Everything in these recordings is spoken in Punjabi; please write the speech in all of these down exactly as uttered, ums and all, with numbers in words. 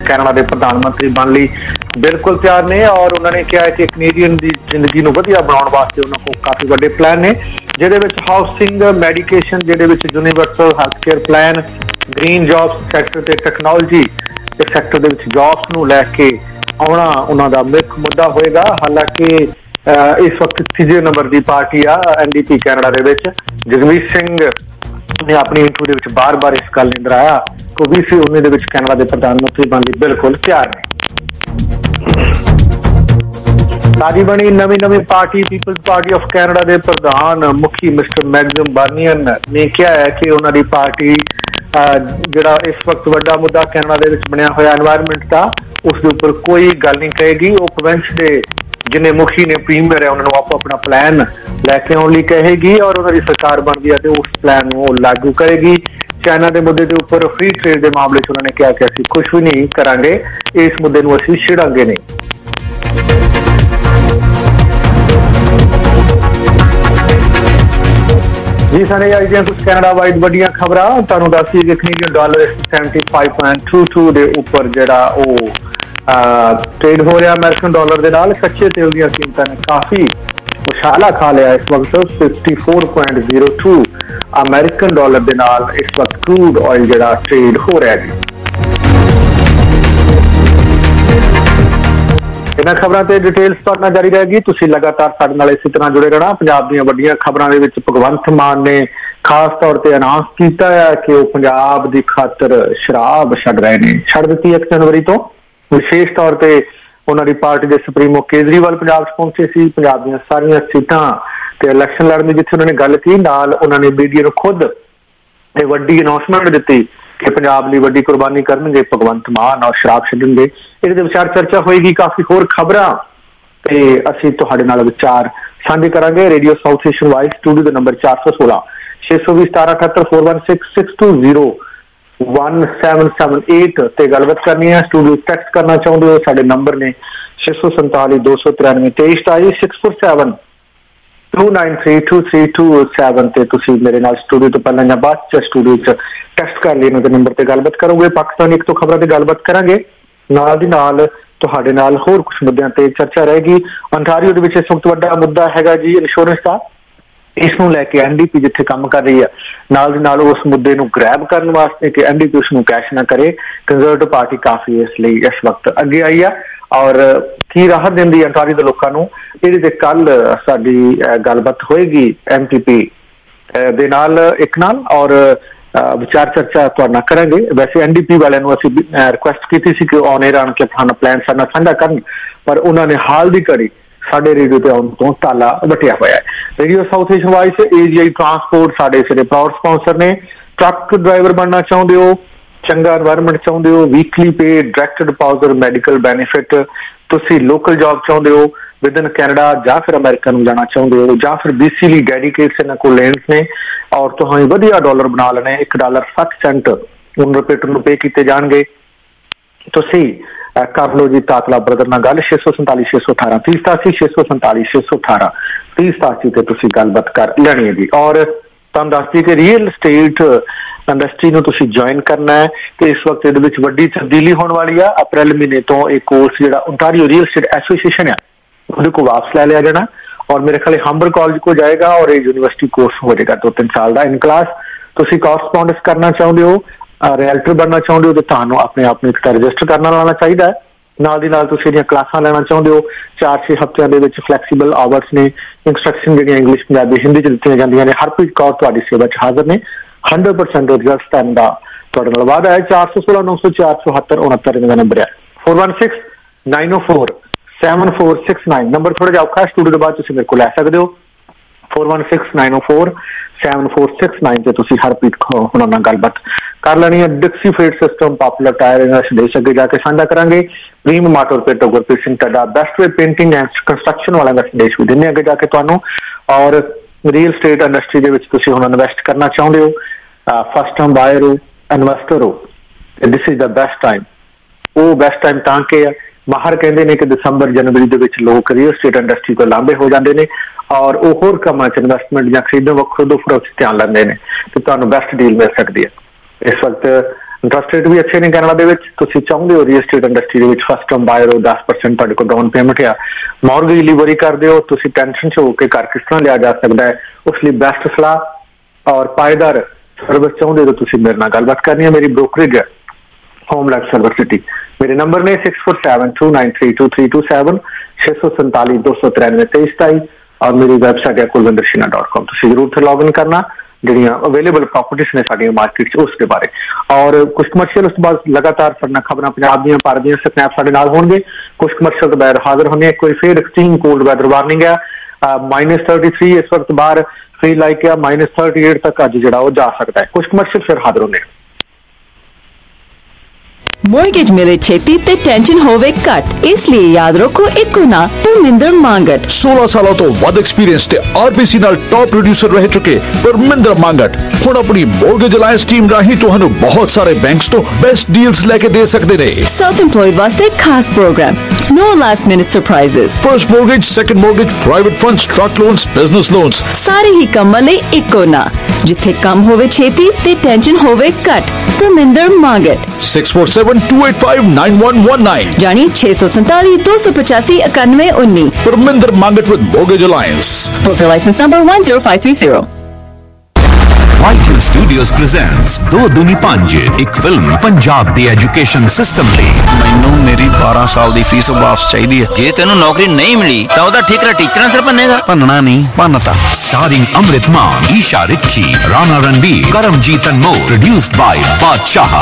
कैनेडा के प्रधानमंत्री बन लई बिल्कुल तैयार ने और उन्होंने कहा है कि कनेडियन की जिंदगी को वधिया बनाने वास्ते उन्होंने को काफ़ी बड़े प्लान ने जिहदे विच हाउसिंग मैडिकेशन जिहदे विच universal health care plan green jobs sector ते टैक्नोलॉजी इस सैक्टर दे विच जॉब्स नूं लैके आउणा उन्हां दा मुख्य मुद्दा होएगा। हालांकि इस वक्त तीजे नंबर की पार्टी आ एन डी पी कैनेडा दे विच जगमीत सिंह ने अपनी इंटरव्यू दे विच बार बार इस गल नूं दोहराया कि बीस उन्नीस दे विच कैनेडा के प्रधानमंत्री बनने बिल्कुल तैयार ने। ताजी बनी नवी नवी party People's Party of Canada के प्रधान मुखी मिस्टर मैग्जिम बार्नियन ने कहा है कि उन्होंने पार्टी जिहड़ा इस वक्त वड्डा मुद्दा कैनेडा दे विच बनिया होया एनवायरमेंट का उसके उपर कोई गल नहीं कहेगी। वो प्रोविंस के जिन्हें मुखी ने प्रीमियर है उन्होंने आप अपना प्लान लैके आने लई कहेगी और उन्होंने सरकार बनती है तो उस प्लान को लागू करेगी। चाइना के मुद्दे के उपर फ्री ट्रेड के मामले च उन्होंने कहा कि असीं कुछ भी नहीं करांगे, इस मुद्दे नूं असीं छिड़ांगे नहीं। जी सारे अज दी कुछ कैनेडा वाइड वड्डियां खबरां तुहानूं दस दईए कि Canadian dollar seventy five point two two के उपर जिहड़ा वो ट्रेड हो रहा अमेरिकन डॉलर के नाल। कच्चे तेल दी कीमतां ने काफ़ी उछाला खा लिया इस वक्त fifty four point zero two American dollar के नाल इस वक्त क्रूड ऑयल जिहड़ा ट्रेड हो रहा है। इन्हां खबरां ते डिटेल्स तुहाडे नाल जारी रहेगी। तुसीं लगातार साडे नाल इसी तरह जुड़े रहना। पंजाब दीयां वड्डियां खबरां दे विच भगवंत मान ने खास तौर पर अनाउंस किया है कि वो पंजाब की खातर शराब छड्ड रहे हैं। छड्ड दित्ती एक जनवरी तो विशेष तौर पर उन्होंने पार्टी के सुप्रीमो केजरीवाल पंजाब पहुंचे सी। पंजाब दीयां सारियां सीटां ते इलैक्शन लड़ने जिथे उन्होंने गल की नाल उन्होंने मीडिया को खुद ये वड्डी अनाउंसमेंट दी कि पंजाब लिए वड्डी कुर्बानी करनगे भगवंत मान और शराब छड्डणगे। इहदे विचार चर्चा होएगी। काफ़ी होर खबरां ते असीं तुहाडे नाल विचार साझे करांगे। Radio South Asian Voice studio का नंबर चार सौ सोलह छे सौ भी सतारा अठहत्तर four one six six two zero one seven seven eight ते गलबात करनी है। स्टूडियो टैक्सट करना चाहते हो साडे नंबर ने छे सौ संताली दो सौ तिरानवे तेईस सताई six four seven two nine three two three two seven ते तुसीं मेरे नाल स्टूडियो तो पहले या बाद च स्टूडियो च टैक्सट कर लेना ते नंबर ते गलबात करोगे। पाकिस्तान एक तो खबरां ते गलबात करांगे नाल दी नाल तुहाडे नाल होर कुछ मुद्दों ते चर्चा रहेगी। ओंटारियो दे विच इस वक्त वड्डा मुद्दा हैगा जी इंश्योरेंस का। इसनूं लैके एन डी पी जिथे काम कर रही है नाल दी नाल उस मुद्दे नूं ग्रैब करने वास्ते कि एन डी पी उसनूं कैश ना करे कंजरवेटिव पार्टी काफ़ी इसलिए इस वक्त अगे आई है और की राहत देंदी ओंटारियो दे लोकां नूं। इहदे ते कल साडी गलबात होएगी एम पी पी दे नाल एक नाल और विचार चर्चा तुहाडे नाल करांगे। वैसे एन डी पी वालिआं नूं असीं रिक्वेस्ट कीती सी कि ऑन एयर आण के अपना प्लान साडे नाल साझा करन पर उन्होंने हाल दी घड़ी साडे रेडियो ते आउण तो ताला वटिया होया है। Radio South Asian Voice A G I transport साडे सिरे प्राउड स्पॉन्सर ने। ट्रक ड्राइवर बनना चाहुंदे हो, चंगा एनवायरमेंट चाहुंदे हो, weekly pay direct deposit medical benefit, तुसीं लोकल जॉब चाहुंदे हो विद इन कैनेडा जां फिर अमेरिका नूं जाना चाहुंदे हो जां फिर बीसी ली डेडिकेट्स इन्हां कोल लेंस ने और तुहां वधिया डॉलर बना लेने। एक डॉलर सठ सेंट उन रुपए टू पे किए जाएंगे। तुसीं कर लो जी ताकला ब्रदर नाल गल छे सौ संताली छे सौ अठारह तीस सतासी छे सौ संताली छे सौ अठारह तीस सतासी ते तुसीं गलबात कर लैनी है जी। और तुहानूं दस दी कि रियल स्टेट इंडस्ट्री नूं तुसीं ज्वाइन करना है तो इस वक्त इहदे विच वड्डी तब्दीली होने वाली है। अप्रैल महीने तो एक कोर्स जिहड़ा ओंटारियो रियल स्टेट एसोसीएशन है उहदे को वापस लै लिया जाना और मेरे ख्याल हंबर कॉलेज को जाएगा और एक यूनिवर्सिटी कोर्स हो जाएगा दो तीन साल का इन क्लास। तुसीं कॉरस्पॉन्डेंस करना चाहुंदे हो, रियल्टर बनना चाहुंदे हो तो तुहानूं अपने आप नूं एक तां रजिस्टर करना लाना चाहिए है। नाल दी नाल तुसीं इहदियां क्लासां लैना चाहुंदे हो चार छे हफ्तिਆਂ ਦੇ ਵਿੱਚ फ्लैक्सीबल आवर्स ने इंस्ट्रक्शन ਜਿਹੜੀਆਂ इंग्लिश पंजाबी हिंदी ਚ ਦਿੱਤੀਆਂ ਜਾਂਦੀਆਂ ਨੇ। हरप्रीत कौर ਤੁਹਾਡੀ सेवा ਚ हाजिर ने। हंड्रेड परसेंट रिजल्ट तैन का ਤੁਹਾਡੇ ਨਾਲ ਵਾਅਦਾ है। चार सौ सोलह नौ सौ चार चौहत्तर उनहत्तर का नंबर है four one six nine O four seven four six nine number थोड़ा जिहा औखा स्टूडियो के बाद तुसीं मेरे को लै सकते हो four one six nine O four seven four six nine से तुसीं हरप्रीत हुणां नाल गलबात कर लैनी है। Dixie freight system popular tire संदेश अगे जाके साझा करांगे। प्रीम माटोर पेटो Gurpreet Singh Tadda best way painting and construction वाला का संदेश भी दिने अगे जाके तुहानूं। और रियल स्टेट इंडस्ट्री दे विच तुसीं हुण इन्वेस्ट करना चाहुंदे हो, फस्ट टाइम बायर हो, इन्वेस्टर हो, this is the best time. वो बेस्ट टाइम तां कि माहर कहते हैं कि दिसंबर जनवरी दे विच लोग रियल स्टेट इंडस्ट्री को लांभे हो जाते हैं और वो होर कामां च इन्वेस्टमेंट या खरीदो खरीदो फरोख्त ध्यान लैंदे ने तो तुहानूं बेस्ट डील मिल सकती है। इस वक्त ਇੰਟਰਸਟ ਰੇਟ ਵੀ ਅੱਛੇ ਨੇ ਕੈਨੇਡਾ ਦੇ ਵਿੱਚ। ਤੁਸੀਂ ਚਾਹੁੰਦੇ ਹੋ ਰੀਅਲ ਐਸਟੇਟ ਇੰਡਸਟਰੀ ਦੇ ਵਿੱਚ ਫਸਟ ਟਾਈਮ ਬਾਇਰ ਹੋ, ਦਸ ਪਰਸੈਂਟ ਤੁਹਾਡੇ ਕੋਲ ਡਾਊਨ ਪੇਮੈਂਟ ਆ, ਮੌਰਗੇਜ ਲਈ ਵਰੀ ਕਰਦੇ ਹੋ, ਤੁਸੀਂ ਟੈਨਸ਼ਨ 'ਚ ਹੋ ਕੇ ਘਰ ਕਿਸ ਤਰ੍ਹਾਂ ਲਿਆ ਜਾ ਸਕਦਾ ਹੈ, ਉਸ ਲਈ ਬੈਸਟ ਸਲਾਹ ਔਰ ਪਾਏਦਾਰ ਸਰਵਿਸ ਚਾਹੁੰਦੇ ਹੋ ਤੁਸੀਂ ਮੇਰੇ ਨਾਲ ਗੱਲਬਾਤ ਕਰਨੀ ਹੈ। ਮੇਰੀ ਬ੍ਰੋਕਰੇਜ ਹੈ ਹੋਮ ਲਾਈਫ ਸਰਵਿਸ ਸਿਟੀ। ਮੇਰੇ ਨੰਬਰ ਨੇ six four seven two nine three two three two seven ਛੇ ਸੌ ਸੰਤਾਲੀ ਦੋ ਸੌ ਤਰਾਨਵੇਂ ਤੇਈ ਸਤਾਈ ਔਰ ਮੇਰੀ ਵੈਬਸਾਈਟ ਹੈ ਕੁਲਵਿੰਦਰ ਸ਼ੀਨਾ ਡਾਟ ਕਾਮ। ਤੁਸੀਂ ਜ਼ਰੂਰ ਉੱਥੇ ਲੌਗਇਨ ਕਰਨਾ ਜਿਹੜੀਆਂ ਅਵੇਲੇਬਲ ਪ੍ਰੋਪਰਟੀਜ਼ ਨੇ ਸਾਡੀਆਂ ਮਾਰਕੀਟ 'ਚ ਉਸ ਦੇ ਬਾਰੇ। ਔਰ ਕੁਝ ਕਮਰਸ਼ੀਅਲ ਉਸ ਤੋਂ ਬਾਅਦ ਲਗਾਤਾਰ ਸਾਡੀਆਂ ਖਬਰਾਂ ਪੰਜਾਬ ਦੀਆਂ ਭਾਰਤ ਦੀਆਂ ਸਨੈਪ ਸਾਡੇ ਨਾਲ ਹੋਣਗੇ। ਕੁਝ ਕਮਰਸ਼ੀਅਲ ਤੋਂ ਬਾਹਰ ਹਾਜ਼ਰ ਹੋਣੇ। ਇੱਕ ਵਾਰੀ ਫਿਰ ਐਕਸਟ੍ਰੀਮ ਕੋਲਡ ਵੈਦਰ ਵਾਰਨਿੰਗ ਹੈ, ਮਾਈਨਸ ਥਰਟੀ ਥ੍ਰੀ ਇਸ ਵਕਤ ਬਾਹਰ ਫੀਲ ਲਾਈਕ ਆ, ਮਾਈਨਸ ਥਰਟੀ ਏਟ ਤੱਕ ਅੱਜ ਜਿਹੜਾ ਉਹ ਜਾ ਸਕਦਾ ਹੈ। ਕੁਝ ਕਮਰਸ਼ੀਅਲ ਫਿਰ ਹਾਜ਼ਰ ਹੋਣੇ। ਮੋਰਗੇਜ ਮਿਲੇ ਛੇਤੀ ਤੇ ਟੈਨਸ਼ਨ ਹੋਵੇ ਘੱਟ, ਇਸ ਲਈ ਯਾਦ ਰੱਖੋ ਇੱਕੋ ਨਾ ਪਰਮਿੰਦਰ ਮੰਗਟ। सोलह ਸਾਲਾਂ ਤੋਂ ਵੱਧ ਐਕਸਪੀਰੀਅੰਸ ਤੇ ਆਰਬੀਸੀ ਨਾਲ ਟੌਪ ਪ੍ਰੋਡਿਊਸਰ ਰਹਿ ਚੁੱਕੇ ਪਰਮਿੰਦਰ ਮੰਗਟ ਹੁਣ ਆਪਣੀ ਮੋਰਗੇਜ ਅਲਾਇੰਸ ਟੀਮ ਰਾਹੀਂ ਤੁਹਾਨੂੰ ਬਹੁਤ ਸਾਰੇ ਬੈਂਕਸ ਤੋਂ ਬੈਸਟ ਡੀਲਸ ਲੈ ਕੇ ਦੇ ਸਕਦੇ ਨੇ। ਸੈਲਫ ਇੰਪਲੋਇਡ ਵਾਸਤੇ ਖਾਸ program, no last minute surprises. First mortgage, second mortgage, private funds, truck loans, business loans, ਸਾਰੇ ਹੀ ਕੰਮਾਂ ਲਈ ਇੱਕੋ ਨਾ, ਜਿੱਥੇ ਕੰਮ ਹੋਵੇ ਛੇਤੀ ਤੇ ਟੈਨਸ਼ਨ ਹੋਵੇ ਘੱਟ। Parminder Mangat six four seven two eight five nine one one nine ਜਾਣੀ छह सौ सैंतालीस दो सौ पचासी इक्यानवे उन्नीस। Parminder Mangat with mortgage alliance. Broker license number one zero five three zero। White Hill Studios presents दो दूनी पंज, एक फिल्म पंजाब दी एजुकेशन सिस्टम दी। मैनू मेरी बारह साल दी फीस वापस चाहिए। जे तेनू नौकरी नहीं मिली तो ओदा ठेका टीचर सिर भन्नेगा। भन्नना नहीं, भन्नता। Starring Amrit Maan, Isha Rikhi, Rana Ranbir, Karamjeet Anmol, produced by Badshah।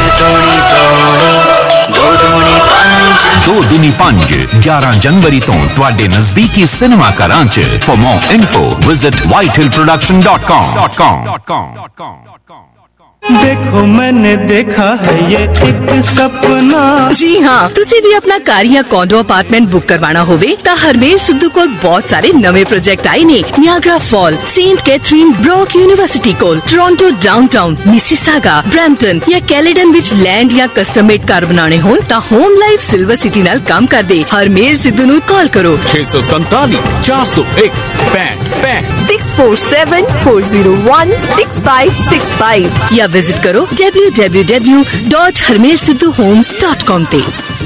दो दूनी पंज ग्यारह जनवरी तो तुहाडे नजदीकी सिनेमा घरां च। For more info visit white hill production dot com। देखो मैंने देखा है ये एक सपना। जी हाँ, तुसी भी अपना कार या कॉन्डो अपार्टमेंट बुक करवाना होवे ता हरमेल सिद्धू कोल बहुत सारे नवे प्रोजेक्ट आए ने। Niagara Falls, Saint Catharines, Brock University कोल, टोरंटो डाउनटाउन, मिसिसागा, ब्रैम्पटन या कैलेडन विच लैंड या कस्टम मेड कार बनाने होन ता होम लाइफ सिल्वर सिटी नाल काम कर दे। हरमेल सिद्धू नू कॉल करो छे सौ संताली चार सौ एक पैंठ पैंठ six four seven four zero one six five six five या विजिट करो W W W dot Harmel Sidhu homes dot com ते।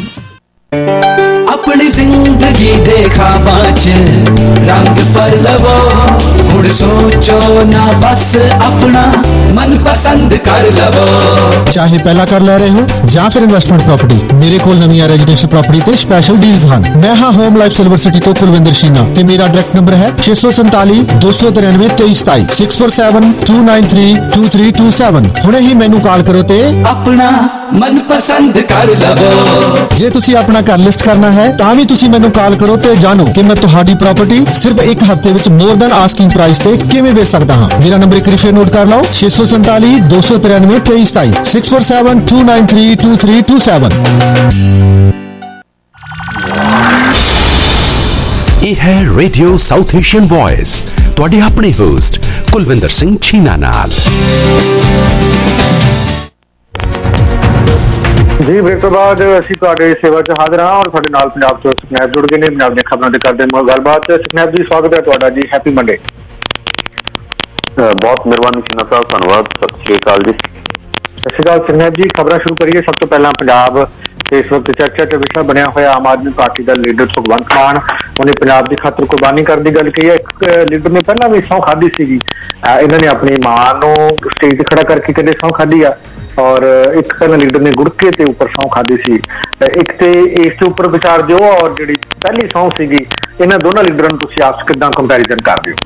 अपनी जिंदगी देखा पाँच रंग पर लवो मुड़ सोचो ना बस अपना मन पसंद कर लवो। ਚਾਹੇ ਪਹਿਲਾਂ ਕਰ ਲੈ ਰਹੇ ਹੋ ਜਾਂ ਫਿਰ ਇਨਵੈਸਟਮੈਂਟ ਪ੍ਰਾਪਰਟੀ, ਮੇਰੇ ਕੋਲ ਨਵੀਆਂ ਰੈਜ਼ੀਡੈਂਸ਼ੀਅਲ ਪ੍ਰਾਪਰਟੀ ਤੇ ਸਪੈਸ਼ਲ ਡੀਲਸ ਹਨ। ਮੈਂ ਹਾਂ ਹੋਮ ਲਾਈਫ ਸਿਲਵਰ ਸਿਟੀ ਤੋਂ ਕੁਲਵਿੰਦਰ ਸ਼ੀਨਾ ਤੇ ਮੇਰਾ ਡਾਇਰੈਕਟ ਨੰਬਰ ਹੈ ਛੇ ਸੌ ਸੰਤਾਲੀ ਦੋ ਸੌ ਤਰਾਨਵੇਂ ਤੇਈ ਸਤਾਈ six four seven two nine three two three two seven. ਹੁਣੇ ਹੀ ਮੈਨੂੰ ਕਾਲ ਕਰੋ ਤੇ अपना मन पसंद कर लवो। ਜੇ ਤੁਸੀਂ ਆਪਣਾ ਘਰ ਲਿਸਟ ਕਰਨਾ ਹੈ ਤਾਂ ਵੀ ਤੁਸੀਂ ਮੈਨੂੰ ਕਾਲ ਕਰੋ ਤੇ ਜਾਣੋ ਕਿ ਮੈਂ ਤੁਹਾਡੀ ਪ੍ਰਾਪਰਟੀ ਸਿਰਫ ਇੱਕ ਹਫ਼ਤੇ ਵਿੱਚ ਮੋਰ ਦੈਨ ਆਸਕਿੰਗ ਪ੍ਰਾਈਸ ਤੇ ਕਿਵੇਂ ਵੇਚ ਸਕਦਾ ਹਾਂ। ਮੇਰਾ ਨੰਬਰ ਇੱਕ ਵਾਰੀ ਫਿਰ ਨੋਟ ਕਰ ਲਓ ਛੇ ਸੌ ਸੰਤਾਲੀ ਦੋ ਸੌ ਤਰਾਨਵੇਂ ਤੇਈ ਸਤਾਈ six four seven two nine three two three two seven. ਇਹ ਹੈ ਰੇਡੀਓ ਸਾਊਥ ਏਸ਼ੀਅਨ ਵੌਇਸ, ਤੁਹਾਡੇ ਆਪਣੇ ਹੋਸਟ ਕੁਲਵਿੰਦਰ ਸਿੰਘ ਛੀਨਾ ਨਾਲ। ਜੀ ਫਿਰ ਤੋਂ ਬਾਅਦ ਅਸੀਂ ਤੁਹਾਡੇ ਸੇਵਾ 'ਚ ਹਾਜ਼ਰ ਹਾਂ ਔਰ ਸਾਡੇ ਨਾਲ ਪੰਜਾਬ ਤੋਂ ਸਨੈਪ ਜੁੜ ਗਏ ਨੇ। ਪੰਜਾਬ ਦੀਆਂ ਖਬਰਾਂ ਤੇ ਕਰਦੇ ਹਾਂ ਗੱਲਬਾਤ। ਸਨੈਪ ਜੀ ਸਵਾਗਤ ਹੈ ਤੁਹਾਡਾ ਜੀ, ਹੈਪੀ ਮੰਡੇ। ਬਹੁਤ ਮਿਹਰਬਾਨੀ ਸ਼ੀਨਾ ਸਾਹਿਬ, ਧੰਨਵਾਦ। ਸਤਿ ਸ਼੍ਰੀ ਅਕਾਲ ਜੀ। ਸਤਿ ਸ਼੍ਰੀ ਅਕਾਲ ਸਨੈਪ ਜੀ। ਖਬਰਾਂ ਸ਼ੁਰੂ ਕਰੀਏ। ਸਭ ਤੋਂ ਪਹਿਲਾਂ ਪੰਜਾਬ ਤੇ ਇਸ ਵਕਤ ਚਰਚਾ ਦਾ ਵਿਸ਼ਾ ਬਣਿਆ ਹੋਇਆ ਆਮ ਆਦਮੀ ਪਾਰਟੀ ਦਾ ਲੀਡਰ ਭਗਵੰਤ ਮਾਨ, ਉਹਨੇ ਪੰਜਾਬ ਦੀ ਖਾਤਰ ਕੁਰਬਾਨੀ ਕਰਨ ਦੀ ਗੱਲ ਕਹੀ ਹੈ। ਇੱਕ ਲੀਡਰ ਨੇ ਪਹਿਲਾਂ ਵੀ ਸਹੁੰ ਖਾਧੀ ਸੀਗੀ, ਇਹਨਾਂ ਨੇ ਆਪਣੀ ਮਾਂ ਨੂੰ ਸਟੇਜ ਤੇ ਖੜਾ ਕਰਕੇ ਕਹਿੰਦੇ ਸਹੁੰ ਖਾਧੀ ਆ, ਔਰ ਇੱਕ ਪਹਿਲਾਂ ਲੀਡਰ ਨੇ ਗੁੜਕੇ ਤੇ ਉੱਪਰ ਸਹੁੰ ਖਾਧੀ ਸੀ। ਇੱਕ ਤੇ ਇਸ ਦੇ ਉੱਪਰ ਵਿਚਾਰ ਦਿਓ ਔਰ ਜਿਹੜੀ ਪਹਿਲੀ ਸਹੁੰ ਸੀਗੀ ਇਹਨਾਂ ਦੋਨਾਂ ਲੀਡਰਾਂ ਨੂੰ ਤੁਸੀਂ ਆਪਸ ਕਿੱਦਾਂ ਕੰਪੈਰੀਜ਼ਨ ਕਰਦੇ ਹੋ?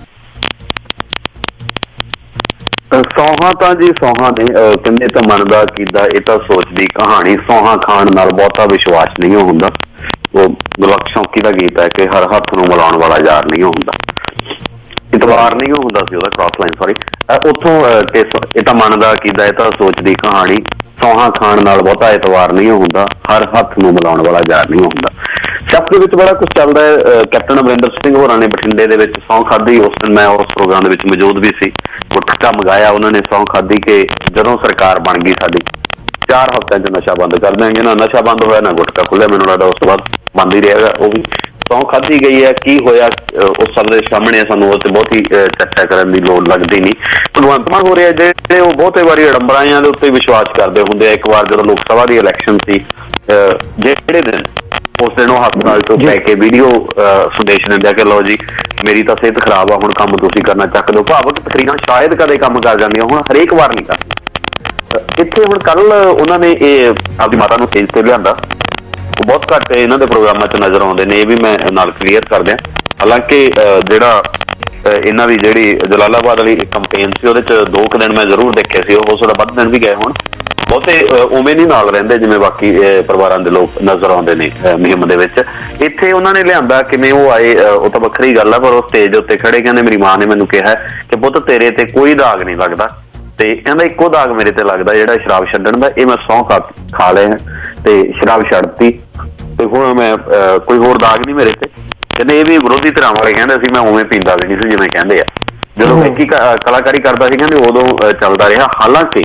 ਸੌਹਾਂ ਤਾਂ ਜੀ ਸੌਹਾਂ ਨੇ ਕਹਿੰਦੇ ਤਾਂ ਮੰਨਦਾ ਕੀਤਾ, ਇਹ ਤਾਂ ਸੋਚਦੀ ਕਹਾਣੀ। ਸੌਹਾਂ ਖਾਣ ਨਾਲ ਬਹੁਤਾ ਵਿਸ਼ਵਾਸ ਨਹੀਂ ਹੁੰਦਾ। ਉਹ ਗੁਰਬਖਸ਼ ਸ਼ੌਂਕੀ ਦਾ ਗੀਤ ਹੈ ਕਿ ਹਰ ਹੱਥ ਨੂੰ ਮਿਲਾਉਣ ਵਾਲਾ ਯਾਰ ਨਹੀਂ ਹੁੰਦਾ, ਇਤਵਾਰ ਨਹੀਂ ਹੁੰਦਾ ਸੀ ਉਹਦਾ, ਕ੍ਰਾਸ ਲਾਈਨ ਸੌਰੀ। ਉੱਥੋਂ ਇਹ ਤਾਂ ਮੰਨਦਾ ਕੀਤਾ, ਇਹ ਤਾਂ ਸੋਚਦੀ ਕਹਾਣੀ। ਸੌਹਾਂ ਖਾਣ ਨਾਲ ਬਹੁਤਾ ਇਤਵਾਰ ਨਹੀਂ ਹੁੰਦਾ, ਹਰ ਹੱਥ ਨੂੰ ਮਿਲਾਉਣ ਵਾਲਾ ਯਾਰ ਨਹੀਂ ਹੁੰਦਾ। ਸ਼ਬਦ ਦੇ ਵਿੱਚ ਬੜਾ ਕੁਛ ਚੱਲਦਾ ਹੈ। ਕੈਪਟਨ ਅਮਰਿੰਦਰ ਸਿੰਘ ਹੋਰਾਂ ਨੇ ਬਠਿੰਡੇ ਦੇ ਵਿੱਚ ਸਹੁੰ ਖਾਧੀ। ਉਸ ਦਿਨ ਮੈਂ ਉਸ ਪ੍ਰੋਗਰਾਮ ਦੇ ਵਿੱਚ ਮੌਜੂਦ ਵੀ ਸੀ। ਗੁਟਕਾ ਮੰਗਾਇਆ ਉਹਨਾਂ ਨੇ, ਸਹੁੰ ਖਾਧੀ ਕਿ ਜਦੋਂ ਸਰਕਾਰ ਬਣ ਗਈ ਸਾਡੀ ਚਾਰ ਹਫ਼ਤਿਆਂ 'ਚ ਨਸ਼ਾ ਬੰਦ ਕਰ ਦਿਆਂਗੇ। ਨਾ ਨਸ਼ਾ ਬੰਦ ਹੋਇਆ, ਨਾ ਗੁਟਕਾ ਖੁੱਲਿਆ। ਮੈਨੂੰ ਲੱਗਦਾ ਉਸ ਤੋਂ ਬਾਅਦ ਬੰਦ ਹੀ ਰਹੇਗਾ ਉਹ ਵੀ। ਸਹੁੰ ਖਾਧੀ ਗਈ ਹੈ, ਕੀ ਹੋਇਆ ਉਸ ਸਭ ਦੇ ਸਾਹਮਣੇ ਸਾਨੂੰ ਉਹ ਤੇ ਬਹੁਤੀ ਚਰਚਾ ਕਰਨ ਦੀ ਲੋੜ ਲੱਗਦੀ ਨਹੀਂ। ਭਗਵੰਤ ਮਾਨ ਹੋ ਰਿਹਾ ਜਿਹੜੇ ਉਹ ਬਹੁਤੇ ਵਾਰੀ ਅਡੰਬਰਾਈਆਂ ਦੇ ਉੱਤੇ ਵਿਸ਼ਵਾਸ ਕਰਦੇ ਹੁੰਦੇ ਆ। ਇੱਕ ਵਾਰ ਜਦੋਂ ਲੋਕ ਸਭਾ ਦੀ ਇਲੈਕਸ਼ਨ ਸੀ, ਜਿਹੜੇ ਦਿਨ ਉਸ ਦਿਨ ਉਹ ਹਸਪਤਾਲ ਤੋਂ ਲੈ ਕੇ ਵੀਡੀਓ ਸੰਦੇਸ਼ ਦਿੰਦੇ ਆ ਕਿ ਲਓ ਜੀ ਮੇਰੀ ਤਾਂ ਸਿਹਤ ਖਰਾਬ ਆ, ਹੁਣ ਕੰਮ ਤੁਸੀਂ ਕਰਨਾ ਚੱਕ ਦਿਓ। ਭਾਵਕ ਤਕਰੀਰਾਂ ਸ਼ਾਇਦ ਕਦੇ ਕੰਮ ਕਰ ਜਾਂਦੀਆਂ, ਹੁਣ ਹਰੇਕ ਵਾਰ ਨਹੀਂ ਕਰਦੀਆਂ। ਇੱਥੇ ਹੁਣ ਕੱਲ ਉਹਨਾਂ ਨੇ ਇਹ ਆਪਦੀ ਮਾਤਾ ਨੂੰ ਸਟੇਜ ਤੇ ਲਿਆਂਦਾ, ਉਹ ਬਹੁਤ ਘੱਟ ਇਹਨਾਂ ਦੇ ਪ੍ਰੋਗਰਾਮਾਂ 'ਚ ਨਜ਼ਰ ਆਉਂਦੇ ਨੇ, ਇਹ ਵੀ ਮੈਂ ਨਾਲ ਕਲੀਅਰ ਕਰ ਦਿਆਂ। ਹਾਲਾਂਕਿ ਜਿਹੜਾ ਇਹਨਾਂ ਦੀ ਜਿਹੜੀ ਜਲਾਲਾਬਾਦ ਵਾਲੀ ਕੰਪੇਨ ਸੀ ਉਹਦੇ 'ਚ ਦੋ ਕੁ ਦਿਨ ਮੈਂ ਜ਼ਰੂਰ ਦੇਖੇ ਸੀ, ਉਹ ਥੋੜਾ ਵੱਧ ਦਿਨ ਵੀ ਗਏ ਹੁਣ। ਬਹੁਤੇ ਉਵੇਂ ਨਹੀਂ ਨਾਲ ਰਹਿੰਦੇ ਜਿਵੇਂ ਬਾਕੀ ਪਰਿਵਾਰਾਂ ਦੇ ਲੋਕ ਨਜ਼ਰ ਆਉਂਦੇ ਨੇ ਮੁਹਿੰਮ ਦੇ ਵਿੱਚ। ਇੱਥੇ ਉਹਨਾਂ ਨੇ ਲਿਆਂਦਾ, ਕਿਵੇਂ ਉਹ ਆਏ ਉਹ ਤਾਂ ਵੱਖਰੀ ਗੱਲ ਆ, ਪਰ ਉਹ ਸਟੇਜ ਉੱਤੇ ਖੜੇ ਕਹਿੰਦੇ ਮੇਰੀ ਮਾਂ ਨੇ ਮੈਨੂੰ ਕਿਹਾ ਕਿ ਪੁੱਤ ਤੇਰੇ ਤੇ ਕੋਈ ਦਾਗ ਨਹੀਂ ਲੱਗਦਾ, ਤੇ ਕਹਿੰਦਾ ਇੱਕੋ ਦਾਗ ਮੇਰੇ ਤੇ ਲੱਗਦਾ ਜਿਹੜਾ ਸ਼ਰਾਬ ਛੱਡਣ ਦਾ। ਇਹ ਮੈਂ ਸਹੁੰ ਖਾ ਖਾ ਲਿਆ ਤੇ ਸ਼ਰਾਬ ਛੱਡਤੀ ਤੇ ਹੁਣ ਮੈਂ ਕੋਈ ਹੋਰ ਦਾਗ ਨਹੀਂ ਮੇਰੇ ਤੇ। ਕਹਿੰਦੇ ਇਹ ਵੀ ਵਿਰੋਧੀ ਧਿਰਾਂ ਵਾਲੇ ਕਹਿੰਦੇ ਸੀ ਮੈਂ ਉਵੇਂ ਪੀਂਦਾ ਵੀ ਨਹੀਂ ਸੀ ਜਿਵੇਂ ਕਹਿੰਦੇ ਆ। ਜਦੋਂ ਇੱਕ ਕਲਾਕਾਰੀ ਕਰਦਾ ਸੀ ਕਹਿੰਦੇ ਉਦੋਂ ਚੱਲਦਾ ਰਿਹਾ। ਹਾਲਾਂਕਿ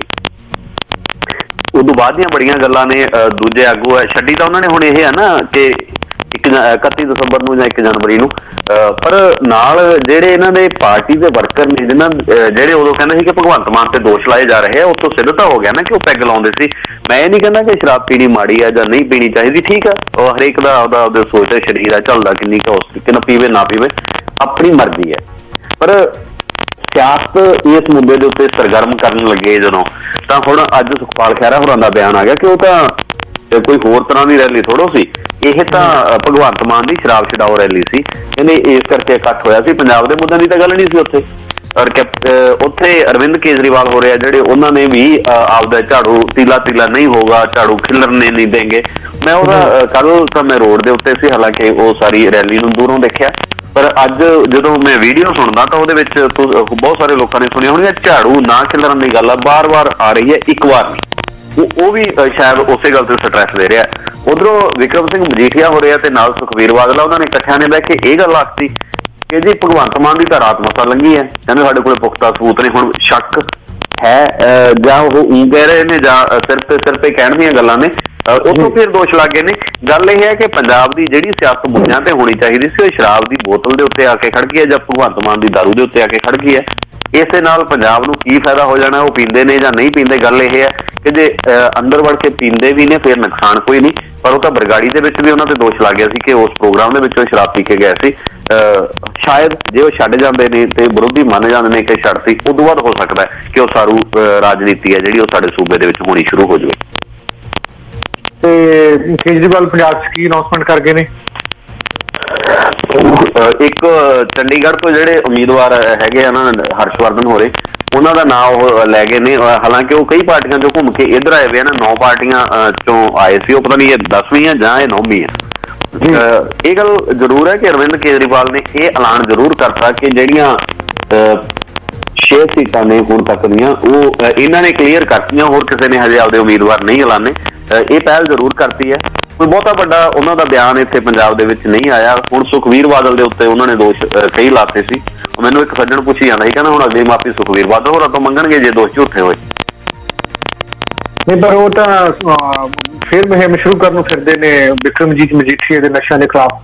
ਉਦੋਂ ਬਾਅਦ ਦੀਆਂ ਬੜੀਆਂ ਗੱਲਾਂ ਨੇ ਦੂਜੇ ਆਗੂ ਛੱਡੀ ਤਾਂ ਉਹਨਾਂ ਨੇ ਹੁਣ ਇਹ ਹੈ ਨਾ ਕਿ ਇੱਕ ਇਕੱਤੀ ਦਸੰਬਰ ਨੂੰ ਜਾਂ ਇੱਕ ਜਨਵਰੀ ਨੂੰ, ਪਰ ਨਾਲ ਜਿਹੜੇ ਇਹਨਾਂ ਦੇ ਪਾਰਟੀ ਦੇ ਵਰਕਰ ਨੇ ਜਿਹਨਾਂ ਜਿਹੜੇ ਉਦੋਂ ਕਹਿੰਦੇ ਸੀ ਕਿ ਭਗਵੰਤ ਮਾਨ ਤੇ ਦੋਸ਼ ਲਾਏ ਜਾ ਰਹੇ ਆ, ਉੱਥੋਂ ਸਿੱਧਾ ਹੋ ਗਿਆ ਨਾ ਕਿ ਉਹ ਪੈਗ ਲਾਉਂਦੇ ਸੀ। ਮੈਂ ਇਹ ਨਹੀਂ ਕਹਿੰਦਾ ਕਿ ਸ਼ਰਾਬ ਪੀਣੀ ਮਾੜੀ ਆ ਜਾਂ ਨਹੀਂ ਪੀਣੀ ਚਾਹੀਦੀ, ਠੀਕ ਆ, ਉਹ ਹਰੇਕ ਦਾ ਆਪਦਾ ਆਪਦੇ ਸੋਚਦਾ ਸਰੀਰ ਆ, ਚੱਲਦਾ ਕਿੰਨੀ ਕੁ ਉਸ ਤਰੀਕੇ ਨਾਲ ਪੀਵੇ ਨਾ ਪੀਵੇ ਆਪਣੀ ਮਰਜ਼ੀ ਹੈ। ਪਰ ਸਿਆਸਤ ਇਸ ਮੁੱਦੇ ਦੇ ਉੱਤੇ ਸਰਗਰਮ ਕਰਨ ਲੱਗੇ ਜਦੋਂ, ਤਾਂ ਹੁਣ ਅੱਜ ਸੁਖਪਾਲ ਖਹਿਰਾ ਹੋਰਾਂ ਦਾ ਬਿਆਨ ਆ ਗਿਆ ਕਿ ਉਹ ਤਾਂ ਕੋਈ ਹੋਰ ਤਰ੍ਹਾਂ ਦੀ ਰੈਲੀ ਥੋੜੋ ਸੀ, ਇਹ ਤਾਂ ਭਗਵੰਤ ਮਾਨ ਦੀ ਸ਼ਰਾਬ ਛਡਾਓ ਰੈਲੀ ਸੀ। ਕਹਿੰਦੇ ਇਸ ਕਰਕੇ ਇਕੱਠ ਹੋਇਆ ਸੀ, ਪੰਜਾਬ ਦੇ ਮੁੱਦਿਆਂ ਦੀ ਤਾਂ ਗੱਲ ਨਹੀਂ ਸੀ ਉੱਥੇ। ਔਰ ਉੱਥੇ ਅਰਵਿੰਦ ਕੇਜਰੀਵਾਲ ਹੋ ਰਿਹਾ ਜਿਹੜੇ ਉਹਨਾਂ ਨੇ ਵੀ ਆਪਦਾ ਝਾੜੂ ਤੀਲਾ ਤੀਲਾ ਨਹੀਂ ਹੋਗਾ, ਝਾੜੂ ਖਿਲਰਨੇ ਨਹੀਂ ਦੇਂਗੇ। ਮੈਂ ਉਹਦਾ ਕੱਲ ਤਾਂ ਮੈਂ ਰੋਡ ਦੇ ਉੱਤੇ ਸੀ, ਹਾਲਾਂਕਿ ਉਹ ਸਾਰੀ ਰੈਲੀ ਨੂੰ ਦੂਰੋਂ ਦੇਖਿਆ, ਪਰ ਅੱਜ ਜਦੋਂ ਮੈਂ ਵੀਡੀਓ ਸੁਣਦਾ ਤਾਂ ਉਹਦੇ ਵਿੱਚ ਬਹੁਤ ਸਾਰੇ ਲੋਕਾਂ ਨੇ ਸੁਣਿਆ ਹੋਣੀਆਂ ਝਾੜੂ ਨਾ ਖਿਲਰਨ ਦੀ ਗੱਲ ਆ ਬਾਰ-ਬਾਰ ਆ ਰਹੀ ਹੈ, ਇੱਕ ਵਾਰ ਨਹੀਂ। ਉਹ ਵੀ ਸ਼ਾਇਦ ਉਸੇ ਗੱਲ ਤੇ ਸਟ੍ਰੈਸ ਦੇ ਰਿਹਾ। ਉਧਰੋਂ ਵਿਕਰਮ ਸਿੰਘ ਮਜੀਠੀਆ ਹੋ ਰਿਹਾ ਤੇ ਨਾਲ ਸੁਖਬੀਰ ਬਾਦਲ, ਉਹਨਾਂ ਨੇ ਇਕੱਠਿਆਂ ਨੇ ਬਹਿ ਕੇ ਇਹ ਗੱਲ ਆਖਤੀ ਕਿ ਜੀ ਭਗਵੰਤ ਮਾਨ ਦੀ ਤਾਂ ਰਾਤ ਮਸਾ ਲੰਘੀ ਹੈ, ਕਹਿੰਦੇ ਸਾਡੇ ਕੋਲ ਪੁਖਤਾ ਸਬੂਤ ਨੇ। ਹੁਣ ਸ਼ੱਕ ਹੈ ਜਾਂ ਉਹ ਊਂ ਕਹਿ ਰਹੇ ਨੇ ਜਾਂ ਸਿਰ ਤੇ ਸਿਰ ਤੇ ਕਹਿਣ ਦੀਆਂ ਗੱਲਾਂ ਨੇ, ਉੱਥੋਂ ਫਿਰ ਦੋਸ਼ ਲੱਗ ਗਏ ਨੇ। ਗੱਲ ਇਹ ਹੈ ਕਿ ਪੰਜਾਬ ਦੀ ਜਿਹੜੀ ਸਿਆਸਤ ਮੁੱਦਿਆਂ ਤੇ ਹੋਣੀ ਚਾਹੀਦੀ ਸੀ ਉਹ ਸ਼ਰਾਬ ਦੀ ਬੋਤਲ ਦੇ ਉੱਤੇ ਆ ਕੇ ਖੜ ਗਈ ਹੈ ਜਾਂ ਭਗਵੰਤ ਮਾਨ ਦੀ ਦਾਰੂ ਦੇ ਉੱਤੇ ਆ ਕੇ ਖੜ ਗਈ ਹੈ। ਇਸੇ ਨਾਲ ਪੰਜਾਬ ਨੂੰ ਕੀ ਫਾਇਦਾ ਹੋ ਜਾਣਾ, ਉਹ ਪੀਂਦੇ ਨੇ ਜਾਂ ਨਹੀਂ ਪੀਂਦੇ। ਗੱਲ ਇਹ ਹੈ ਕਿ ਜੇ ਅੰਦਰ ਵੜ ਕੇ ਪੀਂਦੇ ਵੀ ਨੇ ਫਿਰ ਨੁਕਸਾਨ ਕੋਈ ਨਹੀਂ, ਪਰ ਉਹ ਤਾਂ ਬਰਗਾੜੀ ਦੇ ਵਿੱਚ ਵੀ ਉਹਨਾਂ ਤੇ ਦੋਸ਼ ਲੱਗ ਗਿਆ ਸੀ ਕਿ ਉਸ ਪ੍ਰੋਗਰਾਮ ਦੇ ਵਿੱਚ ਉਹ ਸ਼ਰਾਬ ਪੀ ਕੇ ਗਏ ਸੀ। ਸ਼ਾਇਦ ਜੇ ਉਹ ਛੱਡ ਜਾਂਦੇ ਨੇ ਤੇ ਵਿਰੋਧੀ ਮੰਨ ਜਾਂਦੇ ਨੇ ਕਿ ਛੱਡਤੀ, ਉਦੋਂ ਬਾਅਦ ਹੋ ਸਕਦਾ ਕਿ ਉਹ ਸਾਰੂ ਰਾਜਨੀਤੀ ਹੈ ਜਿਹੜੀ ਉਹ ਸਾਡੇ ਸੂਬੇ ਦੇ ਵਿੱਚ ਹੋਣੀ ਸ਼ੁਰੂ ਹੋ ਜਾਵੇ। ਤੇ ਕੇਜਰੀਵਾਲ ਪੰਜਾਬ 'ਚ ਕੀ ਅਨਾਉਂਸਮੈਂਟ ਕਰ ਗਏ ਨੇ? ਇੱਕ ਚੰਡੀਗੜ੍ਹ ਤੋਂ ਜਿਹੜੇ ਉਮੀਦਵਾਰ ਹੈਗੇ ਆ ਨਾ ਹਰਸ਼ਵਰਧਨ ਹੋਰੇ, ਉਹਨਾਂ ਦਾ ਨਾਂ ਉਹ ਲੈ ਗਏ ਨੇ। ਹਾਲਾਂਕਿ ਉਹ ਕਈ ਪਾਰਟੀਆਂ ਚੋਂ ਘੁੰਮ ਕੇ ਇੱਧਰ ਆਏ ਹੋਏ ਆ ਨਾ, ਨੌ ਪਾਰਟੀਆਂ ਚੋਂ ਆਏ ਸੀ, ਉਹ ਪਤਾ ਨਹੀਂ ਇਹ ਦਸਵੀਂ ਆ ਜਾਂ ਇਹ ਨੌਵੀਂ ਆ। ਇਹ ਗੱਲ ਜ਼ਰੂਰ ਹੈ ਕਿ ਅਰਵਿੰਦ ਕੇਜਰੀਵਾਲ ਨੇ ਇਹ ਐਲਾਨ ਜ਼ਰੂਰ ਕਰਤਾ ਕਿ ਜਿਹੜੀਆਂ ਛੇ ਸੀਟਾਂ ਨੇ ਹੁਣ ਤੱਕ ਦੀਆਂ ਉਹ ਇਹਨਾਂ ਨੇ ਕਲੀਅਰ ਕਰਤੀਆਂ, ਹੋਰ ਕਿਸੇ ਨੇ ਹਜੇ ਆਪਦੇ ਉਮੀਦਵਾਰ ਨਹੀਂ ਐਲਾਨੇ। ਇਹ ਪਹਿਲ ਜ਼ਰੂਰ ਕਰਤੀ ਹੈ। ਕੋਈ ਬਹੁਤਾ ਵੱਡਾ ਉਹਨਾਂ ਦਾ ਬਿਆਨ ਇੱਥੇ ਪੰਜਾਬ ਦੇ ਵਿੱਚ ਨਹੀਂ ਆਇਆ। ਹੁਣ ਸੁਖਬੀਰ ਬਾਦਲ ਦੇ ਉੱਤੇ ਉਹਨਾਂ ਨੇ ਦੋਸ਼ ਕਈ ਲਾਤੇ ਸੀ। ਮੈਨੂੰ ਇੱਕ ਸੱਜਣ ਪੁੱਛੀ ਜਾਂਦਾ ਸੀ, ਕਹਿੰਦਾ ਹੁਣ ਅਗਲੀ ਮਾਫੀ ਸੁਖਬੀਰ ਬਾਦਲ ਹੋਰਾਂ ਤੋਂ ਮੰਗਣਗੇ ਜੇ ਦੋਸ਼ ਝੂਠੇ ਹੋਏ। ਨਹੀਂ, ਪਰ ਉਹ ਤਾਂ ਫਿਰ ਮੁਹਿੰਮ ਸ਼ੁਰੂ ਕਰਨ ਨੂੰ ਫਿਰਦੇ ਨੇ ਵਿਕਰਮਜੀਤ ਮਜੀਠੀਆ ਦੇ ਨਸ਼ਿਆਂ ਦੇ ਖਿਲਾਫ।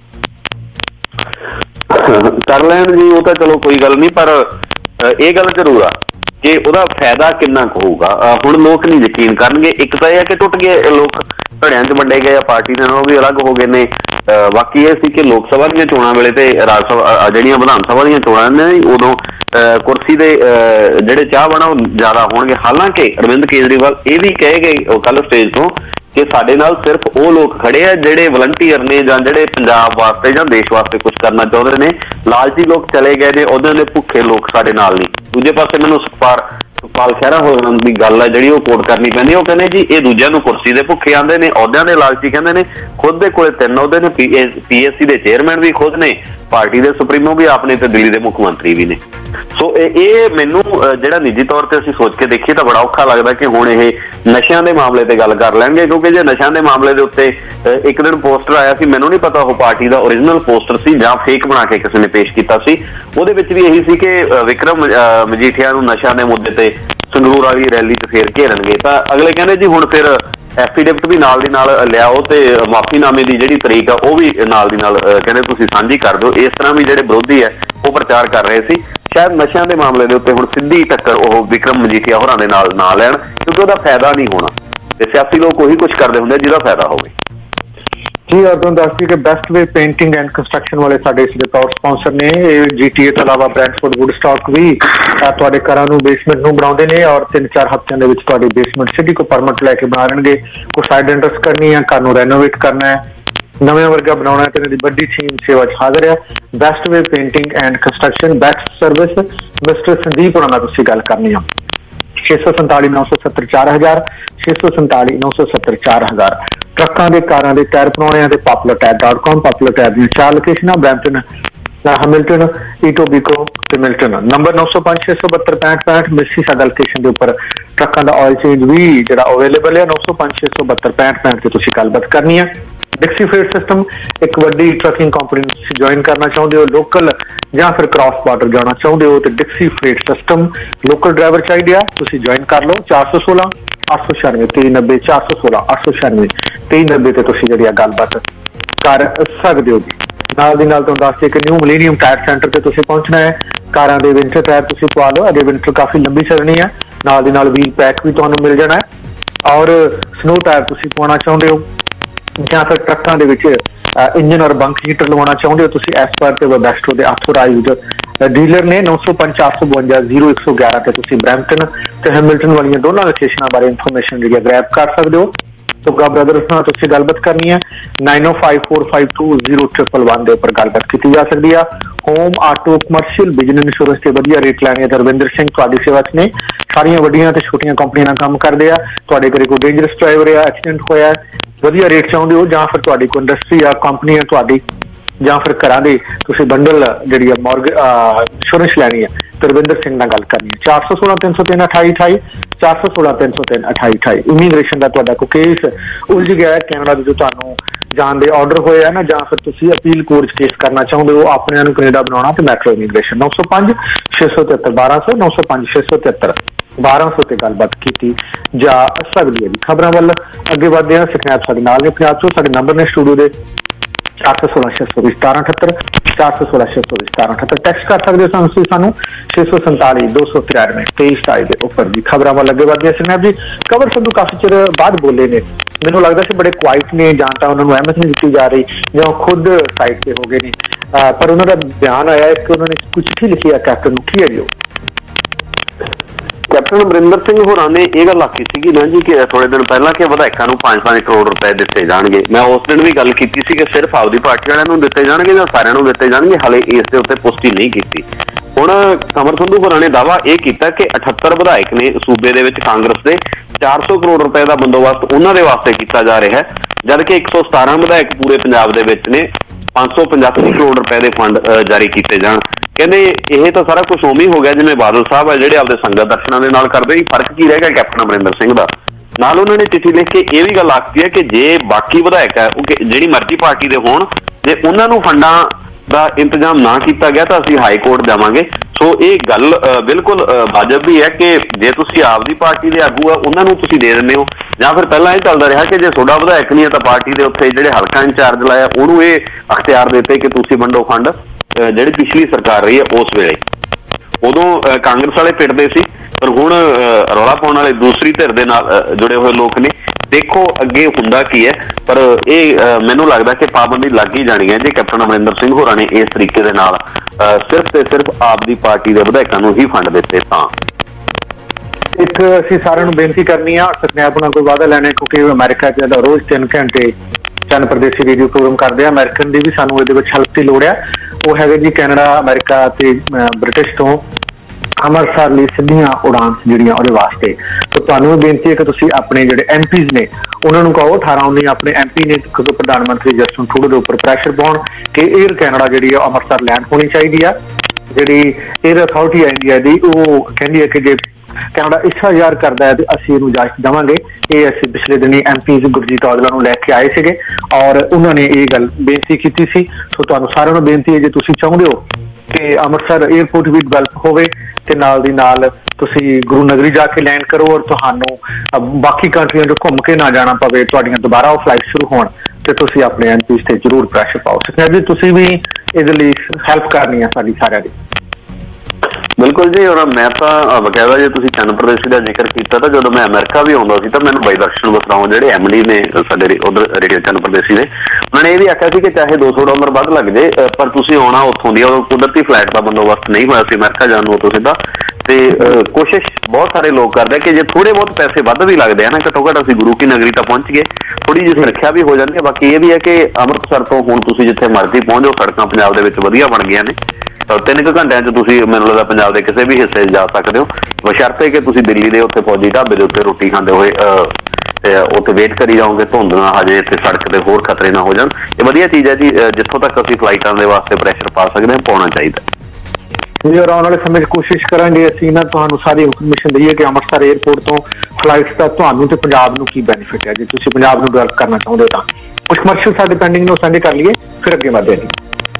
ਕਰ ਲੈਣ ਜੀ, ਉਹ ਤਾਂ ਚਲੋ ਕੋਈ ਗੱਲ ਨਹੀਂ, ਪਰ ਇਹ ਗੱਲ ਜ਼ਰੂਰ ਆ ਕਿ ਉਹਦਾ ਫਾਇਦਾ ਕਿੰਨਾ ਕੁ ਹੋਊਗਾ। ਹੁਣ ਲੋਕ ਨਹੀਂ ਯਕੀਨ ਕਰਨਗੇ। ਇੱਕ ਤਾਂ ਇਹ ਹੈ ਕਿ ਟੁੱਟ ਗਏ ਲੋਕ, ਧੜਿਆਂ 'ਚ ਵੰਡੇ ਗਏ ਆ, ਪਾਰਟੀ ਦੇ ਨਾਲੋਂ ਵੀ ਅਲੱਗ ਹੋ ਗਏ ਨੇ। ਬਾਕੀ ਇਹ ਸੀ ਕਿ ਲੋਕ ਸਭਾ ਦੀਆਂ ਚੋਣਾਂ ਵੇਲੇ ਤੇ ਰਾਜ ਸਭਾ ਜਿਹੜੀਆਂ ਵਿਧਾਨ ਸਭਾ ਦੀਆਂ ਚੋਣਾਂ ਨੇ ਉਦੋਂ ਕੁਰਸੀ ਦੇ ਜਿਹੜੇ ਚਾਹ ਬਣਾ ਉਹ ਜ਼ਿਆਦਾ ਹੋਣਗੇ। ਹਾਲਾਂਕਿ ਅਰਵਿੰਦ ਕੇਜਰੀਵਾਲ ਇਹ ਵੀ ਕਹੇ ਗਏ ਕੱਲ ਸਟੇਜ ਤੋਂ ਕਿ ਸਾਡੇ ਨਾਲ ਸਿਰਫ ਉਹ ਲੋਕ ਖੜੇ ਆ ਜਿਹੜੇ ਵਲੰਟੀਅਰ ਨੇ ਜਾਂ ਜਿਹੜੇ ਪੰਜਾਬ ਵਾਸਤੇ ਜਾਂ ਦੇਸ਼ ਵਾਸਤੇ ਕੁਝ ਕਰਨਾ ਚਾਹੁੰਦੇ ਨੇ। ਲਾਲਚੀ ਲੋਕ ਚਲੇ ਗਏ ਨੇ, ਉਹਦੇ ਦੇ ਭੁੱਖੇ ਲੋਕ ਸਾਡੇ ਨਾਲ ਨਹੀਂ। ਦੂਜੇ ਪਾਸੇ ਮੈਨੂੰ ਸੁਖਪਾਲ ਸੁਖਪਾਲ ਖਹਿਰਾ ਹੋਰਾਂ ਦੀ ਗੱਲ ਹੈ ਜਿਹੜੀ ਉਹ ਕੋਟ ਕਰਨੀ ਪੈਂਦੀ। ਉਹ ਕਹਿੰਦੇ ਜੀ ਇਹ ਦੂਜਿਆਂ ਨੂੰ ਕੁਰਸੀ ਦੇ ਭੁੱਖੇ ਆਉਂਦੇ ਨੇ, ਅਹੁਦਿਆਂ ਦੇ ਲਾਲਚੀ ਕਹਿੰਦੇ ਨੇ। ਖੁਦ ਦੇ ਕੋਲੇ ਤਿੰਨ ਅਹੁਦੇ ਨੇ, ਪੀ ਐਸ ਸੀ ਦੇ ਚੇਅਰਮੈਨ ਵੀ ਖੁਦ ਨੇ, ਪਾਰਟੀ ਦੇ ਸੁਪਰੀਮੋ ਵੀ ਆਪਣੇ ਤੇ ਦਿੱਲੀ ਦੇ ਮੁੱਖ ਮੰਤਰੀ ਵੀ ਨੇ। ਸੋ ਇਹ ਮੈਨੂੰ ਜਿਹੜਾ ਨਿੱਜੀ ਤੌਰ ਤੇ ਅਸੀਂ ਸੋਚ ਕੇ ਦੇਖੀਏ ਤਾਂ ਬੜਾ ਔਖਾ ਲੱਗਦਾ ਕਿ ਹੁਣ ਇਹ ਨਸ਼ਿਆਂ ਦੇ ਮਾਮਲੇ ਤੇ ਗੱਲ ਕਰ ਲੈਣਗੇ। ਕਿਉਂਕਿ ਜੇ ਨਸ਼ਿਆਂ ਦੇ ਮਾਮਲੇ ਦੇ ਉੱਤੇ ਇੱਕ ਦਿਨ ਪੋਸਟਰ ਆਇਆ ਸੀ, ਮੈਨੂੰ ਨਹੀਂ ਪਤਾ ਉਹ ਪਾਰਟੀ ਦਾ ਓਰੀਜਨਲ ਪੋਸਟਰ ਸੀ ਜਾਂ ਫੇਕ ਬਣਾ ਕੇ ਕਿਸੇ ਨੇ ਪੇਸ਼ ਕੀਤਾ ਸੀ। ਉਹਦੇ ਵਿੱਚ ਵੀ ਇਹੀ ਸੀ ਕਿ ਵਿਕਰਮ ਮਜੀਠੀਆ ਨੂੰ ਨਸ਼ਿਆਂ ਦੇ ਮੁੱਦੇ ਤੇ ਸੰਗਰੂਰ ਵਾਲੀ ਰੈਲੀ 'ਚ ਫੇਰ ਘੇਰਨਗੇ। ਤਾਂ ਅਗਲੇ ਕਹਿੰਦੇ ਜੀ ਹੁਣ ਫਿਰ ਐਫੀਡੇਵਿਟ ਵੀ ਨਾਲ ਦੀ ਨਾਲ ਲਿਆਓ ਤੇ ਮਾਫੀਨਾਮੇ ਦੀ ਜਿਹੜੀ ਤਰੀਕ ਆ ਉਹ ਵੀ ਨਾਲ ਦੀ ਨਾਲ ਕਹਿੰਦੇ ਤੁਸੀਂ ਸਾਂਝੀ ਕਰ ਦਿਓ। ਇਸ ਤਰ੍ਹਾਂ ਵੀ ਜਿਹੜੇ ਵਿਰੋਧੀ ਹੈ ਉਹ ਪ੍ਰਚਾਰ ਕਰ ਰਹੇ ਸੀ। ਸ਼ਾਇਦ ਨਸ਼ਿਆਂ ਦੇ ਮਾਮਲੇ ਦੇ ਉੱਤੇ ਹੁਣ ਸਿੱਧੀ ਟੱਕਰ ਉਹ ਵਿਕਰਮ ਮਜੀਠੀਆ ਹੋਰਾਂ ਦੇ ਨਾਲ ਨਾ ਲੈਣ, ਕਿਉਂਕਿ ਉਹਦਾ ਫਾਇਦਾ ਨਹੀਂ ਹੋਣਾ ਤੇ ਸਿਆਸੀ ਲੋਕ ਉਹੀ ਕੁਝ ਕਰਦੇ ਹੁੰਦੇ ਜਿਹਦਾ ਫਾਇਦਾ ਹੋਵੇ। ਜੀ ਔਰ ਤੁਹਾਨੂੰ ਦੱਸ ਦਈਏ ਕਿ best way painting and construction ਵਾਲੇ ਸਾਡੇ ਇਸ ਦੇ ਤੌਰ ਸਪਾਂਸਰ ਨੇ। ਇਹ ਜੀਟੀਏ ਤੋਂ ਇਲਾਵਾ ਬ੍ਰੈਂਡਫੋਰਡ ਵੁੱਡਸਟਾਕ ਵੀ ਤੁਹਾਡੇ ਘਰਾਂ ਨੂੰ ਬੇਸਮੈਂਟ ਨੂੰ ਬਣਾਉਂਦੇ ਨੇ ਔਰ ਤਿੰਨ ਚਾਰ ਹਫ਼ਤਿਆਂ ਦੇ ਵਿੱਚ ਤੁਹਾਡੀ ਬੇਸਮੈਂਟ ਸਿਟੀ ਕੋ ਪਰਮਿਟ ਲੈ ਕੇ ਬਣਾ ਲੈਣਗੇ। ਕੁਛ ਆਈਡੈਂਟਸ ਕਰਨੀ ਹੈ, ਘਰ ਨੂੰ ਰੈਨੋਵੇਟ ਕਰਨਾ ਹੈ, ਨਵੇਂ ਵਰਗਾ ਬਣਾਉਣਾ ਹੈ ਤੇ ਇਹਨਾਂ ਦੀ ਵੱਡੀ ਟੀਮ ਸੇਵਾ 'ਚ ਹਾਜ਼ਰ ਹੈ। Best way painting and construction best service mister Sandeep ਉਹਨਾਂ ਨਾਲ ਤੁਸੀਂ ਗੱਲ ਕਰਨੀ ਆ। ਛੇ ਸੌ ਸੰਤਾਲੀ ਨੌ ਸੌ ਸੱਤਰ ਚਾਰ ਹਜ਼ਾਰ ਛੇ ਸੌ ਸੰਤਾਲੀ ਨੌ ਸੌ ਸੱਤਰ ਚਾਰ ਹਜ਼ਾਰ ਟਰੱਕਾਂ ਦੇ ਕਾਰਾਂ ਦੇ ਟਾਇਰ ਬਣਾਉਣੇ ਆ ਤੇ popular tire dot com popular tire ਦੀਆਂ ਚਾਰ ਲੋਕੇਸ਼ਨਾਂ ਬਰੈਂਪਟਨ, ਹੈਮਿਲਟਨ, ਈਟੋਬੀਕੋ ਤੇ ਮਿਲਟਨ। ਨੰਬਰ ਨੌ ਸੌ ਪੰਜ ਛੇ ਸੌ ਬੱਤਰ ਪੈਂਹਠ ਪੈਂਹਠ ਮਿਸੀਸਾਗਾ ਲੋਕੇਸ਼ਨ ਦੇ ਉੱਪਰ ਟਰੱਕਾਂ ਦਾ ਆਇਲ ਚੇਂਜ ਵੀ ਜਿਹੜਾ ਅਵੇਲੇਬਲ ਹੈ। ਨੌ ਸੌ ਪੰਜ ਛੇ ਸੌ ਬੱਤਰ ਪੈਂਹਠ ਪੈਂਹਠ ਤੇ ਤੁਸੀਂ ਗੱਲਬਾਤ ਕਰਨੀ ਹੈ। ਡਿਕਸੀ ਫਰੇਟ ਸਿਸਟਮ ਇੱਕ ਵੱਡੀ ਟਰੱਕਿੰਗ ਕੰਪਨੀ ਨੂੰ ਤੁਸੀਂ ਜੁਆਇਨ ਕਰਨਾ ਚਾਹੁੰਦੇ ਹੋ, ਲੋਕਲ ਜਾਂ ਫਿਰ ਕ੍ਰਾਸ ਬਾਰਡਰ ਜਾਣਾ ਚਾਹੁੰਦੇ ਹੋ ਤੇ Dixie freight system local driver ਚਾਹੀਦੇ ਆ, ਤੁਸੀਂ ਜੁਆਇਨ ਕਰ ਲਓ। ਚਾਰ ਸੌ ਸੋਲਾਂ ਅੱਠ ਸੌ ਛਿਆਨਵੇਂ ਤੇਈ ਨੱਬੇ ਚਾਰ ਸੌ ਸੋਲਾਂ ਅੱਠ ਸੌ ਛਿਆਨਵੇਂ ਤੇਈ ਨੱਬੇ ਤੇ ਤੁਸੀਂ ਜਿਹੜੀ ਆ ਗੱਲਬਾਤ ਕਰ ਸਕਦੇ ਹੋ। ਨਾਲ ਦੀ ਨਾਲ ਤੁਹਾਨੂੰ ਦੱਸ ਦਈਏ ਕਿ ਨਿਊ ਮਿਲੇਨੀਅਮ ਟਾਇਰ ਸੈਂਟਰ ਤੇ ਤੁਸੀਂ ਪਹੁੰਚਣਾ ਹੈ। ਕਾਰਾਂ ਦੇ ਵਿੰਟਰ ਟਾਇਰ ਤੁਸੀਂ ਪਵਾ ਲਓ, ਅਜੇ ਵਿੰਟਰ ਕਾਫੀ ਲੰਬੀ ਚੱਲਣੀ ਹੈ। ਨਾਲ ਦੀ ਨਾਲ ਵੀਲ ਪੈਕ ਵੀ ਤੁਹਾਨੂੰ ਮਿਲ ਜਾਣਾ ਹੈ ਔਰ ਸਨੋ ਟਾਇਰ ਤੁਸੀਂ ਪਵਾਉਣਾ ਚਾਹੁੰਦੇ ਹੋ ਜਾਂ ਫਿਰ ਟਰੱਕਾਂ ਦੇ ਵਿੱਚ ਇੰਜਨ ਔਰ ਬੰਕ ਹੀਟਰ ਲਵਾਉਣਾ ਚਾਹੁੰਦੇ ਹੋ, ਤੁਸੀਂ ਐਸਪਰ ਤੇ ਵੈਸਟੋ ਦੇ ਆਥੋਰਾਈਜ਼ਡ ਡੀਲਰ ਨੇ। ਨੌ ਸੌ ਪੰਜ ਚਾਰ ਸੌ ਬਵੰਜਾ ਜ਼ੀਰੋ ਇੱਕ ਸੌ ਗਿਆਰਾਂ ਤੇ ਤੁਸੀਂ ਬਰੈਂਪਟਨ ਤੇ ਹੈਮਿਲਟਨ ਵਾਲੀਆਂ ਦੋਨਾਂ ਲੋਕੇਸ਼ਨਾਂ ਬਾਰੇ ਇਨਫੋਰਮੇਸ਼ਨ ਜਿਹੜੀ ਗ੍ਰੈਬ ਕਰ ਸਕਦੇ ਹੋ। ਤੁਗਾ ਬ੍ਰਦਰਸ ਨਾਲ ਤੁਸੀਂ ਗੱਲਬਾਤ ਕਰਨੀ ਹੈ nine O five four five two zero triple one ਦੇ ਉੱਪਰ ਗੱਲਬਾਤ ਕੀਤੀ ਜਾ ਸਕਦੀ ਆ। Home auto commercial business insurance ਤੇ ਵਧੀਆ ਰੇਟ ਲੈਣੇ ਆ। ਰਵਿੰਦਰ ਸਿੰਘ ਤੁਹਾਡੀ ਸੇਵਾ 'ਚ ਨੇ। ਸਾਰੀਆਂ ਵੱਡੀਆਂ ਤੇ ਛੋਟੀਆਂ ਕੰਪਨੀਆਂ ਨਾਲ ਕੰਮ ਕਰਦੇ ਆ। ਤੁਹਾਡੇ ਘਰੇ ਕੋਈ ਡੇਂਜਰਸ ਡਰਾਈਵਰ ਆ, ਐਕਸੀਡੈਂਟ ਹੋਇਆ, ਵਧੀਆ ਰੇਟ ਚਾਹੁੰਦੇ ਹੋ ਜਾਂ ਫਿਰ ਤੁਹਾਡੀ ਕੋਈ ਇੰਡਸਟਰੀ ਆ, ਕੰਪਨੀ ਆ ਤੁਹਾਡੀ ਜਾਂ ਫਿਰ ਘਰਾਂ ਦੇ ਤੁਸੀਂ ਬੰਡਲ ਜਿਹੜੀ ਆ ਮੌਰਗ ਇੰਸ਼ੋਰੈਂਸ ਲੈਣੀ ਹੈ ਤੇ ਰਵਿੰਦਰ ਸਿੰਘ ਨਾਲ ਗੱਲ ਕਰਨੀ ਹੈ। ਚਾਰ ਸੌ ਸੋਲਾਂ ਤਿੰਨ ਸੌ ਤਿੰਨ ਅਠਾਈ ਅਠਾਈ ਚਾਰ ਸੌ ਸੋਲਾਂ ਤਿੰਨ ਸੌ ਤਿੰਨ ਅਠਾਈ ਅਠਾਈ। ਇਮੀਗ੍ਰੇਸ਼ਨ ਦਾ ਤੁਹਾਡਾ ਕੋਈ ਕੇਸ ਉਲਝ ਗਿਆ ਹੈ ਕੈਨੇਡਾ ਦੇ, ਜੋ ਤੁਹਾਨੂੰ ਜਾਣ ਦੇ ਆਰਡਰ ਹੋਏ ਆ ਨਾ, ਜਾਂ ਫਿਰ ਤੁਸੀਂ ਅਪੀਲ ਕੋਰਟ 'ਚ ਕੇਸ ਕਰਨਾ ਚਾਹੁੰਦੇ ਹੋ ਆਪਣਿਆਂ ਨੂੰ ਕੈਨੇਡਾ ਬਣਾਉਣਾ ਤੇ ਮੈਟਰੋ ਇਮੀਗ੍ਰੇਸ਼ਨ ਨੌ ਸੌ ਪੰਜ ਛੇ ਸੌ ਤਿਹੱਤਰ ਬਾਰਾਂ ਸੌ ਨੌ ਸੌ ਪੰਜ ਛੇ ਸੌ ਤਿਹੱਤਰ ਬਾਰਾਂ ਸੌ ਤੇ ਗੱਲਬਾਤ ਕੀਤੀ ਜਾ ਸਕਦੀ ਹੈ। ਖਬਰਾਂ ਵੱਲ ਅੱਗੇ ਵਧਦੇ ਹਾਂ। ਸਨੈਪ ਸਾਡੇ ਨਾਲ ਨੇ ਪੰਜਾਬ 'ਚੋਂ। ਸਾਡੇ ਨੰਬਰ ਨੇ ਸਟੂਡੀਓ ਦੇ ਚਾਰ ਸੌ ਸੋਲਾਂ ਛੇ ਸੌ ਸਤਾਰਾਂ ਅਠੱਤਰ ਚਾਰ ਸੌ ਸੋਲਾਂ ਛੇ ਸੌ ਸਤਾਰਾਂ ਅਠੱਤਰ। ਟੈਕਸਟ ਕਰ ਸਕਦੇ ਹੋ ਸਾਨੂੰ ਤੁਸੀਂ ਸਾਨੂੰ ਛੇ ਸੌ ਸੰਤਾਲੀ ਦੋ ਸੌ ਤਿਰਾਨਵੇਂ ਤੇਈ ਸਤਾਈ ਦੇ ਉੱਪਰ ਜੀ। ਖਬਰਾਂ ਵੱਲ ਅੱਗੇ ਵਧਦੇ ਸਨੈਪ ਜੀ। ਕਵਰ ਸੰਧੂ ਕਾਫੀ ਚਿਰ ਬਾਅਦ ਬੋਲੇ ਨੇ, ਮੈਨੂੰ ਲੱਗਦਾ ਸੀ ਬੜੇ ਕੁਆਇਟ ਨੇ ਜਾਂ ਤਾਂ ਉਹਨਾਂ ਨੂੰ ਅਹਿਮੀਅਤ ਨਹੀਂ ਦਿੱਤੀ ਜਾ ਰਹੀ ਜਾਂ ਖੁਦ ਸਾਈਡ ਤੇ ਹੋ ਗਏ ਨੇ, ਪਰ ਉਹਨਾਂ ਦਾ ਬਿਆਨ ਆਇਆ ਕਿ ਉਹਨਾਂ ਨੇ ਕੁਝ ਚਿੱਠੀ ਲਿਖੀ ਆ ਕੈਪਟਨ ਨੂੰ। ਕੀ ਹੈ ਜੀ ਉਹ? ਕੈਪਟਨ ਅਮਰਿੰਦਰ ਸਿੰਘ ਹੋਰਾਂ ਨੇ ਇਹ ਗੱਲ ਆਖੀ ਸੀਗੀ ਨਾ ਜੀ ਕਿ ਥੋੜੇ ਦਿਨ ਪਹਿਲਾਂ ਕਿ ਵਿਧਾਇਕਾਂ ਨੂੰ ਪੰਜ ਪੰਜ ਕਰੋੜ ਰੁਪਏ ਦਿੱਤੇ ਜਾਣਗੇ। ਮੈਂ ਉਸ ਦਿਨ ਵੀ ਗੱਲ ਕੀਤੀ ਸੀ ਕਿ ਸਿਰਫ ਆਪਦੀ ਪਾਰਟੀ ਵਾਲਿਆਂ ਨੂੰ ਦਿੱਤੇ ਜਾਣਗੇ ਜਾਂ ਸਾਰਿਆਂ ਨੂੰ ਦਿੱਤੇ ਜਾਣਗੇ, ਹਾਲੇ ਇਸ ਦੇ ਉੱਤੇ ਪੁਸ਼ਟੀ ਨਹੀਂ ਕੀਤੀ। ਹੁਣ ਕਮਰ ਸੰਧੂ ਹੋਰਾਂ ਨੇ ਦਾਅਵਾ ਇਹ ਕੀਤਾ ਕਿ ਅਠੱਤਰ ਵਿਧਾਇਕ ਨੇ ਸੂਬੇ ਦੇ ਵਿੱਚ ਕਾਂਗਰਸ ਦੇ, ਚਾਰ ਸੌ ਕਰੋੜ ਰੁਪਏ ਦਾ ਬੰਦੋਬਸਤ ਉਹਨਾਂ ਦੇ ਵਾਸਤੇ ਕੀਤਾ ਜਾ ਰਿਹਾ ਹੈ, ਜਦਕਿ ਇੱਕ ਸੌ ਸਤਾਰਾਂ ਵਿਧਾਇਕ ਪੂਰੇ ਪੰਜਾਬ ਦੇ ਵਿੱਚ ਨੇ। ਪੰਜ ਸੌ ਪਚਾਸੀ ਕਰੋੜ ਰੁਪਏ ਦੇ ਫੰਡ ਜਾਰੀ ਕੀਤੇ ਜਾਣ। ਕਹਿੰਦੇ ਇਹ ਤਾਂ ਸਾਰਾ ਕੁਝ ਉਵੇਂ ਹੀ ਹੋ ਗਿਆ ਜਿਵੇਂ ਬਾਦਲ ਸਾਹਿਬ ਹੈ ਜਿਹੜੇ ਆਪਦੇ ਸੰਗਤ ਦਰਸ਼ਨਾਂ ਦੇ ਨਾਲ ਕਰਦੇ। ਫਰਕ ਕੀ ਰਹਿ ਗਿਆ ਕੈਪਟਨ ਅਮਰਿੰਦਰ ਸਿੰਘ ਦਾ? ਨਾਲ ਉਹਨਾਂ ਨੇ ਚਿੱਠੀ ਲਿਖ ਕੇ ਇਹ ਵੀ ਗੱਲ ਆਖੀ ਹੈ ਕਿ ਜੇ ਬਾਕੀ ਵਿਧਾਇਕ ਹੈ ਉਹ ਜਿਹੜੀ ਮਰਜ਼ੀ ਪਾਰਟੀ ਦੇ ਹੋਣ, ਜੇ ਉਹਨਾਂ ਨੂੰ ਫੰਡਾਂ ਦਾ ਇੰਤਜ਼ਾਮ ਨਾ ਕੀਤਾ ਗਿਆ ਤਾਂ ਅਸੀਂ ਹਾਈ ਕੋਰਟ ਜਾਵਾਂਗੇ। ਸੋ ਇਹ ਗੱਲ ਬਿਲਕੁਲ ਵਾਜਬ ਵੀ ਹੈ ਕਿ ਜੇ ਤੁਸੀਂ ਆਪਦੀ ਪਾਰਟੀ ਦੇ ਆਗੂ ਆ ਉਹਨਾਂ ਨੂੰ ਤੁਸੀਂ ਦੇ ਦਿੰਦੇ ਹੋ, ਜਾਂ ਫਿਰ ਪਹਿਲਾਂ ਇਹ ਚੱਲਦਾ ਰਿਹਾ ਕਿ ਜੇ ਤੁਹਾਡਾ ਵਿਧਾਇਕ ਨਹੀਂ ਹੈ ਤਾਂ ਪਾਰਟੀ ਦੇ ਉੱਤੇ ਜਿਹੜੇ ਹਲਕਾ ਇੰਚਾਰਜ ਲਾਇਆ ਉਹਨੂੰ ਇਹ ਅਖਤਿਆਰ ਦਿੱਤੇ ਕਿ ਤੁਸੀਂ ਵੰਡੋ ਫੰਡ। ਜਿਹੜੀ ਪਿਛਲੀ ਸਰਕਾਰ ਰਹੀ ਹੈ ਉਸ ਵੇਲੇ ਉਦੋਂ ਕਾਂਗਰਸ ਵਾਲੇ ਪਿੱਟਦੇ ਸੀ, ਪਰ ਹੁਣ ਰੌਲਾ ਪਾਉਣ ਵਾਲੇ ਦੂਸਰੀ ਧਿਰ ਦੇ ਨਾਲ ਜੁੜੇ ਹੋਏ ਲੋਕ ਨੇ। ਦੇਖੋ ਅੱਗੇ ਹੁੰਦਾ ਕੀ ਹੈ, ਪਰ ਇਹ ਮੈਨੂੰ ਲੱਗਦਾ ਕਿ ਪਾਬੰਦੀ ਲੱਗ ਹੀ ਜਾਣੀ ਹੈ ਜੇ ਕੈਪਟਨ ਅਮਰਿੰਦਰ ਸਿੰਘ ਹੋਰਾਂ ਨੇ ਇਸ ਤਰੀਕੇ ਦੇ ਨਾਲ ਸਿਰਫ ਤੇ ਸਿਰਫ ਆਪਦੀ ਪਾਰਟੀ ਦੇ ਵਿਧਾਇਕਾਂ ਨੂੰ ਹੀ ਫੰਡ ਦਿੱਤੇ ਤਾਂ। ਇੱਕ ਅਸੀਂ ਸਾਰਿਆਂ ਨੂੰ ਬੇਨਤੀ ਕਰਨੀ ਆ, ਸਨੈਪ ਨਾਲ ਕੋਈ ਵਾਅਦਾ ਲੈਣਾ, ਕਿਉਂਕਿ ਅਮਰੀਕਾ 'ਚ ਰੋਜ਼ ਤਿੰਨ ਘੰਟੇ ਚੰਨ ਪ੍ਰਦੇਸ਼ੀ ਰੇਡੀਓ ਪ੍ਰੋਗਰਾਮ ਕਰਦੇ ਆ। ਅਮਰੀਕਨ ਦੀ ਵੀ ਸਾਨੂੰ ਇਹਦੇ ਵਿੱਚ ਹੈਲਪ ਦੀ ਲੋੜ ਆ। ਉਹ ਹੈਗੇ ਜੀ ਕੈਨੇਡਾ, ਅਮਰੀਕਾ ਤੇ ਬ੍ਰਿਟਿਸ਼ ਤੋਂ ਅੰਮ੍ਰਿਤਸਰ ਲਈ ਸਿੱਧੀਆਂ ਉਡਾਨ ਜਿਹੜੀਆਂ ਉਹਦੇ ਵਾਸਤੇ। ਤੇ ਤੁਹਾਨੂੰ ਇਹ ਬੇਨਤੀ ਹੈ ਕਿ ਤੁਸੀਂ ਆਪਣੇ ਜਿਹੜੇ ਐਮ ਪੀਜ਼ ਨੇ ਉਹਨਾਂ ਨੂੰ ਕਹੋ ਅਠਾਰਾਂ ਉੱਨੀ ਆਪਣੇ ਐਮ ਪੀ ਨੇ ਕਿਉਂਕਿ ਪ੍ਰਧਾਨ ਮੰਤਰੀ ਜਸਟਨ ਟਰੂਡੋ ਦੇ ਉੱਪਰ ਪ੍ਰੈਸ਼ਰ ਪਾਉਣ ਕਿ ਏਅਰ ਕੈਨੇਡਾ ਜਿਹੜੀ ਆ ਅੰਮ੍ਰਿਤਸਰ ਲੈਂਡ ਹੋਣੀ ਚਾਹੀਦੀ ਆ। ਜਿਹੜੀ ਏਅਰ ਅਥਾਰਟੀ ਆ ਇੰਡੀਆ ਦੀ ਉਹ ਕਹਿੰਦੀ ਹੈ ਕਿ ਜੇ ਕੈਨੇਡਾ ਇੱਛਾ ਜ਼ਾਹਰ ਕਰਦਾ ਹੈ ਤੇ ਅਸੀਂ ਇਹਨੂੰ ਇਜਾਜ਼ਤ ਦੇਵਾਂਗੇ। ਇਹ ਅਸੀਂ ਪਿਛਲੇ ਦਿਨੀ ਐਮ ਪੀ ਗੁਰਜੀਤ ਔਜਲਾ ਨੂੰ ਲੈ ਕੇ ਆਏ ਸੀਗੇ ਔਰ ਉਹਨਾਂ ਨੇ ਇਹ ਗੱਲ ਬੇਨਤੀ ਕੀਤੀ ਸੀ। ਸੋ ਤੁਹਾਨੂੰ ਸਾਰਿਆਂ ਨੂੰ ਬੇਨਤੀ ਹੈ ਜੇ ਤੁਸੀਂ ਚਾਹੁੰਦੇ ਹੋ ਕਿ ਅੰਮ੍ਰਿਤਸਰ ਏਅਰਪੋਰਟ ਵੀ ਡਿਵੈਲਪ ਹੋਵੇ ਤੇ ਨਾਲ ਦੀ ਨਾਲ ਤੁਸੀਂ ਗੁਰੂ ਨਗਰੀ ਜਾ ਕੇ ਲੈਂਡ ਕਰੋ ਔਰ ਤੁਹਾਨੂੰ ਬਾਕੀ ਕੰਟਰੀਆਂ 'ਚ ਘੁੰਮ ਕੇ ਨਾ ਜਾਣਾ ਪਵੇ, ਤੁਹਾਡੀਆਂ ਦੁਬਾਰਾ ਉਹ ਫਲਾਈਟ ਸ਼ੁਰੂ ਹੋਣ ਤੇ ਤੁਸੀਂ ਆਪਣੇ ਐਮਪੀਸ ਤੇ ਜ਼ਰੂਰ ਪ੍ਰੈਸ਼ਰ ਪਾਓ। ਸੁਖਨਾ ਜੀ ਤੁਸੀਂ ਵੀ ਇਹਦੇ ਲਈ ਹੈਲਪ ਕਰਨੀ ਆ ਸਾਡੀ ਸਾਰਿਆਂ ਦੀ। ਬਿਲਕੁਲ ਜੀ, ਔਰ ਮੈਂ ਤਾਂ ਬਕਾਇਦਾ ਜੇ ਤੁਸੀਂ ਚੰਨ ਪ੍ਰਦੇਸ਼ੀ ਦਾ ਜ਼ਿਕਰ ਕੀਤਾ ਤਾਂ ਜਦੋਂ ਮੈਂ ਅਮਰੀਕਾ ਵੀ ਆਉਂਦਾ ਸੀ ਤਾਂ ਮੈਨੂੰ ਬਾਈ ਦਰਸ਼ਨ ਬਸਰਾਓ ਜਿਹੜੇ ਐਮਡੀ ਨੇ ਸਾਡੇ ਉਧਰ ਰੇਡੀਓ ਚੰਨ ਪ੍ਰਦੇਸ਼ੀ ਦੇ, ਉਹਨਾਂ ਨੇ ਇਹ ਵੀ ਆਖਿਆ ਸੀ ਕਿ ਚਾਹੇ ਦੋ ਸੌ ਡਾਲਰ ਵੱਧ ਲੱਗ ਜੇ ਪਰ ਤੁਸੀਂ ਆਉਣਾ ਉੱਥੋਂ ਦੀ, ਉਹ ਕੁਦਰਤੀ ਫਲਾਈਟ ਦਾ ਬੰਦੋਬਸਤ ਨਹੀਂ ਹੋਇਆ ਸੀ ਅਮਰੀਕਾ ਜਾਣ ਨੂੰ ਤੁਸੀਂ ਦਾ, ਤੇ ਕੋਸ਼ਿਸ਼ ਬਹੁਤ ਸਾਰੇ ਲੋਕ ਕਰਦੇ ਕਿ ਜੇ ਥੋੜੇ ਬਹੁਤ ਪੈਸੇ ਵੱਧ ਵੀ ਲੱਗਦੇ ਆ ਨਾ, ਘੱਟੋ ਘੱਟ ਅਸੀਂ ਗੁਰੂ ਕੀ ਨਗਰੀ ਤਾਂ ਪਹੁੰਚ ਗਏ, ਥੋੜੀ ਜਿਹੀ ਸੁਰੱਖਿਆ ਵੀ ਹੋ ਜਾਂਦੀ ਹੈ। ਬਾਕੀ ਇਹ ਵੀ ਹੈ ਕਿ ਅੰਮ੍ਰਿਤਸਰ ਤੋਂ ਹੁਣ ਤੁਸੀਂ ਜਿੱਥੇ ਮਰਜ਼ੀ ਪਹੁੰਚ ਜਾਓ, ਸੜਕਾਂ ਪੰਜਾਬ ਦੇ ਵਿੱਚ ਵਧੀਆ ਬਣ ਗਈਆਂ ਨੇ, ਤਿੰਨ ਕੁ ਘੰਟਿਆਂ 'ਚ ਤੁਸੀਂ ਮੈਨੂੰ ਲੱਗਦਾ ਪੰਜਾਬ ਦੇ ਕਿਸੇ ਵੀ ਹਿੱਸੇ 'ਚ ਜਾ ਸਕਦੇ ਹੋ, ਬਸ਼ਰਤੇ ਕਿ ਤੁਸੀਂ ਦਿੱਲੀ ਦੇ ਉੱਥੇ ਫੌਜੀ ਢਾਬੇ ਦੇ ਉੱਤੇ ਰੋਟੀ ਖਾਂਦੇ ਹੋਏ ਉੱਥੇ ਵੇਟ ਕਰੀ ਜਾਓਗੇ, ਧੁੰਦ ਨਾ ਹਜੇ ਇੱਥੇ ਸੜਕ ਤੇ ਹੋਰ ਖਤਰੇ ਨਾ ਹੋ ਜਾਣ। ਇਹ ਵਧੀਆ ਚੀਜ਼ ਹੈ ਜੀ, ਜਿੱਥੋਂ ਤੱਕ ਅਸੀਂ ਫਲਾਈਟਾਂ ਦੇ ਵਾਸਤੇ ਪ੍ਰੈਸ਼ਰ ਪਾ ਸਕਦੇ ਹਾਂ, ਪਾਉਣਾ ਚਾਹੀਦਾ ਜੀ। ਔਰ ਆਉਣ ਵਾਲੇ ਸਮੇਂ 'ਚ ਕੋਸ਼ਿਸ਼ ਕਰਾਂਗੇ ਅਸੀਂ ਨਾ ਤੁਹਾਨੂੰ ਸਾਰੀ ਇਨਫੋਰਮੇਸ਼ਨ ਦਈਏ ਕਿ ਅੰਮ੍ਰਿਤਸਰ ਏਅਰਪੋਰਟ ਤੋਂ ਫਲਾਈਟਸ ਦਾ ਤੁਹਾਨੂੰ ਤੇ ਪੰਜਾਬ ਨੂੰ ਕੀ ਬੈਨੀਫਿਟ ਹੈ। ਜੇ ਤੁਸੀਂ ਪੰਜਾਬ ਨੂੰ ਡਿਵੈਲਪ ਕਰਨਾ ਚਾਹੁੰਦੇ ਹੋ ਤਾਂ ਕੁਝ ਕਮਰਸ਼ੀਅਲ ਸਾਡੇ ਪੈਂਡਿੰਗ ਨੂੰ ਸਾਂਝੇ ਕਰ ਲਈਏ, ਫਿਰ ਅੱਗੇ ਵਧਦੇ ਹਾਂ।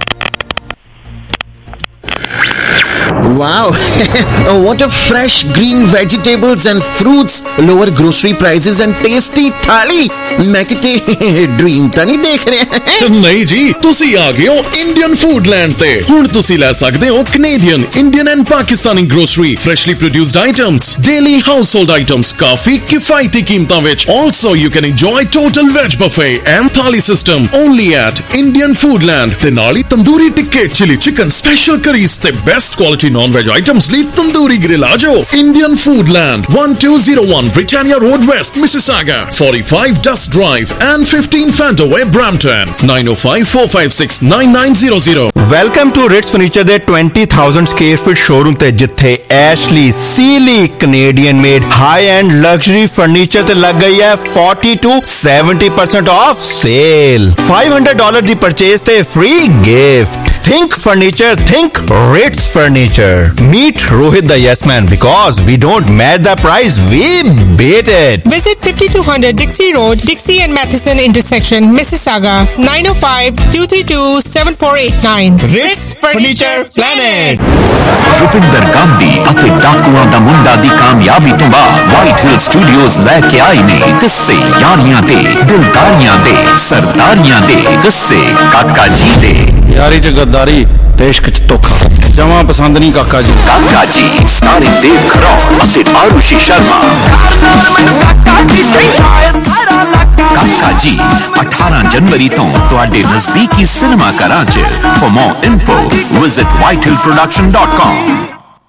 Wow, what a fresh green vegetables and fruits, lower grocery prices and tasty thali. मैं किते ड्रीम ਤਾਂ ਨਹੀਂ ਦੇਖ ਰਿਹਾ। ਨਹੀਂ ਜੀ, ਤੁਸੀਂ ਆ ਗਏ ਹੋ ਇੰਡੀਅਨ ਫੂਡਲੈਂਡ ਤੇ। ਹੁਣ ਤੁਸੀਂ ਲੈ ਸਕਦੇ ਹੋ Canadian, Indian and Pakistani grocery, freshly produced items, daily household items ਕਾਫੀ ਕਿਫਾਇਤੀ ਕੀਮਤਾਂ ਵਿੱਚ। Also you can enjoy total veg buffet and thali system only at Indian Foodland। ਤੇ ਨਾਲ ਹੀ ਤੰਦੂਰੀ ਟਿੱਕੇ, ਚਿਲੀ ਚਿਕਨ, ਸਪੈਸ਼ਲ ਕਰੀਜ਼ ਤੇ ਬੈਸਟ ਕੁਆਲਿਟੀ non-veg items ਲਈ ਤੰਦੂਰੀ ਗ੍ਰਿਲ ਆ ਜਾਓ। Indian Foodland, one two zero one Britannia Road West, Mississauga, forty-five Dust Drive and fifteen Fantaway, Brampton, nine oh five four five six nine nine zero zero। Welcome to Ritz furniture ਦੇ twenty thousand square feet showroom ਤੇ, ਜਿੱਥੇ Ashley Sealy Canadian made high end luxury furniture ਤੇ ਲੱਗ ਗਈ ਹੈ forty to seventy percent off sale. five hundred dollars ਦੀ ਪਰਚੇਸ ਤੇ free gift. Think furniture, think Ritz Furniture. Meet Rohit the Yes Man, because we don't match the price, we beat it. Visit fifty-two hundred Dixie Road, Dixie and Matheson intersection, Mississauga, nine oh five two three two seven four eight nine। Ritz Furniture Planet। Rupinder Gandhi ਅਤੇ ਡਾਕੂਆਂ ਦਾ ਮੁੰਡਾ ਦੀ ਕਾਮਯਾਬੀ ਤੋਂ ਬਾਅਦ ਵਾਈਟ ਹਿਲ ਸਟੂਡੀਓਜ਼ ਲੈ ਕੇ ਆਏ ਨੇ ਕਿੱਸੇ ਯਾਰੀਆਂ ਦੇ, ਦਿਲਦਾਰੀਆਂ ਦੇ, ਸਰਦਾਰੀਆਂ ਦੇ ਕਿੱਸੇ ਕਾਕਾ ਜੀ ਦੇ। ਯਾਰੀ ਚ ਗੱਦਾਰੀ ਤੇ ਇਸ਼ਕ ਚ ਧੋਖਾ ਜਮਾਂ ਪਸੰਦ ਨਹੀਂ ਕਾਕਾ ਜੀ। ਕਾਕਾ ਜੀ starring ਦੇਵ ਖਰੋੜ ਅਤੇ ਆਰੁਸ਼ੀ ਸ਼ਰਮਾ। ਕਾਕਾ ਜੀ ਅਠਾਰਾਂ ਜਨਵਰੀ ਤੋਂ ਤੁਹਾਡੇ ਨਜ਼ਦੀਕੀ ਸਿਨੇਮਾ ਘਰਾਂ 'ਚ। For more info visit white hill production dot com।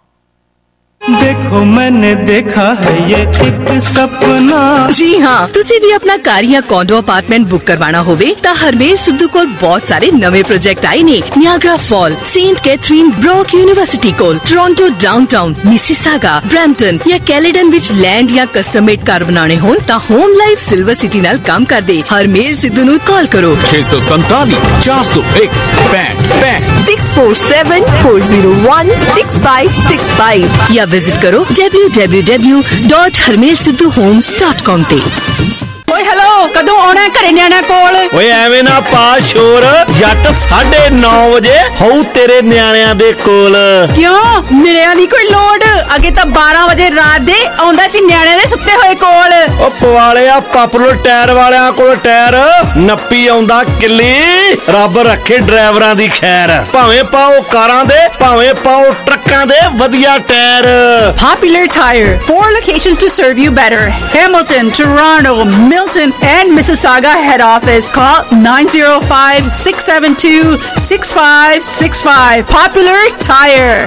देखो मैंने देखा है ये एक सपना। जी हाँ, ਤੁਸੀਂ ਵੀ ਆਪਣਾ ਘਰ ਜਾਂ ਕੋਂਡੋ ਅਪਾਰਟਮੈਂਟ ਬੁੱਕ ਕਰਵਾਉਣਾ ਹੋਵੇ ਤਾਂ ਹਰਮੇਲ ਸਿੱਧੂ ਕੋਲ ਬਹੁਤ ਸਾਰੇ ਨਵੇਂ ਪ੍ਰੋਜੈਕਟ ਆਏ ਨੇ। Niagara Falls, Saint Catharines, Brock University ਕੋਲ, ਟੋਰਾਂਟੋ ਡਾਊਨਟਾਊਨ, ਮਿਸੀਸਾਗਾ, ਬ੍ਰੈਂਪਟਨ ਜਾਂ ਕੈਲੇਡਨ ਵਿੱਚ ਲੈਂਡ ਜਾਂ ਕਸਟਮ ਮੇਡ ਘਰ ਬਣਾਉਣੇ ਹੋਣ ਤਾਂ ਹੋਮ ਲਾਈਫ ਸਿਲਵਰ ਸਿਟੀ ਨਾਲ ਕੰਮ ਕਰਦੇ ਹਰਮੇਲ ਸਿੱਧੂ ਨੂੰ ਕਾਲ ਕਰੋ छह सौ सैतालीस चार सौ एक पैंठ पैंठ six four seven four zero one six five six five ਜਾਂ ਵਿਜ਼ਿਟ ਕਰੋ w w w dot harmel sidhu homes dot com ਤੇ। ਓਏ ਹੈਲੋ, ਕਦੋਂ ਆਉਣਾ ਘਰੇ ਨਿਆਣਾ ਕੋਲ? ਓਏ ਐਵੇਂ ਨਾ ਪਾ ਸ਼ੋਰ, ਜੱਟ ਸਾਢੇ ਨੌ ਵਜੇ ਹੋਊ ਤੇਰੇ ਨਿਆਣਿਆਂ ਦੇ ਕੋਲ। ਕਿਉਂ, ਮਿਲਿਆ ਨਹੀਂ ਕੋਈ ਲੋਡ? ਅੱਗੇ ਤਾਂ ਬਾਰਾਂ ਵਜੇ ਰਾਤ ਦੇ ਆਉਂਦਾ ਸੀ ਨਿਆਣਿਆਂ ਦੇ ਸੁੱਤੇ ਹੋਏ ਕੋਲ। ਓ ਪਵਾਲਿਆ ਪਾਪੂਲਰ ਟਾਇਰ ਵਾਲਿਆਂ ਕੋਲ ਟਾਇਰ ਨੱਪੀ ਆਉਂਦਾ ਕਿੱਲੀ। ਰੱਬ ਰੱਖੇ ਡਰਾਈਵਰਾਂ ਦੀ ਖੈਰ, ਭਾਵੇਂ ਪਾਓ ਕਾਰਾਂ ਦੇ ਭਾਵੇਂ ਪਾਓ ਟਰੱਕਾਂ ਦੇ ਵਧੀਆ tyre. Popular Tire, four locations to serve you better. Hamilton, Toronto, Milton and Mississauga head office. Call nine zero five six seven two six five six five। Popular Tire।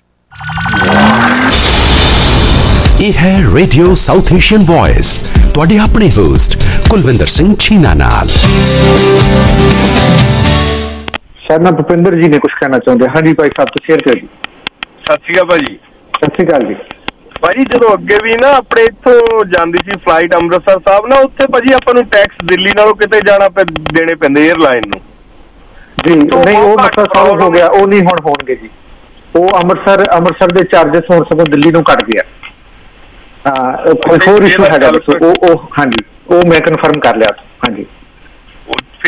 ਇਹ ਹੈ ਰੇਡੀਓ ਸਾਊਥ ਏਸ਼ੀਅਨ ਵੌਇਸ, ਤੁਹਾਡੇ ਆਪਣੇ ਹੋਸਟ ਕੁਲਵਿੰਦਰ ਸਿੰਘ ਛੀਨਾ ਨਾਲ। ਸ਼ਾਇਦ ਨਾ ਭੁਪਿੰਦਰ ਜੀ ਨੇ ਕੁਝ ਕਹਿਣਾ ਚਾਹੁੰਦੇ। ਹਾਂਜੀ ਭਾਈ ਸਾਹਿਬ, ਤੁਸੀਂ ਸ਼ੇਅਰ ਕਰਿਓ। ਸਤਿ ਸ਼੍ਰੀ ਅਕਾਲ ਭਾਜੀ। ਸਤਿ ਸ਼੍ਰੀ ਅਕਾਲ ਜੀ। ਭਾਜੀ ਜਦੋਂ ਅੱਗੇ ਵੀ ਨਾ ਆਪਣੇ ਇੱਥੋਂ ਜਾਂਦੀ ਸੀ ਫਲਾਈਟ ਅੰਮ੍ਰਿਤਸਰ ਸਾਹਿਬ ਨਾ, ਉੱਥੇ ਭਾਜੀ ਆਪਾਂ ਨੂੰ ਟੈਕਸ ਦਿੱਲੀ ਨਾਲੋਂ ਕਿਤੇ ਜਾਣਾ ਦੇਣੇ ਪੈਂਦੇ ਏਅਰਲਾਈਨ ਨੂੰ ਜੀ। ਨਹੀਂ, ਉਹ ਮਸਲਾ ਸੋਲਵ ਹੋ ਗਿਆ, ਉਹ ਨਹੀਂ ਹੁਣ ਹੋਣਗੇ ਜੀ। ਉਹ ਅੰਮ੍ਰਿਤਸਰ ਅੰਮ੍ਰਿਤਸਰ ਦੇ ਚਾਰਜਸ ਹੁਣ ਸਗੋਂ ਦਿੱਲੀ ਨੂੰ ਘੱਟ ਗਿਆ। ਕੋਈ ਹੋਰ ਇਸ਼ੂ ਹੈਗਾ ਉਹ ਉਹ ਹਾਂਜੀ, ਉਹ ਮੈਂ ਕਨਫਰਮ ਕਰ ਲਿਆ। ਹਾਂਜੀ,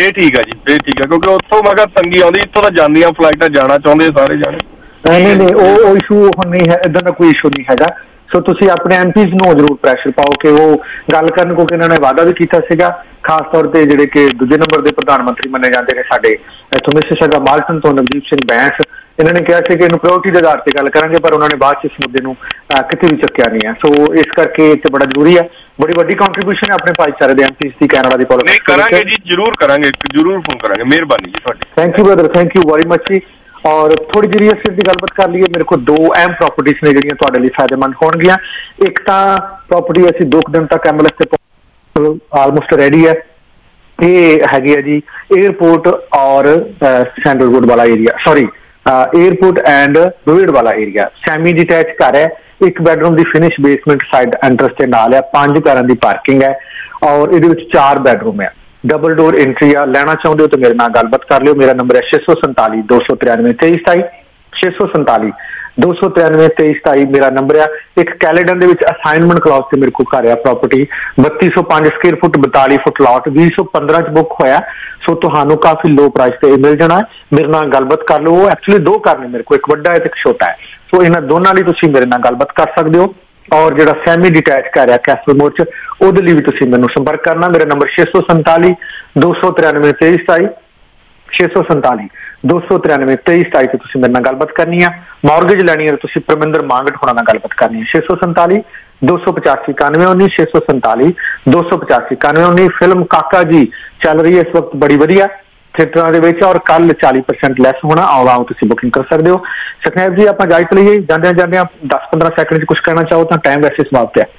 ਫੇਰ ਠੀਕ ਆ ਜੀ, ਫੇਰ ਠੀਕ ਆ, ਕਿਉਂਕਿ ਉੱਥੋਂ ਮੈਂ ਕਿਹਾ ਤੰਗੀ ਆਉਂਦੀ, ਇੱਥੋਂ ਤਾਂ ਜਾਂਦੀਆਂ ਫਲਾਈਟਾਂ ਜਾਣਾ ਚਾਹੁੰਦੇ ਸਾਰੇ ਜਾਣੇ। ਨਹੀਂ ਨਹੀਂ ਉਹ ਉਹ ਇਸ਼ੂ ਹੁਣ ਨਹੀਂ ਹੈ, ਇਦਾਂ ਦਾ ਕੋਈ ਇਸ਼ੂ ਨਹੀਂ ਹੈਗਾ। ਸੋ ਤੁਸੀਂ ਆਪਣੇ ਐਮਪੀਜ਼ ਨੂੰ ਜ਼ਰੂਰ ਪ੍ਰੈਸ਼ਰ ਪਾਓ ਕਿ ਉਹ ਗੱਲ ਕਰਨ, ਕਿਉਂਕਿ ਇਹਨਾਂ ਨੇ ਵਾਅਦਾ ਵੀ ਕੀਤਾ ਸੀਗਾ, ਖਾਸ ਤੌਰ ਤੇ ਜਿਹੜੇ ਕਿ ਦੂਜੇ ਨੰਬਰ ਦੇ ਪ੍ਰਧਾਨ ਮੰਤਰੀ ਮੰਨੇ ਜਾਂਦੇ ਨੇ ਸਾਡੇ ਇੱਥੋਂ ਮਿਸੀਸਾਗਾ ਮਾਲਟਨ ਤੋਂ ਨਵਦੀਪ ਸਿੰਘ ਬੈਂਸ, ਇਹਨਾਂ ਨੇ ਕਿਹਾ ਸੀ ਕਿ ਇਹਨੂੰ ਪ੍ਰਾਇੋਰਟੀ ਦੇ ਆਧਾਰ ਤੇ ਗੱਲ ਕਰਾਂਗੇ, ਪਰ ਉਹਨਾਂ ਨੇ ਬਾਅਦ ਚ ਇਸ ਮੁੱਦੇ ਨੂੰ ਕਿਤੇ ਵੀ ਚੱਕਿਆ ਨਹੀਂ ਹੈ। ਸੋ ਇਸ ਕਰਕੇ ਤੇ ਬੜਾ ਜ਼ਰੂਰੀ ਹੈ, ਬੜੀ ਵੱਡੀ ਕੰਟਰੀਬਿਊਸ਼ਨ ਹੈ ਆਪਣੇ ਭਾਈਚਾਰੇ ਦੇ ਐਮਪੀਜ਼ ਦੀ ਕੈਨੇਡਾ ਦੀ ਪੋਲਿਟਿਕਸ। ਨਹੀਂ ਕਰਾਂਗੇ ਜੀ, ਜ਼ਰੂਰ ਕਰਾਂਗੇ, ਜ਼ਰੂਰ ਫੋਨ ਕਰਾਂਗੇ, ਮਿਹਰਬਾਨੀ ਜੀ ਤੁਹਾਡੀ। Thank you brother, thank you very much ਜੀ। ਔਰ ਥੋੜੀ ਜਿਹੀ ਰੀਅਲ ਦੀ ਗੱਲਬਾਤ ਕਰ ਲਈਏ। ਮੇਰੇ ਕੋਲ ਦੋ ਅਹਿਮ ਪ੍ਰਾਪਰਟੀਜ਼ ਨੇ ਜਿਹੜੀਆਂ ਤੁਹਾਡੇ ਲਈ ਫਾਇਦੇਮੰਦ ਹੋਣਗੀਆਂ। ਇੱਕ ਤਾਂ ਪ੍ਰਾਪਰਟੀ ਅਸੀਂ ਦੋ ਦਿਨ ਤੱਕ ਐਮਐਲਐਸ ਤੇ ਆਲਮੋਸਟ ਰੈਡੀ ਹੈ, ਇਹ ਹੈਗੀ ਹੈ ਜੀ 에ਅਰਪੋਰਟ ਔਰ ਸੈਂਡਲਵੁੱਡ ਵਾਲਾ ਏਰੀਆ, ਸੌਰੀ 에ਅਰਪੋਰਟ ਐਂਡ ਬਰੂਇਡ ਵਾਲਾ ਏਰੀਆ। ਸੈਮੀ ਡਿਟੈਚ ਘਰ ਹੈ, ਇੱਕ ਬੈਡਰੂਮ ਦੀ ਫਿਨਿਸ਼ ਬੇਸਮੈਂਟ ਸਾਈਡ ਐਂਟਰਸ ਦੇ ਨਾਲ ਹੈ, ਪੰਜ ਕਾਰਾਂ ਦੀ ਪਾਰਕਿੰਗ ਹੈ ਔਰ ਇਹਦੇ ਵਿੱਚ ਚਾਰ ਬੈਡਰੂਮ ਹੈ, ਡਬਲ ਡੋਰ एंट्री आ। लेना चाहते हो तो मेरे नाल गलबात कर लियो। मेरा नंबर है छे सौ संताली दो सौ तिरानवे तेई सताई, छे सौ संताली दो सौ तिरानवे तेई सताई मेरा नंबर है। एक कैलेडन दे विच असाइनमेंट क्लॉज से मेरे को घर है प्रॉपर्टी बत्ती सौ पांच स्क्वेयर फुट बताली फुट लॉट बीस सौ पंद्रह च बुक होया। सो तुहानू काफी लो प्राइस ते मिल जाना है। मेरे नाल गलबात कर लो। एक्चुअली दो घर ने मेरे को, एक वड्डा है ते एक छोटा है। सो इन्हां दोनां लई तुसीं मेरे नाल गलबात कर सकदे हो। और जो सैमी डिटैच घर है कैसल मोड़ च, ਉਹਦੇ ਲਈ ਵੀ ਤੁਸੀਂ ਮੈਨੂੰ ਸੰਪਰਕ ਕਰਨਾ। ਮੇਰਾ ਨੰਬਰ छे सौ संताली दो सौ तिरानवे तेई सताई, छे सौ संताली दो सौ तिरानवे तेई सताई ਤੇ ਤੁਸੀਂ ਮੇਰੇ ਨਾਲ ਗੱਲਬਾਤ ਕਰਨੀ ਆ। ਮਾਰਗੇਜ ਲੈਣੀ ਹੈ ਤੁਸੀਂ ਪਰਮਿੰਦਰ ਮਾਂਗਟ ਹੋਣਾ ਨਾਲ ਗੱਲਬਾਤ ਕਰਨੀ ਹੈ। छे सौ संताली दो सौ पचासी इक्यानवे उन्नीस, छे सौ संताली दो सौ पचासी इक्यानवे उन्नीस। फिल्म काका जी ਚੱਲ ਰਹੀ ਹੈ ਇਸ ਵਕਤ बड़ी ਵਧੀਆ थिएटਰਾਂ ਦੇ ਵਿੱਚ, ਔਰ ਕੱਲ चालीस परसेंट ਲੈਸ ਹੋਣਾ। ਆਓ ਆਓ ਤੁਸੀਂ ਬੁਕਿੰਗ ਕਰ ਸਕਦੇ ਹੋ। ਸੁਖਨੈਬ ਜੀ ਆਪਾਂ ਜਾਇਜ਼ ਲਈਏ, ਜਾਂਦਿਆਂ ਜਾਂਦਿਆਂ दस पंद्रह ਸੈਕਿੰਡ 'ਚ ਕੁਝ ਕਹਿਣਾ ਚਾਹੋ ਤਾਂ ਟਾਈਮ ਵੈਸੇ ਸਮਾਪਤ ਹੈ।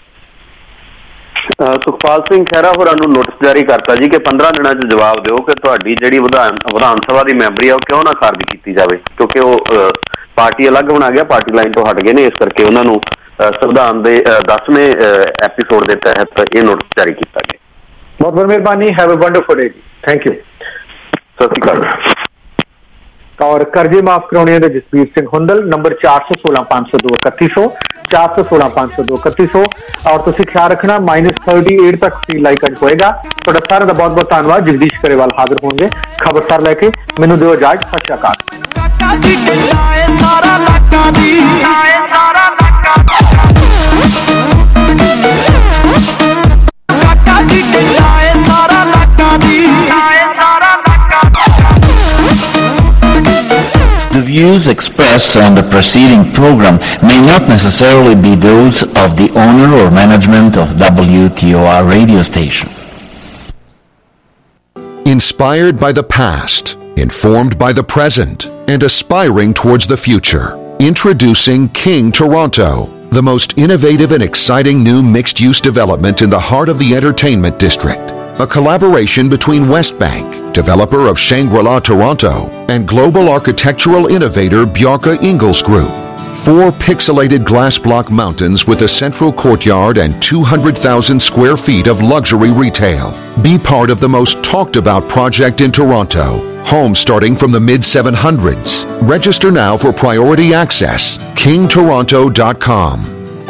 ਸੁਖਪਾਲ ਸਿੰਘ ਖਹਿਰਾ ਹੋਰਾਂ ਨੂੰ ਨੋਟਿਸ ਜਾਰੀ ਕਰਤਾ ਜੀ ਕਿ ਪੰਦਰਾਂ ਦਿਨਾਂ 'ਚ ਜਵਾਬ ਦਿਓ ਕਿ ਤੁਹਾਡੀ ਜਿਹੜੀ ਵਿਧਾਨ ਵਿਧਾਨ ਸਭਾ ਦੀ ਮੈਂਬਰੀ ਆ ਉਹ ਕਿਉਂ ਨਾ ਖਾਰਜ ਕੀਤੀ ਜਾਵੇ, ਕਿਉਂਕਿ ਉਹ ਪਾਰਟੀ ਅਲੱਗ ਬਣਾ ਗਿਆ, ਪਾਰਟੀ ਲਾਈਨ ਤੋਂ ਹਟ ਗਏ ਨੇ, ਇਸ ਕਰਕੇ ਉਹਨਾਂ ਨੂੰ ਸੰਵਿਧਾਨ ਦੇ ਦਸਵੇਂ ਐਪੀਸੋਡ ਦੇ ਤਹਿਤ ਇਹ ਨੋਟਿਸ ਜਾਰੀ ਕੀਤਾ ਗਿਆ। ਬਹੁਤ ਬਹੁਤ ਮਿਹਰਬਾਨੀ। ਹੈਵ ਅ ਵੰਡਰਫੁਲ ਡੇ ਜੀ। Thank you. ਸਤਿ ਸ਼੍ਰੀ ਅਕਾਲ। और कर्जे माफ कराने दे जसवीर सिंह हुंदल, नंबर चार सौ सोलह पांच सौ दो इकती सौ, चार सौ सोलह पांच सौ दो इकती सौ। और तुसी ख्याल रखना माइनस थर्टी एट तक फ्री लाइक होएगा। ਤੁਹਾਡਾ ਸਾਰਿਆਂ ਦਾ ਬਹੁਤ ਬਹੁਤ ਧੰਨਵਾਦ। ਜਗਦੀਸ਼ ਕਰੇਵਾਲ ਹਾਜ਼ਰ ਹੋਣਗੇ ਖਬਰਸਾਰ ਲੈ ਕੇ। ਮੈਨੂੰ ਦਿਓ ਇਜਾਜ਼ਤ। ਸਤਿ ਸ਼੍ਰੀ ਅਕਾਲ। The views expressed on the preceding program may not necessarily be those of the owner or management of W T O R radio station. Inspired by the past, informed by the present, and aspiring towards the future. Introducing King Toronto, the most innovative and exciting new mixed-use development in the heart of the entertainment district. A collaboration between Westbank, developer of Shangri-La Toronto, and global architectural innovator Bjarke Ingels Group. Four pixelated glass block mountains with a central courtyard and two hundred thousand square feet of luxury retail. Be part of the most talked about project in Toronto. Home starting from the mid seven hundreds. Register now for priority access. king toronto dot com.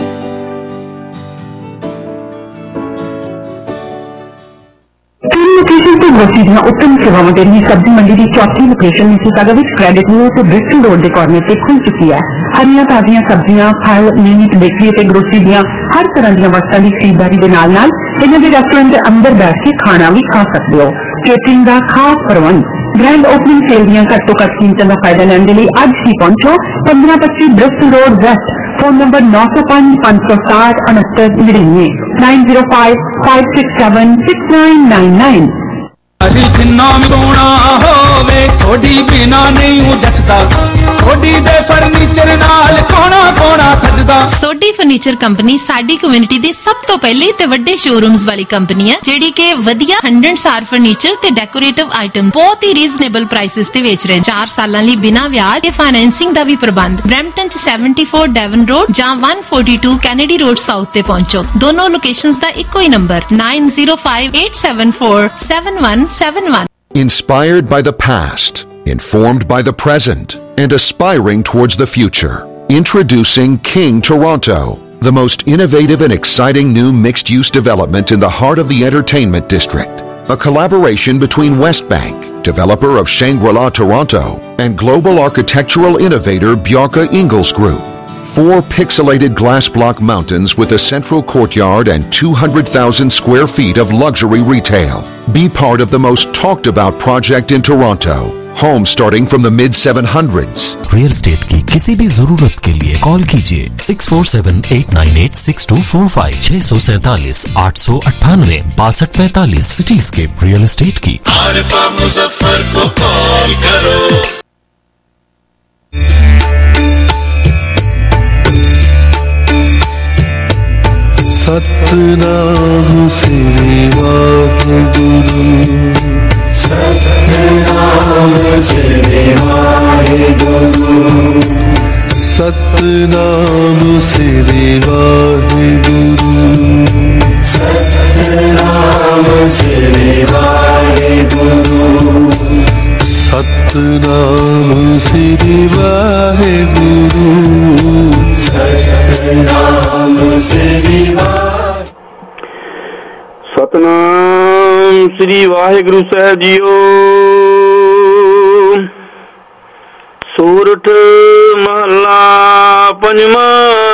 Location से ग्रोसरी ਦੀਆਂ ਉੱਤਮ ਸੇਵਾਵਾਂ ਦੇ ਲਈ ਸਬਜ਼ੀ ਮੰਡੀ ਦੀ ਚੌਥੀ ਲੋਕੇਸ਼ਨ ਮਿਸੀਸਾਗਾ ਵਿੱਚ ਕ੍ਰੈਡਿਟ ਨਿਊ ਤੇ ਬ੍ਰਿਸਟਲ ਰੋਡ ਦੇ ਕਾਰਨਰ ਤੇ ਖੁੱਲ ਚੁੱਕੀ ਹੈ। ਹਰੀਆਂ ਤਾਜ਼ੀਆਂ ਸਬਜ਼ੀਆਂ, ਫਲ, ਮੀਟ, ਬੇਕਰੀ ਤੇ ਗਰੋਸਰੀ ਦੀਆਂ ਹਰ ਤਰ੍ਹਾਂ ਦੀਆਂ ਵਸਤਾਂ ਦੀ ਖਰੀਦਦਾਰੀ ਦੇ ਨਾਲ ਨਾਲ ਇਹਨਾਂ ਦੇ ਰੈਸਟੋਰੈਂਟ ਦੇ ਅੰਦਰ ਬੈਠ ਕੇ ਖਾਣਾ ਵੀ ਖਾ ਸਕਦੇ ਹੋ। ਕੇਟਰਿੰਗ ਦਾ ਖਾਸ ਪ੍ਰਬੰਧ, ਗ੍ਰੈਂਡ ਓਪਨਿੰਗ ਸੇਲ ਦੀਆਂ ਘੱਟ ਤੋਂ ਘੱਟ ਕੀਮਤਾਂ ਦਾ ਫਾਇਦਾ ਲੈਣ ਦੇ ਲਈ ਅੱਜ ਹੀ ਪਹੁੰਚੋ पंद्रह पच्चीस Bristol road west. Phone number नौ सौ पांच पांच सौ साठ उनहत्तर निन्यानवे nine zero five five six seven six nine nine nine. जिन्ना सोना होवे थोड़ी बिना नहीं जचदा, थोड़ी दे फर्नीचर नाल कोना कोना सजदा। सोडी फर्नीचर कंपनी साडी कम्युनिटी दे सब तो पहले ते वड्डे शोरूम्स वाली कंपनी है जेडी के वधिया हंड्रेड स्टार फर्नीचर ते डेकोरेटिव आइटम बहुत ही रीजनेबल प्राइसेस ते बेच रहे हैं। चार सालां लई बिना ब्याज ते फाइनेंसिंग दा भी प्रबंध। ब्रैम्पटन च चौहत्तर डेवन रोड जां एक सौ बयालीस कैनेडी रोड साउथ ते पहुंचो। दोनों लोकेशंस दा इक्को ही number nine zero five eight seven four seven one seven one. Inspired by the past, informed by the present, and aspiring towards the future. Introducing King Toronto, the most innovative and exciting new mixed-use development in the heart of the entertainment district. a collaboration between Westbank, developer of Shangri-La Toronto, and global architectural innovator Bjarke Ingels Group. Four pixelated glass block mountains with a central courtyard and two hundred thousand square feet of luxury retail. Be part of the most talked about project in Toronto. Homes starting from the mid seven hundreds. Real estate की किसी भी जरूरत के लिए कॉल कीजिए six four seven eight nine eight six two four five छह सौ सैतालीस आठ सौ अट्ठानवे बासठ पैतालीस। सिटीस्केप रियल एस्टेट की आरिफा मुजफ्फर को कॉल करो। सतनाम श्री वाहिगुरु, सतनाम श्री वाहिगुरु, सतनाम श्री वाहिगुरु, सतनाम श्री वाहिगुरु, सतनाम श्री वाहिगुरु, सतनाम श्री वाहिगुरु। सतनाम श्री वाहिगुरु साहब जीओ। सूरठ महला पंजवा।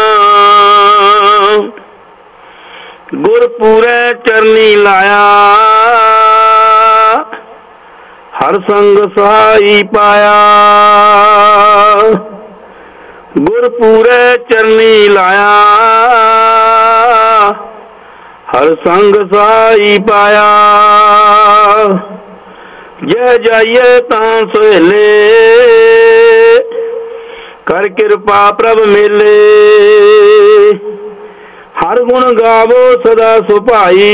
गुरपुरे चरनी लाया, हर संग सहाई पाया। गुरपुरे चरनी लाया, हर संग सहाई पाया। जय जाइए तां सोहेले, कर कृपा प्रभ मेले। हर गुण गावो सदा सुभाई,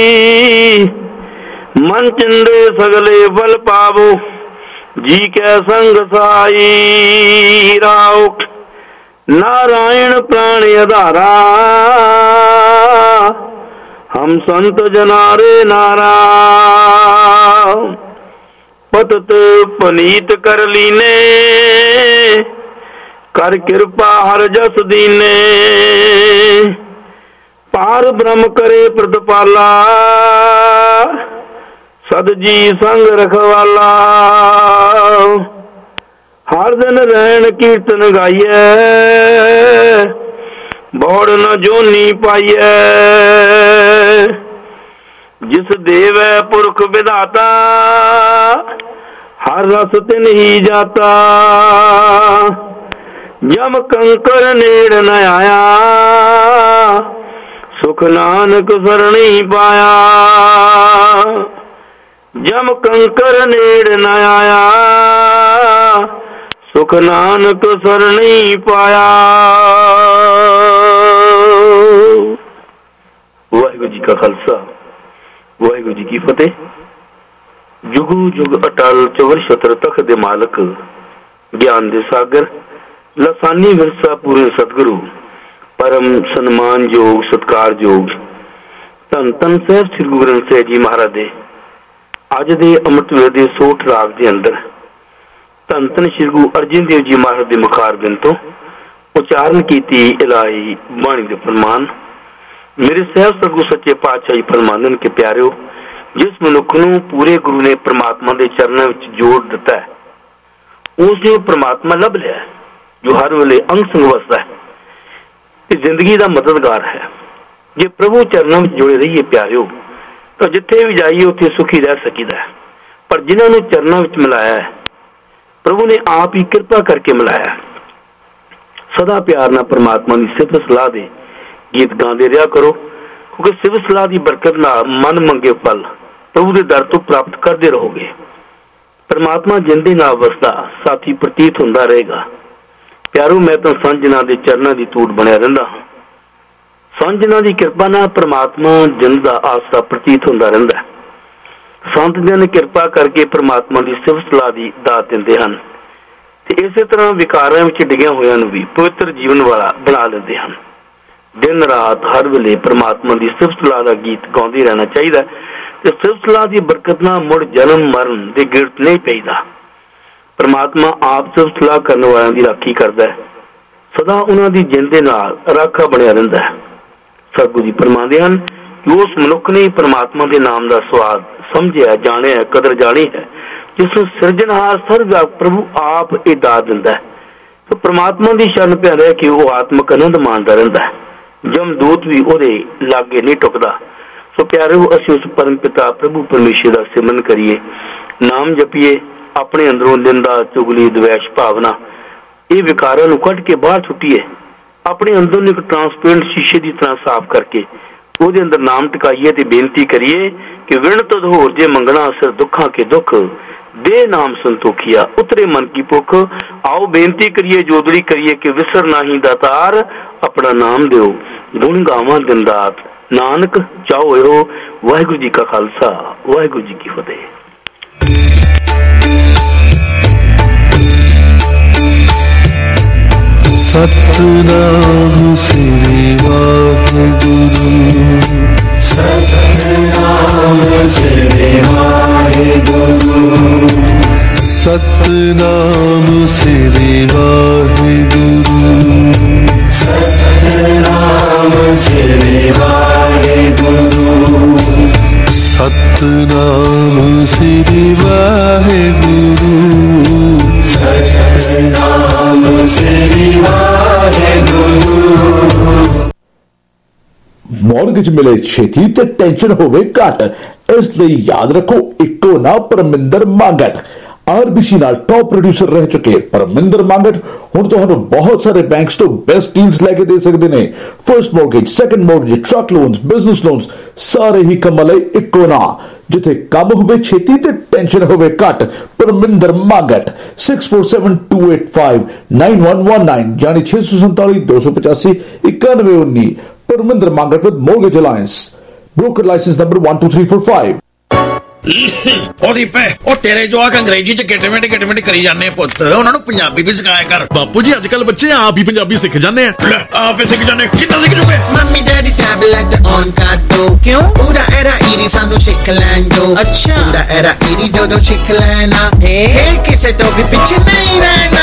मन चिंदे सगले बल पावो। जी कै संग साई राव, नारायण प्राण आधारा। हम संत जनारे नारा, पतत पनीत कर लीने। कर कृपा हर जस दीने, पार ब्रह्म करे प्रतिपाला। सद जी संग रखवाला, हर दिन रहन कीर्तन गाइए। बौड़ न जोनी पाइए, जिस देव पुरख विधाता। हर रस तिन ही जाता, जम कंकर नेड़ न आया। सुख नानक सरणी पाया, जम कंकर नेड़ न आया। सुख नानक सरणी पाया। वाहिगुरू जी का खालसा, वाहिगुरू जी की फतेह। जुगू जुग अटल चौवर छत्र तख दे मालक, ज्ञान दे सागर, लसानी विरसा पूरे सतगुरु। परम सन्मान योग सत्कार योग धन धन साहब श्री गुरु ग्रंथ साहिब जी महाराज दे अज दे अमृत वेले दे सोठ राग दे अंदर धन धन श्री गुरु अर्जन देव जी महाराज दे मुखार बिन तो उचारण कीती इलाही बाणी दे फरमान। मेरे साहब सतगुरु सच्चे पातशाही फरमानन के प्यारिओ, जिस मनुख नूं पूरे गुरु ने परमात्मा दे चरणां विच जोड़ दिता है, उसने परमात्मा लभ लिया जो हर वेले अंग संग वसदा है, जिंदगी का मददगार है। जे प्रभु चरणों में जुड़े रहिए प्यारिओ, तो जिथे भी जाइए उत्थे सुखी रह सकीदा है। पर जिन्होंने चरणों में मिलाया है, प्रभु ने आप ही कृपा करके मिलाया। सदा प्यार ना परमात्मा की सिफत सलाह दे गीत गाते रहा करो, क्योंकि सिफत सलाह की बरकत नाल मन मंगे फल प्रभु के दर तो प्राप्त करते रहोगे। परमात्मा जिंदे नाल वसदा साथी प्रतीत होंदा रहेगा। प्यारो, मैं तो संत जिन्हां दे चरणां दी तूट बनया रहिंदा हां। संत जिन्हां दी किरपा नाल परमात्मा जिंद दा आसरा प्रतीत होंदा रहिंदा है। संत जिन्हां ने किरपा करके परमात्मा दी सिफत सलाह दी दात दिंदे हन ते इसे तरह विकारां विच डिग्गिया होइआं नूं भी पवित्र जीवन वाला बना लैंदे हन। दिन रात हर वेले परमात्मा दी सिफत सलाह दा गीत गाउंदे रहना चाहीदा ते सिफत सलाह दी बरकत नाल मुड़ जन्म मरण दे गिरत नहीं पैदा। परमात्मा आप सिफत सलाह करने वालों की राखी करता है, सदा उन्हों की जिंदे नाल राखा बनया रहिंदा है। सतगुरु जी फरमाते हैं ਕਿ ਉਸ ਮਨੁੱਖ ਨੇ ਪਰਮਾਤਮਾ ਦੇ ਨਾਮ ਦਾ ਸਵਾਦ ਸਮਝਿਆ, ਜਾਣਿਆ, ਕਦਰ ਜਾਣੀ ਹੈ, ਜਿਸ ਨੂੰ ਸਿਰਜਣਹਾਰ ਸਰਵਵਿਆਪਕ ਪ੍ਰਭੂ ਆਪ ਇਹ ਦਾਤ ਦਿੰਦਾ ਹੈ। ਤੇ ਪਰਮਾਤਮਾ ਦੀ ਸ਼ਰਨ ਪਿਆ ਰਹਿ ਕੇ ਉਹ ਆਤਮਕ ਆਨੰਦ ਮਾਣਦਾ ਰਹਿੰਦਾ ਹੈ। ਜਮਦੂਤ ਵੀ ਉਹਦੇ ਲਾਗੇ ਨਹੀਂ ਟੁਕਦਾ। ਸੋ ਪਿਆਰਿਓ, ਅਸੀਂ ਉਸ ਪਰਮ ਪਿਤਾ ਪ੍ਰਭੂ ਪਰਮੇਸ਼ਰ ਦਾ ਸਿਮਰਨ ਕਰੀਏ, ਨਾਮ ਜਪੀਏ, ਆਪਣੇ ਅੰਦਰੋਂ ਨਿੰਦਾ, ਚੁਗਲੀ, ਦਵੈਸ਼ ਭਾਵਨਾ ਇਹ ਵਿਕਾਰਾਂ ਨੂੰ ਕੱਢ ਕੇ ਬਾਹਰ ਸੁੱਟੀਏ। ਆਪਣੇ ਅੰਦਰ ਨੂੰ ਇੱਕ ਟਰਾਂਸਪੇਰੈਂਟ ਸ਼ੀਸ਼ੇ ਦੀ ਤਰ੍ਹਾਂ ਸਾਫ਼ ਕਰਕੇ ਉਹਦੇ ਅੰਦਰ ਨਾਮ ਟਿਕਾਈਏ ਤੇ ਬੇਨਤੀ ਕਰੀਏ ਕਿ ਵਿਣ ਤੁਧ ਹੋਰ ਜੇ ਮੰਗਣਾ ਸਿਰ ਦੁੱਖਾਂ ਕੇ ਦੁੱਖ, ਦੇ ਨਾਮ ਸੰਤੋਖਿਆ ਉਤਰੇ ਮਨ ਕੀ ਭੁੱਖ। ਆਓ ਬੇਨਤੀ ਕਰੀਏ, ਜੋਦੜੀ ਕਰੀਏ ਕਿ ਵਿਸਰ ਨਾਹੀ ਦਾਤਾਰ, ਆਪਣਾ ਨਾਮ ਦਿਓ ਗੁਣ ਗਾਵਾਂ ਦਿਨ ਰਾਤ। ਨਾਨਕ ਚਾਹੋ ਇਹੋ। ਵਾਹਿਗੁਰੂ ਜੀ ਕਾ ਖਾਲਸਾ, ਵਾਹਿਗੁਰੂ ਜੀ ਕੀ ਫਤਿਹ। ਸਤਿਨਾਮ ਸ੍ਰੀ ਵਾਹਿਗੁਰੂ, ਸਤਿਨਾਮ ਸ੍ਰੀ ਵਾਹਿਗੁਰੂ, ਸਤਿਨਾਮ ਸ੍ਰੀ ਵਾਹਿਗੁਰੂ, ਸਤਿਨਾਮ ਸ੍ਰੀ ਵਾਹਿਗੁਰੂ, ਸਤਿਨਾਮ ਸ੍ਰੀ ਵਾਹਿਗੁਰੂ, ਸਤਿਨਾਮ ਸ੍ਰੀ ਵਾਹਿਗੁਰੂ। ਮੌਰਗੇਜ ਮਿਲੇ ਛੇਤੀ ਤੇ ਟੈਨਸ਼ਨ ਹੋਵੇ ਘੱਟ, ਇਸ ਲਈ ਯਾਦ ਰੱਖੋ ਇੱਕੋ ਨਾ ਪਰਮਿੰਦਰ ਮੰਗਟ। ਆਰਬੀਸੀ ਨਾਲ ਟੌਪ ਪ੍ਰੋਡਿਊਸਰ ਰਹਿ ਚੁੱਕੇ ਪਰਮਿੰਦਰ ਮੰਗਟ ਹੁਣ ਤੁਹਾਨੂੰ ਬਹੁਤ ਸਾਰੇ ਬੈਂਕਸ ਤੋਂ ਬੈਸਟ ਡੀਲਸ ਲੈ ਕੇ ਦੇ ਸਕਦੇ ਨੇ। First mortgage, second mortgage, truck loans, business loans, ਸਾਰੇ ਹੀ ਕੰਮਾਂ ਲਈ ਇੱਕੋ ਨਾ। ਜਿੱਥੇ ਕੰਮ ਹੋਵੇ ਛੇਤੀ ਤੇ ਟੈਨਸ਼ਨ ਹੋਵੇ ਘੱਟ, Parminder Mangat. Six four seven two eight five nine one one nine ਯਾਨੀ ਛੇ ਸੌ ਸੰਤਾਲੀ ਦੋ ਸੌ ਪਚਾਸੀ ਇਕਾਨਵੇਂ ਉੱਨੀ। Parminder Mangat with mortgage alliance, broker licence number one two three four five। ਉਹਦੀ ਪੈ ਉਹ ਤੇਰੇ ਜਵਾਕ ਅੰਗਰੇਜ਼ੀ ਚ ਗਿਟਮਿਟ ਗਿਟਮਿਟ ਕਰੀ ਜਾਂਦੇ ਪੁੱਤ, ਉਹਨਾਂ ਨੂੰ ਪੰਜਾਬੀ ਵੀ ਸਿਖਾਇਆ ਕਰ। ਬਾਪੂ ਜੀ ਅੱਜ ਕੱਲ ਬੱਚੇ ਆਪ ਹੀ ਪੰਜਾਬੀ ਸਿੱਖ ਜਾਂਦੇ ਆ। ਆਪ ਹੀ ਸਿੱਖ ਜਾਂਦੇ, ਕਿੱਦਾਂ ਸਿੱਖ ਜੂਗੇ? ਮੰਮੀ ਡੈਡੀ ਟੈਬਲੇਟ ਔਨ ਕਰ ਦੋ, ਕਿਉਂ? ਪੂਰਾ ਐਰਾ ਈਰੀ ਸਾਨੂੰ ਸਿੱਖ ਲੈਣ ਦੋ। ਅੱਛਾ, ਪੂਰਾ ਐਰਾ ਈਰੀ ਦੋ ਦੋ ਸਿੱਖ ਲੈਣਾ, ਫੇਰ ਕਿਸੇ ਤੋਂ ਵੀ ਪਿੱਛੇ ਨਹੀਂ ਰਹਿਣਾ।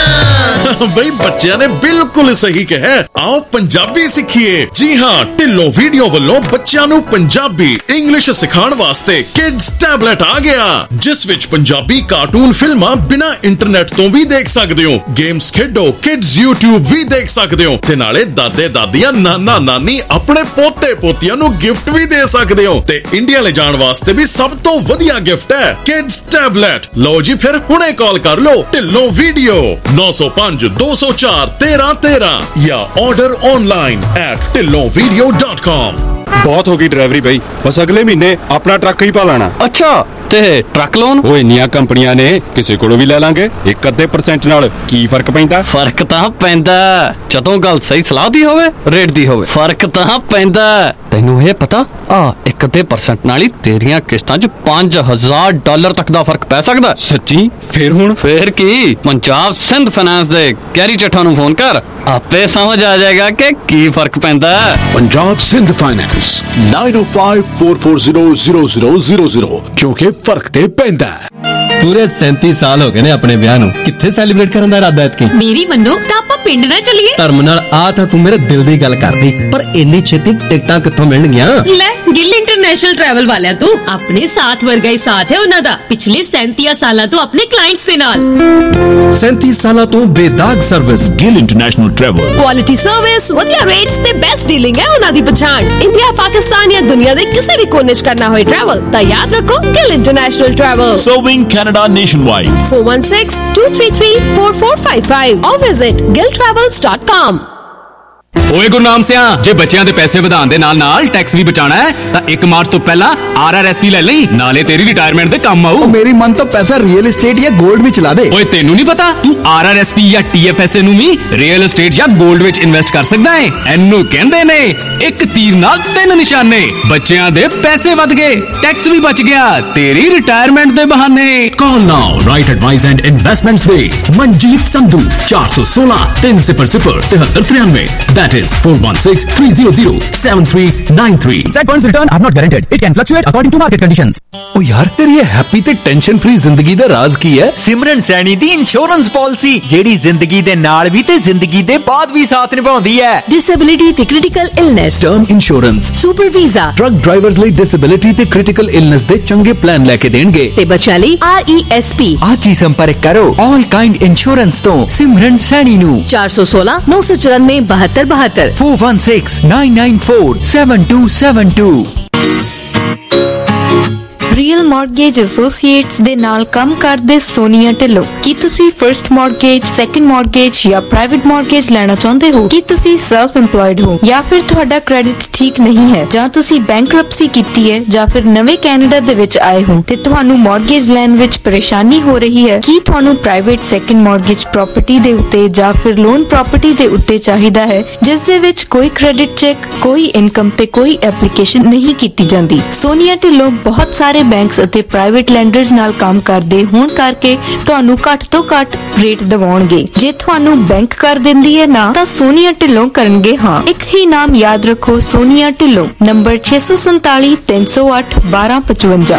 ਬਈ ਬੱਚਿਆਂ ਨੇ ਬਿਲਕੁਲ ਸਹੀ ਕਿਹਾ, ਆਓ ਪੰਜਾਬੀ ਸਿੱਖੀਏ। ਜੀ ਹਾਂ, ਢਿੱਲੋਂ ਵੀਡੀਓ ਵੱਲੋਂ ਬੱਚਿਆਂ ਨੂੰ ਪੰਜਾਬੀ ਇੰਗਲਿਸ਼ ਸਿਖਾਉਣ ਵਾਸਤੇ ਕਿਡਸ ਟੈਬਲੇਟ ਆ ਗਿਆ, ਜਿਸ ਵਿੱਚ ਪੰਜਾਬੀ ਕਾਰਟੂਨ ਫਿਲਮਾਂ ਬਿਨਾਂ ਇੰਟਰਨੈਟ ਤੋਂ ਵੀ ਦੇਖ ਸਕਦੇ ਹੋ, ਗੇਮਸ ਖੇਡੋ, ਕਿਡਸ ਯੂਟਿਊਬ ਵੀ ਦੇਖ ਸਕਦੇ ਹੋ ਤੇ ਨਾਲੇ ਦਾਦੇ ਦਾਦੀਆਂ, ਨਾਨਾ ਨਾਨੀ ਆਪਣੇ ਪੋਤੇ ਪੋਤੀਆਂ ਨੂੰ ਗਿਫਟ ਵੀ ਦੇ ਸਕਦੇ ਹੋ। ਤੇ ਇੰਡੀਆ ਲੈ ਜਾਣ ਵਾਸਤੇ ਵੀ ਸਭ ਤੋਂ ਵਧੀਆ ਗਿਫਟ ਹੈ ਕਿਡਸ ਟੈਬਲੇਟ। ਲਓ ਜੀ ਫਿਰ ਹੁਣੇ ਕਾਲ ਕਰ ਲਓ ਢਿੱਲੋਂ ਵੀਡੀਓ ਨੌ ਸੌ ਪੰਜ ਦੋ ਸੌ ਚਾਰ ਤੇਰਾਂ ਤੇਰਾਂ ਜਾਂ order online at Dhillon video dot com. ਬਹੁਤ ਹੋ ਗਈ ਡਰਾਈਵਰੀ ਬਈ, ਬਸ ਅਗਲੇ ਮਹੀਨੇ ਆਪਣਾ ਟਰੱਕ ਹੀ ਪਾ ਲੈਣਾ। ਅੱਛਾ, ਤੇ ਟਰੱਕ ਲੋਨ ਉਹ ਇੰਨੀਆਂ ਕੰਪਨੀਆਂ ਨੇ, ਕਿਸੇ ਕੋਲੋਂ ਵੀ ਲੈ ਲਾਂਗੇ। ਇੱਕ ਅੱਧੇ ਪਰਸੈਂਟ ਨਾਲ ਕੀ ਫਰਕ ਪੈਂਦਾ? ਫਰਕ ਤਾਂ ਪੈਂਦਾ ਜਦੋਂ ਗੱਲ ਸਹੀ ਸਲਾਹ ਦੀ ਹੋਵੇ, ਰੇਟ ਦੀ ਹੋਵੇ। ਫਰਕ ਤਾਂ ਪੈਂਦਾ। ਤੈਨੂੰ ਇਹ ਪਤਾ ਆ ਇੱਕ ਅੱਧੇ ਪਰਸੈਂਟ ਨਾਲ ਹੀ ਤੇਰੀਆਂ ਕਿਸ਼ਤਾਂ 'ਚ ਪੰਜ ਹਜ਼ਾਰ ਡਾਲਰ ਤੱਕ ਦਾ ਫਰਕ ਪੈ ਸਕਦਾ। ਸੱਚੀ? ਫੇਰ ਹੁਣ ਫੇਰ ਕੀ, ਪੰਜਾਬ ਸਿੰਧ ਫਾਈਨਾਂਸ ਦੇ ਗੈਰੀ ਚੱਠਾ ਨੂੰ ਫੋਨ ਕਰ, ਆਪੇ ਸਮਝ ਆ ਜਾਏਗਾ ਕਿ ਕੀ ਫਰਕ ਪੈਂਦਾ। Punjab Sindh finance nine oh five four four zero zero zero zero zero, ਕਿਉਂਕਿ ਫਰਕ ਤੇ ਪੈਂਦਾ। ਪੂਰੇ ਸੈਂਤੀ ਸਾਲ ਹੋ ਗਏ ਨੇ ਆਪਣੇ ਵਿਆਹ ਨੂੰ, ਕਿੱਥੇ ਸੈਲੀਬ੍ਰੇਟ ਕਰਨ ਦਾ ਇਰਾਦਾ ਐਤਕੀ? ਮੇਰੀ ਮੰਨੋ ਤਾਂ ਆਪਾਂ ਪਿੰਡ ਨਾ ਚੱਲੀਏ। ਧਰਮ ਨਾਲ ਆ ਤਾਂ ਤੂੰ ਮੇਰੇ ਦਿਲ ਦੀ ਗੱਲ ਕਰਦੀ, ਪਰ ਇੰਨੀ ਛੇਤੀ ਟਿਕਟਾਂ ਕਿੱਥੋਂ ਮਿਲਣਗੀਆਂ? ਲੈ ਗਿੱਲ ਇੰਟਰਨੈਸ਼ਨਲ ਟਰੈਵਲ ਵਾਲਿਆਂ ਤੋਂ। ਆਪਣੇ ਸਾਥ ਵਰਗਾ ਹੀ ਸਾਥ ਹੈ ਉਹਨਾਂ ਦਾ, ਪਿਛਲੇ ਸੈਂਤੀ ਸਾਲਾਂ ਤੋਂ ਆਪਣੇ ਕਲਾਇੰਟਸ ਦੇ ਨਾਲ। ਸੈਂਤੀ ਸਾਲਾਂ ਤੋਂ ਬੇਦਾਗ service, Gill international travel. Quality service, ਵਧੀਆ ਰੇਟਸ ਤੇ ਬੈਸਟ ਡੀਲਿੰਗ ਹੈ ਉਹਨਾਂ ਦੀ ਪਛਾਣ। ਇੰਡੀਆ, ਪਾਕਿਸਤਾਨ ਜਾਂ ਦੁਨੀਆ ਦੇ ਕਿਸੇ ਵੀ ਕੋਨੇ 'ਚ ਕਰਨਾ ਹੋਏ ਟਰੈਵਲ ਤਾਂ ਯਾਦ ਰੱਖੋ Gill international travel. Serving Canada nationwide. four one six two three three four four five five or visit gill travels dot com। ਓਏ ਗੁਰਨਾਮ ਸਿਆ, ਜੇ ਬੱਚਿਆਂ ਦੇ ਪੈਸੇ ਵਧਾਉਣ ਦੇ ਨਾਲ ਨਾਲ ਟੈਕਸ ਵੀ ਬਚਾਣਾ ਹੈ ਤਾਂ ਇੱਕ ਮਾਰਚ ਤੋਂ ਪਹਿਲਾਂ ਆਰ ਆਰ ਐਸ ਪੀ ਲੈ ਲਈ, ਨਾਲੇ ਤੇਰੀ ਰਿਟਾਇਰਮੈਂਟ ਦੇ ਕੰਮ ਆਊ। ਮੇਰੀ ਮਨ ਤਾਂ ਪੈਸਾ ਰੀਅਲ ਏਸਟੇਟ ਜਾਂ 골ਡ ਵਿੱਚ ਲਾ ਦੇ। ਓਏ ਤੈਨੂੰ ਨਹੀਂ ਪਤਾ, ਤੂੰ ਆਰ ਆਰ ਐਸ ਪੀ ਜਾਂ ਟੀ ਐਫ ਐਸ ਏ ਨੂੰ ਵੀ ਰੀਅਲ ਏਸਟੇਟ ਜਾਂ 골ਡ ਵਿੱਚ ਇਨਵੈਸਟ ਕਰ ਸਕਦਾ ਹੈ। ਇਹਨੂੰ ਕਹਿੰਦੇ ਨੇ ਇੱਕ ਤੀਰ ਨਾਲ ਤਿੰਨ ਨਿਸ਼ਾਨੇ। ਬੱਚਿਆਂ ਦੇ ਪੈਸੇ ਵਧ ਗਏ, ਟੈਕਸ ਵੀ ਬਚ ਗਿਆ, ਤੇਰੀ ਰਿਟਾਇਰਮੈਂਟ ਦੇ ਬਹਾਨੇ। Call now, right advice and investments with Manjeet Sandhu, ਚਾਰ ਸੌ ਸੋਲਾਂ ਤਿੰਨ ਸਿਫਰ ਸਿਫਰ ਤਿਹੱਤਰ ਤਰਿਆਨਵੇਂ। That is four one six, three zero zero, seven three nine three. Said funds return are not guaranteed. It can fluctuate according to market conditions. ओ यार तेरी हैप्पी ते टेंशन फ्री जिंदगी दा राज की है? सिमरन सैनी दी इंश्योरेंस पॉलिसी जेड़ी जिंदगी दे नाल भी ते जिंदगी दे बाद भी साथ निभाउंदी है। डिसेबिलिटी ते critical illness, term insurance, super visa, truck drivers ਲਈ डिसेबिलिटी ਤੇ क्रिटिकल इलनेस ਦੇ ਚੰਗੇ ਪਲਾਨ ਲੈ ਕੇ ਦੇਣਗੇ ਤੇ ਬੱਚਿਆਂ ਲਈ ਆਰ ਈ ਐਸ ਪੀ। ਅੱਜ ਹੀ ਸੰਪਰਕ ਕਰੋ ਆਲ ਕਾइंड ਇੰਸ਼ੋਰੈਂਸ ਤੋਂ ਸਿਮਰਨ ਸੈਣੀ ਨੂੰ ਚਾਰ ਸੌ ਸੋਲਾਂ ਨੌ ਸੌ ਚੁਰਾਨਵੇਂ ਬਹੱਤਰ ਬਹੱਤਰ four one six, nine nine four, seven two seven two। Real mortgage associates ਦੇ ਨਾਲ ਕੰਮ ਕਰਦੇ ਸੋਨੀਆ ਢਿੱਲੋਂ। ਕੀ ਤੁਸੀਂ ਫਰਸਟ ਮਾਰਗੇਜ, ਸੈਕੰਡ ਮਾਰਗੇਜ ਜਾਂ ਪ੍ਰਾਈਵੇਟ ਮਾਰਗੇਜ ਲੈਣਾ ਚਾਹੁੰਦੇ ਹੋ? ਕੀ ਤੁਸੀਂ ਸੈਲਫ ਇੰਪਲੋਇਡ ਹੋ ਜਾਂ ਫਿਰ ਤੁਹਾਡਾ ਕ੍ਰੈਡਿਟ ਠੀਕ ਨਹੀਂ ਹੈ ਜਾਂ ਤੁਸੀਂ ਬੈਂਕਰਪਸੀ ਕੀਤੀ ਹੈ ਜਾਂ ਫਿਰ ਨਵੇਂ ਕੈਨੇਡਾ ਦੇ ਵਿੱਚ ਆਏ ਹੋ ਤੇ ਤੁਹਾਨੂੰ ਮਾਰਗੇਜ ਲੈਣ ਵਿੱਚ ਪਰੇਸ਼ਾਨੀ ਹੋ ਰਹੀ ਹੈ? ਕੀ ਤੁਹਾਨੂੰ ਪ੍ਰਾਈਵੇਟ ਸੈਕੰਡ ਮਾਰਗੇਜ ਪ੍ਰਾਪਰਟੀ ਦੇ ਉੱਤੇ ਜਾਂ ਫਿਰ ਲੋਨ ਪ੍ਰਾਪਰਟੀ ਦੇ ਉੱਤੇ ਚਾਹੀਦਾ ਹੈ ਜਿਸ ਦੇ ਵਿੱਚ ਕੋਈ ਕ੍ਰੈਡਿਟ ਚੈੱਕ, ਕੋਈ ਇਨਕਮ ਤੇ ਕੋਈ ਐਪਲੀਕੇਸ਼ਨ ਨਹੀਂ ਕੀਤੀ ਜਾਂਦੀ? ਸੋਨੀਆ ਢਿੱਲੋਂ ਬਹੁਤ ਸਾਰੇ ਬੈਂਕਸ ਅਤੇ ਪ੍ਰਾਈਵੇਟ ਲੈਂਡਰਸ ਨਾਲ ਕੰਮ ਕਰਦੇ ਹੋਣ ਕਰਕੇ ਤੁਹਾਨੂੰ ਘੱਟ ਤੋਂ ਘੱਟ ਰੇਟ ਦਿਵਾਉਣਗੇ। ਜੇ ਤੁਹਾਨੂੰ ਬੈਂਕ ਕਰ ਦਿੰਦੀ ਹੈ ਨਾ ਤਾਂ ਸੋਨੀਆ ਢਿੱਲੋਂ ਕਰਨਗੇ ਹਾਂ। ਇੱਕ ਹੀ ਨਾਮ ਯਾਦ ਰੱਖੋ, ਸੋਨੀਆ ਢਿੱਲੋਂ। ਨੰਬਰ ਛੇ ਸੌ ਸੰਤਾਲੀ ਤਿੰਨ ਸੌ ਅੱਠ ਬਾਰਾਂ ਪਚਵੰਜਾ।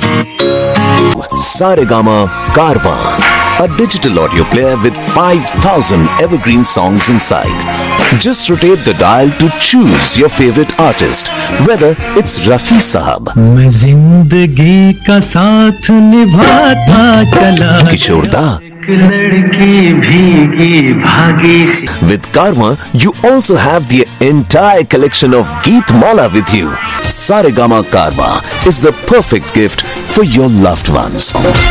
Saregama Karwa, a digital audio player with five thousand evergreen songs inside. Just rotate the dial to choose your favorite artist, whether it's Rafi Sahab, मैं जिंदगी का साथ निभाता चला, Kishore Da, लड़की भीगी भागी। With Karwa, you also have the entire collection of Geet Mala with you. Saregama Karwa is the perfect gift for your loved ones.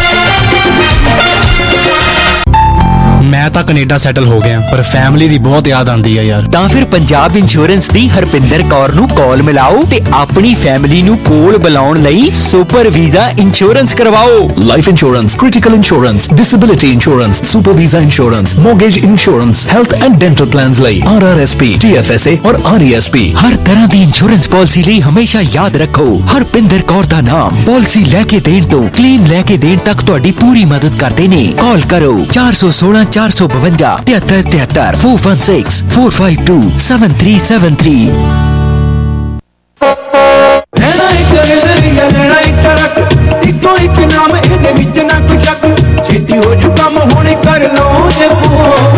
ਮੈਂ ਤਾਂ ਕੈਨੇਡਾ ਸੈਟਲ ਹੋ ਗਿਆ ਪਰ ਫੈਮਿਲੀ ਦੀ ਬਹੁਤ ਯਾਦ ਆਉਂਦੀ ਹੈ ਯਾਰ। ਤਾਂ ਫਿਰ ਪੰਜਾਬ ਇੰਸ਼ੋਰੈਂਸ ਦੀ ਹਰਪਿੰਦਰ ਕੌਰ ਨੂੰ ਕਾਲ ਮਿਲਾਓ ਤੇ ਆਪਣੀ ਫੈਮਿਲੀ ਨੂੰ ਕੋਲ ਬੁਲਾਉਣ ਲਈ ਸੁਪਰ ਵੀਜ਼ਾ ਇੰਸ਼ੋਰੈਂਸ ਕਰਵਾਓ। Life insurance, critical insurance, disability insurance, super visa insurance, mortgage insurance, health and dental plans ਲਈ R R S P, T F S A or R E S ਪੀ। ਹਰ ਤਰ੍ਹਾਂ ਦੀ ਇੰਸ਼ੋਰੈਂਸ ਪਾਲਿਸੀ ਲਈ ਹਮੇਸ਼ਾ ਯਾਦ ਰੱਖੋ ਹਰਪਿੰਦਰ ਕੌਰ ਦਾ ਨਾਮ। ਪਾਲਿਸੀ ਲੈ ਕੇ ਦੇਣ ਤੋਂ ਕਲੇਮ ਲੈ ਕੇ ਦੇਣ ਤੱਕ ਤੁਹਾਡੀ ਪੂਰੀ ਮਦਦ ਕਰਦੇ ਨੇ। ਕਾਲ ਕਰੋ ਚਾਰ ਸੌ ਸੋਲਾਂ ਚਾਰ ਸੌ ਬਵੰਜਾ ਤਿਹੱਤਰ ਤਿਹੱਤਰ four one six, four five two, seven three seven three। ਲੈਣਾ ਇੱਕ ਨਜ਼ਰੀਆ, ਲੈਣਾ ਇੱਕ ਰੱਖ, ਇੱਕੋ ਇੱਕ ਨਾਮ ਇਹਦੇ ਵਿੱਚ ਨਾ ਕੋਈ ਸ਼ੱਕ। ਛੇਤੀ ਹੋ ਜੂ ਕੰਮ ਹੁਣੇ ਕਰ ਲਓ ਜੇ ਫੋਨ।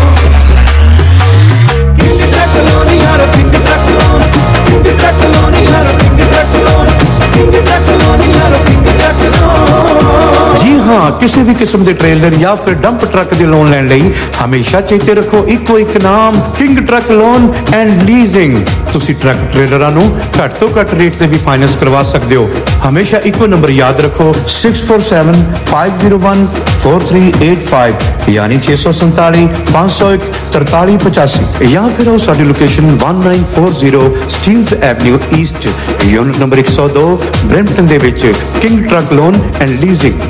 ਕਿੰਗ ਟਰੱਕ ਲੋਨ ਯਾਰ, King truck loan, King truck loan ਯਾਰ, King truck loan, King truck loan ਯਾਰ, ਕਿੰਗ ਟਰੱਕ ਲੋਨ। ਜੀ ਹਾਂ, ਕਿਸੇ ਵੀ ਕਿਸਮ ਦੇ ਟ੍ਰੇਲਰ ਜਾਂ ਫਿਰ ਡੰਪ ਟਰੱਕ ਦੇ ਲੋਨ ਲੈਣ ਲਈ ਹਮੇਸ਼ਾ ਚੇਤੇ ਰੱਖੋ ਇੱਕੋ ਇੱਕ ਨਾਮ, King truck loan and leasing. ਤੁਸੀਂ ਟਰੱਕ ਟ੍ਰੇਲਰਾਂ ਨੂੰ ਘੱਟ ਤੋਂ ਘੱਟ ਰੇਟ ਤੇ ਵੀ ਫਾਈਨੈਂਸ ਕਰਵਾ ਸਕਦੇ ਹੋ। ਹਮੇਸ਼ਾ ਇੱਕੋ ਨੰਬਰ ਯਾਦ ਰੱਖੋ six four seven, five zero one, four three eight five ਯਾਨੀ ਛੇ ਸੌ ਸੰਤਾਲੀ ਪੰਜ ਸੌ ਇੱਕ ਤਰਤਾਲੀ ਪਚਾਸੀ ਜਾਂ ਫਿਰ ਉਹ ਸਾਡੀ location one nine four zero Steeles avenue east, unit number ਇੱਕ ਸੌ ਦੋ, ਬ੍ਰੈਂਪਟਨ ਦੇ ਵਿੱਚ King truck loan and leasing.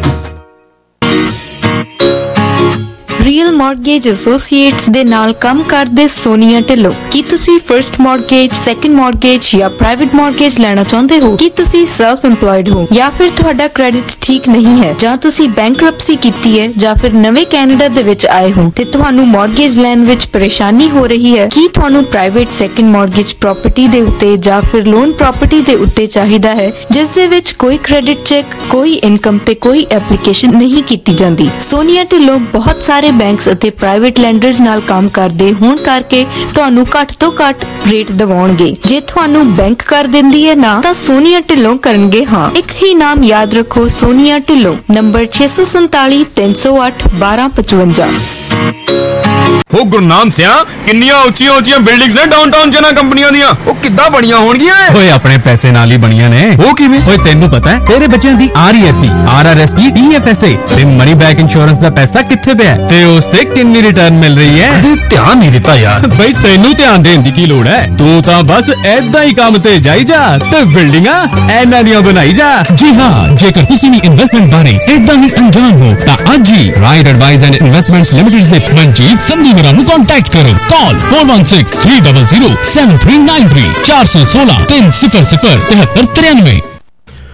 Real mortgage associates ਦੇ ਨਾਲ ਕੰਮ ਕਰਦੇ ਸੋਨੀਆ ਢਿੱਲੋਂ। ਕੀ ਤੁਸੀਂ ਫਰਸਟ ਮਾਰਗੇਜ, ਸੈਕੰਡ ਮਾਰਗੇਜ ਜਾਂ ਪ੍ਰਾਈਵੇਟ ਮਾਰਗੇਜ ਲੈਣਾ ਚਾਹੁੰਦੇ ਹੋ? ਕੀ ਤੁਸੀਂ ਸੈਲਫ ਇੰਪਲੋਇਡ ਹੋ ਜਾਂ ਫਿਰ ਤੁਹਾਡਾ ਕ੍ਰੈਡਿਟ ਠੀਕ ਨਹੀਂ ਹੈ ਜਾਂ ਤੁਸੀਂ ਬੈਂਕਰਪਸੀ ਕੀਤੀ ਹੈ ਜਾਂ ਫਿਰ ਨਵੇਂ ਕੈਨੇਡਾ ਦੇ ਵਿੱਚ ਆਏ ਹੋ ਤੇ ਤੁਹਾਨੂੰ ਮਾਰਗੇਜ ਲੈਣ ਵਿੱਚ ਪਰੇਸ਼ਾਨੀ ਹੋ ਰਹੀ ਹੈ? ਕੀ ਤੁਹਾਨੂੰ ਪ੍ਰਾਈਵੇਟ ਸੈਕੰਡ ਮਾਰਗੇਜ ਪ੍ਰਾਪਰਟੀ ਦੇ ਉੱਤੇ ਜਾਂ ਫਿਰ ਲੋਨ ਪ੍ਰਾਪਰਟੀ ਦੇ ਉੱਤੇ ਚਾਹੀਦਾ ਹੈ ਜਿਸ ਦੇ ਵਿੱਚ ਕੋਈ ਕ੍ਰੈਡਿਟ ਚੈੱਕ, ਕੋਈ ਇਨਕਮ ਤੇ ਕੋਈ ਐਪਲੀਕੇਸ਼ਨ ਨਹੀਂ ਕੀਤੀ ਜਾਂਦੀ? ਸੋਨੀਆ ਢਿੱਲੋਂ ਬਹੁਤ ਸਾਰੇ ਬੈਂਕਸ ਅਤੇ ਪ੍ਰਾਈਵੇਟ ਲੈਂਡਰਸ ਨਾਲ ਕੰਮ ਕਰਦੇ ਹੋਣ ਕਰਕੇ ਤੁਹਾਨੂੰ ਘੱਟ ਤੋਂ ਘੱਟ ਰੇਟ ਦਿਵਾਉਣਗੇ। ਜੇ ਤੁਹਾਨੂੰ ਬੈਂਕ ਕਰ ਦਿੰਦੀ ਹੈ ਨਾ ਤਾਂ ਸੋਨੀਆ ਢਿੱਲੋਂ ਕਰਨਗੇ ਹਾਂ। ਇੱਕ ਹੀ ਨਾਮ ਯਾਦ ਰੱਖੋ, ਸੋਨੀਆ ਢਿੱਲੋਂ। ਨੰਬਰ ਛੇ ਸੌ ਸੰਤਾਲੀ ਤਿੰਨ ਸੌ ਅੱਠ ਬਾਰਾਂ ਪਚਵੰਜਾ। ਉਹ ਗੁਰਨਾਮ ਸਿਆ ਕਿੰਨੀਆਂ ਉੱਚੀਆਂ ਉੱਚੀਆਂ ਬਿਲਡਿੰਗਸ ਨੇ ਡਾਊਨਟਾਊਨ ਚ ਨਾ ਕੰਪਨੀਆਂ ਦੀਆਂ, ਉਹ ਕਿੱਦਾਂ ਬਣੀਆਂ ਹੋਣਗੀਆਂ? ਓਏ ਆਪਣੇ ਪੈਸੇ ਨਾਲ ਹੀ ਬਣੀਆਂ ਨੇ। ਉਹ ਕਿਵੇਂ? ਓਏ ਤੈਨੂੰ ਪਤਾ ਹੈ ਤੇਰੇ ਬੱਚਿਆਂ ਦੀ R E S P, R R S P, T F S A ਤੇ ਮਨੀ ਬੈਕ ਇੰਸ਼ੋਰੈਂਸ ਦਾ ਪੈਸਾ ਕਿੱਥੇ ਪਿਆ ਤੇ ਉਸ ਤੇ ਕਿੰਨੀ ਰਿਟਰਨ ਮਿਲ ਰਹੀ ਹੈ? ਕਦੇ ਧਿਆਨ ਨਹੀਂ ਦਿੱਤਾ ਯਾਰ। ਬਈ ਤੈਨੂੰ ਧਿਆਨ ਦੇਣ ਦੀ ਕੀ ਲੋੜ ਹੈ? ਤੂੰ ਤਾਂ ਬਸ ਏਦਾਂ ਹੀ ਕੰਮ ਤੇ ਜਾਈ ਜਾ ਤੇ ਬਿਲਡਿੰਗਾਂ ਇਹਨਾਂ ਦੀਆਂ ਬਣਾਈ ਜਾ। ਜੀ ਹਾਂ, ਜੇਕਰ ਤੁਸੀਂ ਵੀ ਇਨਵੈਸਟਮੈਂਟ ਬਾਰੇ ਏਦਾਂ ਹੀ ਅਣਜਾਣ ਹੋ ਤਾਂ ਅੱਜ ਹੀ right advise and investments limited ਦੇ ਮਨਜੀਤ ਸੰਧੂ ਹੋਰਾਂ ਨੂੰ ਕੰਟੈਕਟ ਕਰੋ। ਕਾਲ four one six, three zero zero, seven three nine three, ਚਾਰ ਸੌ ਸੋਲਾਂ ਤਿੰਨ ਸੌ ਤਿਹੱਤਰ ਤਰਿਆਨਵੇਂ।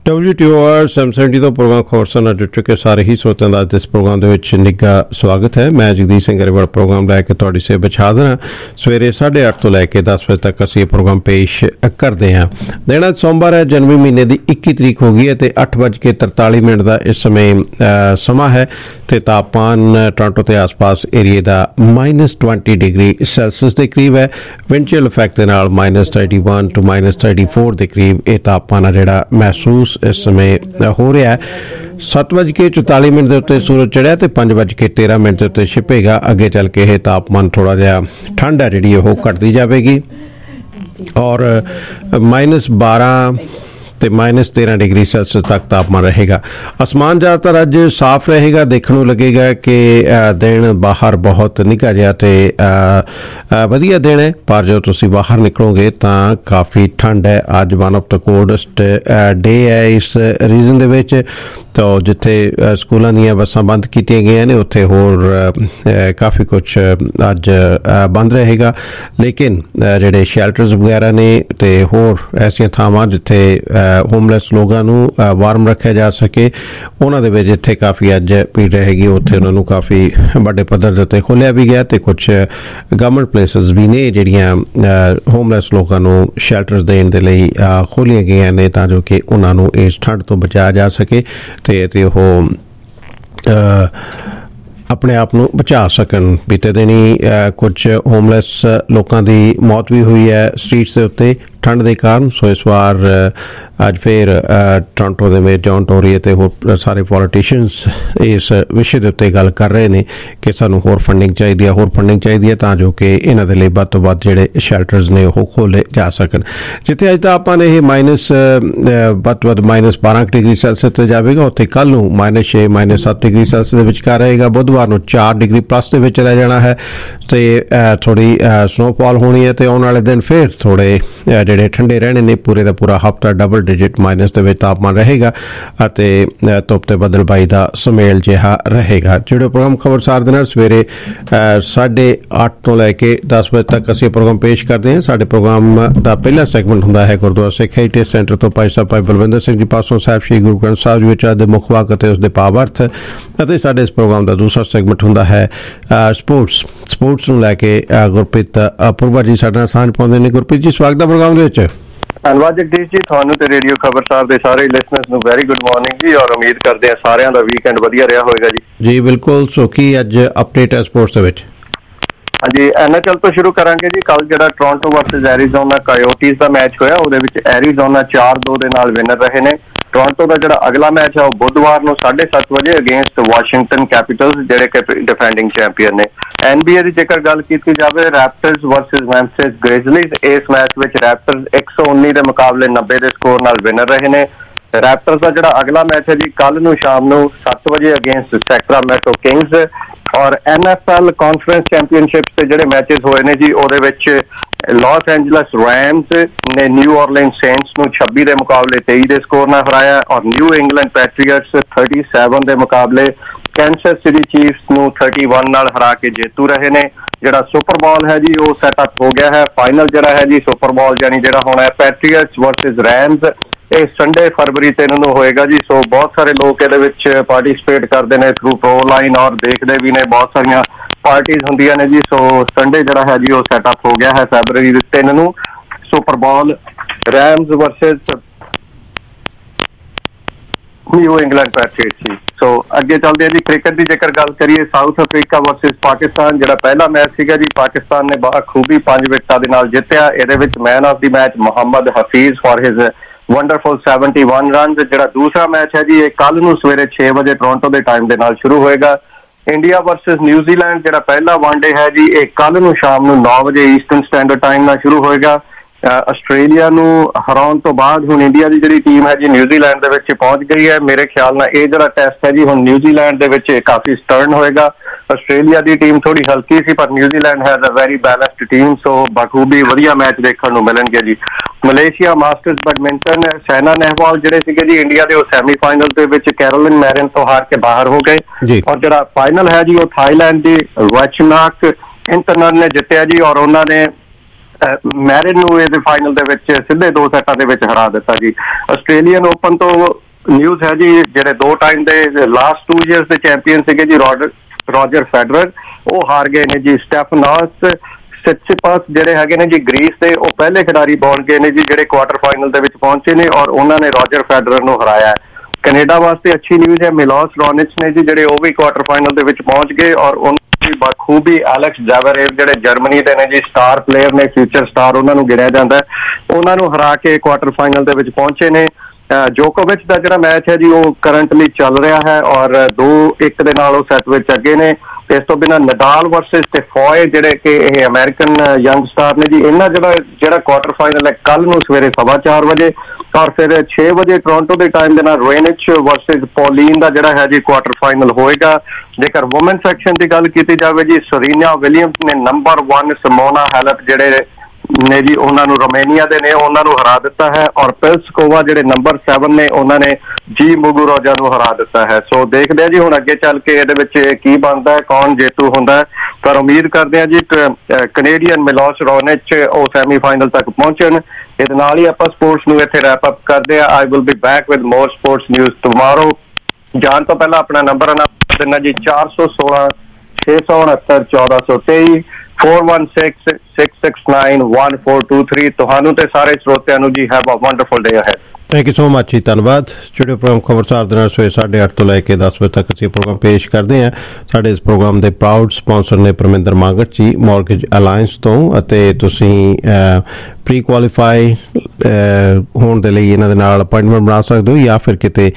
W T O R Samsung ਤੋਂ ਪ੍ਰੋਗਰਾਮ ਖਬਰਸਾਰ ਨਾਲ ਜੁੜ ਚੁੱਕੇ ਸਾਰੇ ਹੀ ਸਰੋਤਿਆਂ ਦਾ ਇਸ ਪ੍ਰੋਗਰਾਮ ਦੇ ਵਿੱਚ ਨਿੱਘਾ ਸਵਾਗਤ ਹੈ। ਮੈਂ ਜਗਦੀਸ਼ ਸਿੰਘ ਗਰੇਵਾਲ ਪ੍ਰੋਗਰਾਮ ਲੈ ਕੇ ਤੁਹਾਡੀ ਸੇਵਾ ਵਿੱਚ ਹਾਜ਼ਰ ਹਾਂ। ਸਵੇਰੇ ਸਾਢੇ ਅੱਠ ਤੋਂ ਲੈ ਕੇ ਦਸ ਵਜੇ ਤੱਕ ਅਸੀਂ ਇਹ ਪ੍ਰੋਗਰਾਮ ਪੇਸ਼ ਕਰਦੇ ਹਾਂ। ਦਿਨ ਅੱਜ ਸੋਮਵਾਰ ਹੈ, ਜਨਵਰੀ ਮਹੀਨੇ ਦੀ ਇੱਕੀ ਤਰੀਕ ਹੋ ਗਈ ਹੈ ਤੇ ਅੱਠ ਵੱਜ ਕੇ ਤਰਤਾਲੀ ਮਿੰਟ ਦਾ ਇਸ ਸਮੇਂ ਸਮਾਂ ਹੈ ਤੇ ਤਾਪਮਾਨ ਟੋਰਾਂਟੋ ਤੇ ਆਸ-ਪਾਸ ਏਰੀਏ ਦਾ ਮਾਈਨਸ ਟਵੰਟੀ ਡਿਗਰੀ ਸੈਲਸੀਅਸ ਦੇ ਕਰੀਬ ਹੈ। ਵਿੰਡ ਚਿਲ ਇਫੈਕਟ ਦੇ ਨਾਲ minus thirty one to minus thirty four ਦੇ ਕਰੀਬ ਇਹ ਤਾਪਮਾਨ ਆ ਜਿਹੜਾ ਮਹਿਸੂਸ ਇਸ ਸਮੇਂ ਹੋ ਰਿਹਾ ਹੈ। ਸੱਤ ਵੱਜ ਕੇ ਚੁਤਾਲੀ ਮਿੰਟ ਦੇ ਉੱਤੇ ਸੂਰਜ ਚੜ੍ਹਿਆ ਤੇ ਪੰਜ ਵੱਜ ਕੇ ਤੇਰਾਂ ਮਿੰਟ ਦੇ ਉੱਤੇ ਛਿਪੇਗਾ। ਅੱਗੇ ਚੱਲ ਕੇ ਇਹ ਤਾਪਮਾਨ ਥੋੜ੍ਹਾ ਜਿਹਾ ਠੰਡ ਹੈ ਜਿਹੜੀ ਉਹ ਘਟਦੀ ਜਾਵੇਗੀ ਔਰ ਮਾਈਨਸ ਬਾਰਾਂ ਤੇ ਮਾਈਨਸ ਤੇਰਾਂ ਡਿਗਰੀ ਸੈਲਸੀਅਸ ਤੱਕ ਤਾਪਮਾਨ ਰਹੇਗਾ। ਅਸਮਾਨ ਜ਼ਿਆਦਾਤਰ ਅੱਜ ਸਾਫ਼ ਰਹੇਗਾ। ਦੇਖਣ ਨੂੰ ਲੱਗੇਗਾ ਕਿ ਦਿਨ ਬਾਹਰ ਬਹੁਤ ਨਿੱਘਾ ਜਿਹਾ ਤੇ ਵਧੀਆ ਦਿਨ ਹੈ, ਪਰ ਜਦੋਂ ਤੁਸੀਂ ਬਾਹਰ ਨਿਕਲੋਗੇ ਤਾਂ ਕਾਫੀ ਠੰਡ ਹੈ। ਅੱਜ ਵਨ ਆਫ ਦ ਕੋਲਡੈਸਟ ਡੇ ਹੈ ਇਸ ਰੀਜਨ ਦੇ ਵਿੱਚ। ਤਾਂ ਜਿੱਥੇ ਸਕੂਲਾਂ ਦੀਆਂ ਬੱਸਾਂ ਬੰਦ ਕੀਤੀਆਂ ਗਈਆਂ ਨੇ ਉੱਥੇ ਹੋਰ ਕਾਫੀ ਕੁਛ ਅੱਜ ਬੰਦ ਰਹੇਗਾ, ਲੇਕਿਨ ਜਿਹੜੇ ਸ਼ੈਲਟਰਸ ਵਗੈਰਾ ਨੇ ਤੇ ਹੋਰ ਐਸੀਆਂ ਥਾਵਾਂ ਜਿੱਥੇ ਹੋਮਲੈਸ ਲੋਕਾਂ ਨੂੰ ਵਾਰਮ ਰੱਖਿਆ ਜਾ ਸਕੇ ਉਹਨਾਂ ਦੇ ਵਿੱਚ ਇੱਥੇ ਕਾਫੀ ਅੱਜ ਭੀੜ ਰਹੇਗੀ। ਉੱਥੇ ਉਹਨਾਂ ਨੂੰ ਕਾਫੀ ਵੱਡੇ ਪੱਧਰ ਦੇ ਉੱਤੇ ਖੋਲ੍ਹਿਆ ਵੀ ਗਿਆ ਤੇ ਕੁਛ ਗਵਰਨਮੈਂਟ ਪਲੇਸਿਸ ਵੀ ਨੇ ਜਿਹੜੀਆਂ ਹੋਮਲੈਸ ਲੋਕਾਂ ਨੂੰ ਸ਼ੈਲਟਰਸ ਦੇਣ ਦੇ ਲਈ ਖੋਲ੍ਹੀਆਂ ਗਈਆਂ ਨੇ ਤਾਂ ਜੋ ਕਿ ਉਹਨਾਂ ਨੂੰ ਇਸ ਠੰਡ ਤੋਂ ਬਚਾਇਆ ਜਾ ਸਕੇ ਤੇ ਤੇ ਉਹ ਆਪਣੇ ਆਪ ਨੂੰ ਬਚਾ ਸਕਣ। ਬੀਤੇ ਦਿਨੀ ਕੁਝ ਹੋਮਲੈਸ ਲੋਕਾਂ ਦੀ ਮੌਤ ਵੀ ਹੋਈ ਹੈ ਸਟਰੀਟਸ ਦੇ ਉੱਤੇ ਠੰਡ ਦੇ ਕਾਰਨ। ਸੋ ਇਸ ਵਾਰ ਅੱਜ ਫਿਰ ਟੋਰਾਂਟੋ ਦੇ ਮੇਅਰ ਜੌਨ ਟੋਰੀ ਅਤੇ ਹੋਰ ਸਾਰੇ ਪੋਲੀਟੀਸ਼ੀਅਨਸ ਇਸ ਵਿਸ਼ੇ ਦੇ ਉੱਤੇ ਗੱਲ ਕਰ ਰਹੇ ਨੇ ਕਿ ਸਾਨੂੰ ਹੋਰ ਫੰਡਿੰਗ ਚਾਹੀਦੀ ਹੈ ਹੋਰ ਫੰਡਿੰਗ ਚਾਹੀਦੀ ਹੈ ਤਾਂ ਜੋ ਕਿ ਇਹਨਾਂ ਦੇ ਲਈ ਵੱਧ ਤੋਂ ਵੱਧ ਜਿਹੜੇ ਸ਼ੈਲਟਰਸ ਨੇ ਉਹ ਖੋਲ੍ਹੇ ਜਾ ਸਕਣ। ਜਿੱਥੇ ਅੱਜ ਤਾਂ ਆਪਾਂ ਨੇ ਇਹ ਮਾਈਨਸ ਵੱਧ ਤੋਂ ਵੱਧ ਮਾਈਨਸ ਬਾਰਾਂ ਡਿਗਰੀ ਸੈਲਸੀਅਸ ਤੇ ਜਾਵੇਗਾ, ਉੱਥੇ ਕੱਲ੍ਹ ਨੂੰ ਮਾਈਨਸ ਛੇ ਮਾਈਨਸ ਸੱਤ ਡਿਗਰੀ ਸੈਲਸੀਅਸ ਦੇ ਵਿਚਕਾਰ ਰਹੇਗਾ। ਬੁੱਧਵਾਰ ਨੂੰ ਚਾਰ ਡਿਗਰੀ ਪਲੱਸ ਦੇ ਵਿੱਚ ਰਹਿ ਜਾਣਾ ਹੈ ਤੇ ਥੋੜ੍ਹੀ ਸਨੋਫਾਲ ਹੋਣੀ ਹੈ ਤੇ ਆਉਣ ਵਾਲੇ ਦਿਨ ਫਿਰ ਥੋੜ੍ਹੇ ਜਿਹੜੇ ਠੰਡੇ ਰਹਿਣੇ ਨੇ। ਪੂਰੇ ਦਾ ਪੂਰਾ ਹਫ਼ਤਾ ਡਬਲ ਡਿਜਿਟ ਮਾਈਨਸ ਦੇ ਵਿੱਚ ਤਾਪਮਾਨ ਰਹੇਗਾ ਅਤੇ ਧੁੱਪ ਤੇ ਬੱਦਲਬਾਈ ਦਾ ਸੁਮੇਲ ਜਿਹਾ ਰਹੇਗਾ। ਜਿਹੜੇ ਪ੍ਰੋਗਰਾਮ ਖਬਰਸਾਰ ਦੇ ਨਾਲ ਸਵੇਰੇ ਸਾਢੇ ਅੱਠ ਤੋਂ ਲੈ ਕੇ ਦਸ ਵਜੇ ਤੱਕ ਅਸੀਂ ਪ੍ਰੋਗਰਾਮ ਪੇਸ਼ ਕਰਦੇ ਹਾਂ। ਸਾਡੇ ਪ੍ਰੋਗਰਾਮ ਦਾ ਪਹਿਲਾ ਸੈਗਮੈਂਟ ਹੁੰਦਾ ਹੈ ਗੁਰਦੁਆਰਾ ਸਿੱਖ ਹੈਰੀਟੇਜ ਸੈਂਟਰ ਤੋਂ ਭਾਈ ਸਾਹਿਬ ਭਾਈ ਬਲਵਿੰਦਰ ਸਿੰਘ ਜੀ ਪਾਸੋਂ ਸਾਹਿਬ ਸ਼੍ਰੀ ਗੁਰੂ ਗ੍ਰੰਥ ਸਾਹਿਬ ਜੀ ਵਿੱਚ ਦੇ ਮੁੱਖ ਵਾਕ ਅਤੇ ਉਸਦੇ ਭਾਵ ਅਰਥ। ਅਤੇ ਸਾਡੇ ਇਸ ਪ੍ਰੋਗਰਾਮ ਦਾ ਦੂਸਰਾ ਸੈਗਮੈਂਟ ਹੁੰਦਾ ਹੈ ਸਪੋਰਟਸ ਸਪੋਰਟਸ ਨੂੰ ਲੈ ਕੇ ਗੁਰਪ੍ਰੀਤ ਅਪੂਰਵਾ ਜੀ ਸਾਡੇ ਨਾਲ ਸਾਂਝ ਪਾਉਂਦੇ ਨੇ। ਗੁਰਪ੍ਰੀਤ ਜੀ ਸਵਾਗਤ ਹੈ ਪ੍ਰੋਗਰਾਮ ਦੇ ਵਿੱਚ। ਧੰਨਵਾਦ ਜਗਦੀਸ਼ ਜੀ, ਤੁਹਾਨੂੰ ਤੇ ਰੇਡੀਓ ਖਬਰਸਾਰ ਦੇ ਸਾਰੇ ਲਿਸਨਰਸ ਨੂੰ ਵੈਰੀ ਗੁੱਡ ਮਾਰਨਿੰਗ ਜੀ ਔਰ ਉਮੀਦ ਕਰਦੇ ਹਾਂ ਸਾਰਿਆਂ ਦਾ ਵੀਕਐਂਡ ਵਧੀਆ ਰਿਹਾ ਹੋਵੇਗਾ ਜੀ। ਜੀ ਬਿਲਕੁਲ। ਸੋ ਕੀ ਅੱਜ ਅਪਡੇਟ ਹੈ ਸਪੋਰਟਸ ਦੇ ਵਿੱਚ? ਹਾਂਜੀ, ਐਨ ਐਚ ਐਲ ਤੋਂ ਸ਼ੁਰੂ ਕਰਾਂਗੇ ਜੀ। ਕੱਲ ਜਿਹੜਾ ਟੋਰਾਂਟੋ ਵਰਸਸ ਐਰੀਜ਼ੋਨਾ ਕਾਇਓਟੀਜ਼ ਦਾ ਮੈਚ ਹੋਇਆ ਉਹਦੇ ਵਿੱਚ ਐਰੀਜ਼ੋਨਾ ਚਾਰ ਦੋ ਦੇ ਨਾਲ ਵਿਨਰ ਰਹੇ ਨੇ। ਟੋਰਾਂਟੋ ਦਾ ਜਿਹੜਾ ਅਗਲਾ ਮੈਚ ਹੈ ਉਹ ਬੁੱਧਵਾਰ ਨੂੰ ਸਾਢੇ ਸੱਤ ਵਜੇ ਅਗੇਂਸਟ ਵਾਸ਼ਿੰਗਟਨ ਕੈਪੀਟਲਸ ਜਿਹੜੇ ਕਿ ਡਿਫੈਂਡਿੰਗ ਚੈਂਪੀਅਨ ਨੇ। ਐਨ ਬੀ ਏ ਦੀ ਜੇਕਰ ਗੱਲ ਕੀਤੀ ਜਾਵੇ ਰੈਪਟਰਸ ਵਰਸਸ ਮੈਂਫਿਸ ਗ੍ਰਿਜ਼ਲੀਜ਼, ਇਸ ਮੈਚ ਵਿੱਚ ਰੈਪਟਰਸ ਇੱਕ ਸੌ ਉੱਨੀ ਦੇ ਮੁਕਾਬਲੇ ਨੱਬੇ ਦੇ ਸਕੋਰ ਨਾਲ ਵਿਨਰ ਰਹੇ ਨੇ। ਰੈਪਟਰਸ ਦਾ ਜਿਹੜਾ ਅਗਲਾ ਮੈਚ ਹੈ ਜੀ ਕੱਲ ਨੂੰ ਸ਼ਾਮ ਨੂੰ ਸੱਤ ਵਜੇ ਅਗੇਂਸਟ ਸੈਕਰਾਮੈਂਟੋ ਕਿੰਗਸ। ਔਰ N F L conference championship ਦੇ ਜਿਹੜੇ ਮੈਚਸ ਹੋਏ ਨੇ ਜੀ ਉਹਦੇ ਵਿੱਚ ਲਾਸ ਐਂਜਲਸ ਰੈਮਸ ਨੇ ਨਿਊ ਆਰਲੀਨਸ ਸੇਂਟਸ ਨੂੰ ਛੱਬੀ ਦੇ ਮੁਕਾਬਲੇ ਤੇਈ ਦੇ ਸਕੋਰ ਨਾਲ ਹਰਾਇਆ ਔਰ ਨਿਊ ਇੰਗਲੈਂਡ ਪੈਟਰੀਅਟਸ ਸੈਂਤੀ ਦੇ ਮੁਕਾਬਲੇ ਕੈਂਸਸ ਸਿਟੀ ਚੀਫਸ ਨੂੰ ਇਕੱਤੀ ਨਾਲ ਹਰਾ ਕੇ ਜੇਤੂ ਰਹੇ ਨੇ। ਜਿਹੜਾ ਸੁਪਰ ਬਾਲ ਹੈ ਜੀ ਉਹ ਸੈਟਅਪ ਹੋ ਗਿਆ ਹੈ। ਫਾਈਨਲ ਜਿਹੜਾ ਹੈ ਜੀ ਸੁਪਰ ਬਾਲ ਯਾਨੀ ਜਿਹੜਾ ਹੋਣਾ ਹੈ ਪੈਟਰੀਅਟਸ ਵਰਸਸ ਰੈਮਸ, ਇਹ ਸੰਡੇ ਫਰਵਰੀ ਤਿੰਨ ਨੂੰ ਹੋਏਗਾ ਜੀ। ਸੋ ਬਹੁਤ ਸਾਰੇ ਲੋਕ ਇਹਦੇ ਵਿੱਚ ਪਾਰਟੀਸਪੇਟ ਕਰਦੇ ਨੇ ਥਰੂ ਪ੍ਰੋ ਲਾਈਨ ਔਰ ਦੇਖਦੇ ਵੀ ਨੇ, ਬਹੁਤ ਸਾਰੀਆਂ ਪਾਰਟੀਜ਼ ਹੁੰਦੀਆਂ ਨੇ ਜੀ। ਸੋ ਸੰਡੇ ਜਿਹੜਾ ਹੈ ਜੀ ਉਹ ਸੈਟਅਪ ਹੋ ਗਿਆ ਹੈ ਫਰਵਰੀ ਤਿੰਨ ਨੂੰ super bowl Rams versus New England Patriots ਜੀ। ਸੋ ਅੱਗੇ ਚੱਲਦੇ ਆ ਜੀ ਕ੍ਰਿਕਟ ਦੀ ਜੇਕਰ ਗੱਲ ਕਰੀਏ ਸਾਊਥ ਅਫਰੀਕਾ ਵਰਸਸ ਪਾਕਿਸਤਾਨ ਜਿਹੜਾ ਪਹਿਲਾ ਮੈਚ ਸੀਗਾ ਜੀ ਪਾਕਿਸਤਾਨ ਨੇ ਬਾਖੂਬੀ ਪੰਜ ਵਿਕਟਾਂ ਦੇ ਨਾਲ ਜਿੱਤਿਆ। ਇਹਦੇ ਵਿੱਚ man of the match Mohammad Hafeez for his wonderful seventy one runs. ਜਿਹੜਾ ਦੂਸਰਾ ਮੈਚ ਹੈ ਜੀ ਇਹ ਕੱਲ ਨੂੰ ਸਵੇਰੇ ਛੇ ਵਜੇ ਟੋਰਾਂਟੋ ਦੇ ਟਾਈਮ ਦੇ ਨਾਲ ਸ਼ੁਰੂ ਹੋਏਗਾ। ਇੰਡੀਆ ਵਰਸਸ ਨਿਊਜ਼ੀਲੈਂਡ ਜਿਹੜਾ ਪਹਿਲਾ ਵਨਡੇ ਹੈ ਜੀ ਇਹ ਕੱਲ ਨੂੰ ਸ਼ਾਮ ਨੂੰ ਨੌ ਵਜੇ ਈਸਟਰਨ ਸਟੈਂਡਰਡ ਟਾਈਮ ਨਾਲ ਸ਼ੁਰੂ ਹੋਏਗਾ। ਆਸਟ੍ਰੇਲੀਆ ਨੂੰ ਹਰਾਉਣ ਤੋਂ ਬਾਅਦ ਹੁਣ ਇੰਡੀਆ ਦੀ ਜਿਹੜੀ ਟੀਮ ਹੈ ਜੀ ਨਿਊਜ਼ੀਲੈਂਡ ਦੇ ਵਿੱਚ ਪਹੁੰਚ ਗਈ ਹੈ। ਮੇਰੇ ਖਿਆਲ ਨਾਲ ਇਹ ਜਿਹੜਾ ਟੈਸਟ ਹੈ ਜੀ ਹੁਣ ਨਿਊਜ਼ੀਲੈਂਡ ਦੇ ਵਿੱਚ ਕਾਫੀ ਸਟਰਨ ਹੋਏਗਾ। ਆਸਟ੍ਰੇਲੀਆ ਦੀ ਟੀਮ ਥੋੜੀ ਹਲਕੀ ਸੀ ਪਰ New Zealand has a very balanced team. So ਬਖੂਬੀ ਵਧੀਆ ਮੈਚ ਦੇਖਣ ਨੂੰ ਮਿਲਣਗੇ ਜੀ। ਮਲੇਸ਼ੀਆ ਮਾਸਟਰਸ ਬੈਡਮਿੰਟਨ ਸੈਨਾ ਨਹਿਵਾਲ ਜਿਹੜੇ ਸੀਗੇ ਜੀ ਇੰਡੀਆ ਦੇ ਉਹ ਸੈਮੀਫਾਈਨਲ ਦੇ ਵਿੱਚ ਕੈਰੋਲਿਨ ਮੈਰਿਨ ਤੋਂ ਹਾਰ ਕੇ ਬਾਹਰ ਹੋ ਗਏ ਔਰ ਜਿਹੜਾ ਫਾਈਨਲ ਹੈ ਜੀ ਉਹ ਥਾਈਲੈਂਡ ਦੀ ਵੈਚਨਾਕ ਇੰਟਰਨਲ ਨੇ ਜਿੱਤਿਆ ਜੀ ਔਰ ਉਹਨਾਂ ਨੇ ਮੈਰਿਨ ਨੂੰ ਇਹਦੇ ਫਾਈਨਲ ਦੇ ਵਿੱਚ ਸਿੱਧੇ ਦੋ ਸੈਟਾਂ ਦੇ ਵਿੱਚ ਹਰਾ ਦਿੱਤਾ ਜੀ। ਆਸਟ੍ਰੇਲੀਅਨ ਓਪਨ ਤੋਂ ਨਿਊਜ਼ ਹੈ ਜੀ, ਜਿਹੜੇ ਦੋ ਟਾਈਮ ਦੇ ਲਾਸਟ ਟੂ ਇਅਰਸ ਦੇ ਚੈਂਪੀਅਨ ਸੀਗੇ ਜੀ ਰੋਜਰ ਫੈਡਰਰ, ਉਹ ਹਾਰ ਗਏ ਨੇ ਜੀ। ਸਟੈਫਨੋਸ ਸਿਟਸਿਪਾਸ ਜਿਹੜੇ ਹੈਗੇ ਨੇ ਜੀ ਗ੍ਰੀਸ ਦੇ, ਉਹ ਪਹਿਲੇ ਖਿਡਾਰੀ ਬਣ ਗਏ ਨੇ ਜੀ ਜਿਹੜੇ ਕੁਆਟਰ ਫਾਈਨਲ ਦੇ ਵਿੱਚ ਪਹੁੰਚੇ ਨੇ ਔਰ ਉਹਨਾਂ ਨੇ ਰੋਜਰ ਫੈਡਰਰ ਨੂੰ ਹਰਾਇਆ। ਕੈਨੇਡਾ ਵਾਸਤੇ ਅੱਛੀ ਨਿਊਜ਼ ਹੈ, ਮਿਲੋਸ ਰੋਨਿਚ ਨੇ ਜੀ ਜਿਹੜੇ ਉਹ ਵੀ ਕੁਆਟਰ ਫਾਈਨਲ ਦੇ ਵਿੱਚ ਪਹੁੰਚ ਗਏ ਔਰ ਉਹਨਾਂ ਦੀ ਬਖੂਬੀ ਐਲੈਕਸ ਜ਼ੈਵਰੇਵ ਜਿਹੜੇ ਜਰਮਨੀ ਦੇ ਨੇ ਜੀ ਸਟਾਰ ਪਲੇਅਰ ਨੇ, ਫਿਊਚਰ ਸਟਾਰ ਉਹਨਾਂ ਨੂੰ ਗਿਣਿਆ ਜਾਂਦਾ, ਉਹਨਾਂ ਨੂੰ ਹਰਾ ਕੇ ਕੁਆਟਰ ਫਾਈਨਲ ਦੇ ਵਿੱਚ ਪਹੁੰਚੇ ਨੇ। ਜੋਕੋਵਿਚ ਦਾ ਜਿਹੜਾ ਮੈਚ ਹੈ ਜੀ ਉਹ ਕਰੰਟਲੀ ਚੱਲ ਰਿਹਾ ਹੈ ਔਰ ਦੋ ਇੱਕ ਦੇ ਨਾਲ ਉਹ ਸੈੱਟ ਵਿੱਚ ਅੱਗੇ ਨੇ। ਇਸ ਤੋਂ ਬਿਨਾਂ ਨਡਾਲ ਵਰਸਸ ਟਿਫੋਏ ਜਿਹੜੇ ਕਿ ਇਹ ਅਮਰੀਕਨ ਯੰਗ ਸਟਾਰ ਨੇ ਜੀ, ਇਹਨਾਂ ਜਿਹੜਾ ਜਿਹੜਾ ਕੁਆਟਰ ਫਾਈਨਲ ਹੈ ਕੱਲ ਨੂੰ ਸਵੇਰੇ ਸਵਾ ਚਾਰ ਵਜੇ ਔਰ ਫਿਰ ਛੇ ਵਜੇ ਟੋਰਾਂਟੋ ਦੇ ਟਾਈਮ ਦੇ ਨਾਲ ਰੋਇਨਿਚ ਵਰਸਸ ਪੋਲੀਨ ਦਾ ਜਿਹੜਾ ਹੈ ਜੀ ਕੁਆਟਰ ਫਾਈਨਲ ਹੋਏਗਾ। ਜੇਕਰ ਵੂਮਨ ਸੈਕਸ਼ਨ ਦੀ ਗੱਲ ਕੀਤੀ ਜਾਵੇ ਜੀ, ਸਰੀਨਾ ਵਿਲੀਅਮਸ ਨੇ ਨੰਬਰ ਵਨ ਸਿਮੋਨਾ ਹੈਲਪ ਜਿਹੜੇ ਨੇ ਜੀ ਉਹਨਾਂ ਨੂੰ ਰੋਮੇਨੀਆ ਦੇ ਨੇ ਉਹਨਾਂ ਨੂੰ ਹਰਾ ਦਿੱਤਾ ਹੈ ਔਰ ਪਿਲਸਕੋਵਾ ਜਿਹੜੇ ਨੰਬਰ ਸੈਵਨ ਨੇ ਉਹਨਾਂ ਨੇ ਜੀ ਮੁਗੁਰੋਜਾ ਨੂੰ ਹਰਾ ਦਿੱਤਾ ਹੈ। ਸੋ ਦੇਖਦੇ ਆ ਜੀ ਹੁਣ ਅੱਗੇ ਚੱਲ ਕੇ ਇਹਦੇ ਵਿੱਚ ਕੀ ਬਣਦਾ ਹੈ, ਕੌਣ ਜੇਤੂ ਹੁੰਦਾ ਹੈ, ਪਰ ਉਮੀਦ ਕਰਦੇ ਆ ਜੀ ਕੈਨੇਡੀਅਨ ਮਿਲੋਸ ਰੋਨਿਚ ਉਹ ਸੈਮੀਫਾਈਨਲ ਤੱਕ ਪਹੁੰਚਣ। ਇਹਦੇ ਨਾਲ ਹੀ ਆਪਾਂ ਸਪੋਰਟਸ ਨੂੰ ਇੱਥੇ ਰੈਪ ਅਪ ਕਰਦੇ ਆ। I will be back with more sports news tomorrow. ਜਾਣ ਤੋਂ ਪਹਿਲਾਂ ਆਪਣਾ ਨੰਬਰ ਅਨਾਉਂਸ ਕਰਨਾ ਜੀ, ਚਾਰ ਸੌ ਸੋਲਾਂ ਛੇ ਸੌ ਉਣਹੱਤਰ ਚੌਦਾਂ ਸੌ ਤੇਈ four one six six six nine one four two three। ਤੁਹਾਨੂੰ ਤੇ ਸਾਰੇ ਸਰੋਤਿਆਂ ਨੂੰ ਜੀ have a wonderful day ahead. Thank you so much ਜੀ, ਧੰਨਵਾਦ। ਜਿਹੜੇ ਪ੍ਰੋਗਰਾਮ ਖਬਰਸਾਰ ਦੇ ਨਾਲ ਸਵੇਰੇ ਸਾਢੇ ਅੱਠ ਤੋਂ ਲੈ ਕੇ ਦਸ ਵਜੇ ਤੱਕ ਅਸੀਂ ਪ੍ਰੋਗਰਾਮ ਪੇਸ਼ ਕਰਦੇ ਹਾਂ। ਸਾਡੇ ਇਸ ਪ੍ਰੋਗਰਾਮ ਦੇ ਪ੍ਰਾਊਡ ਸਪਾਂਸਰ ਨੇ ਪਰਮਿੰਦਰ ਮਾਂਗਟ ਜੀ ਮਾਰਗੇਜ ਅਲਾਇੰਸ ਤੋਂ, ਅਤੇ ਤੁਸੀਂ ਪ੍ਰੀ ਕੁਆਲੀਫਾਈ ਹੋਣ ਦੇ ਲਈ ਇਹਨਾਂ ਦੇ ਨਾਲ ਅਪਾਇੰਟਮੈਂਟ ਬਣਾ ਸਕਦੇ ਹੋ ਜਾਂ ਫਿਰ ਕਿਤੇ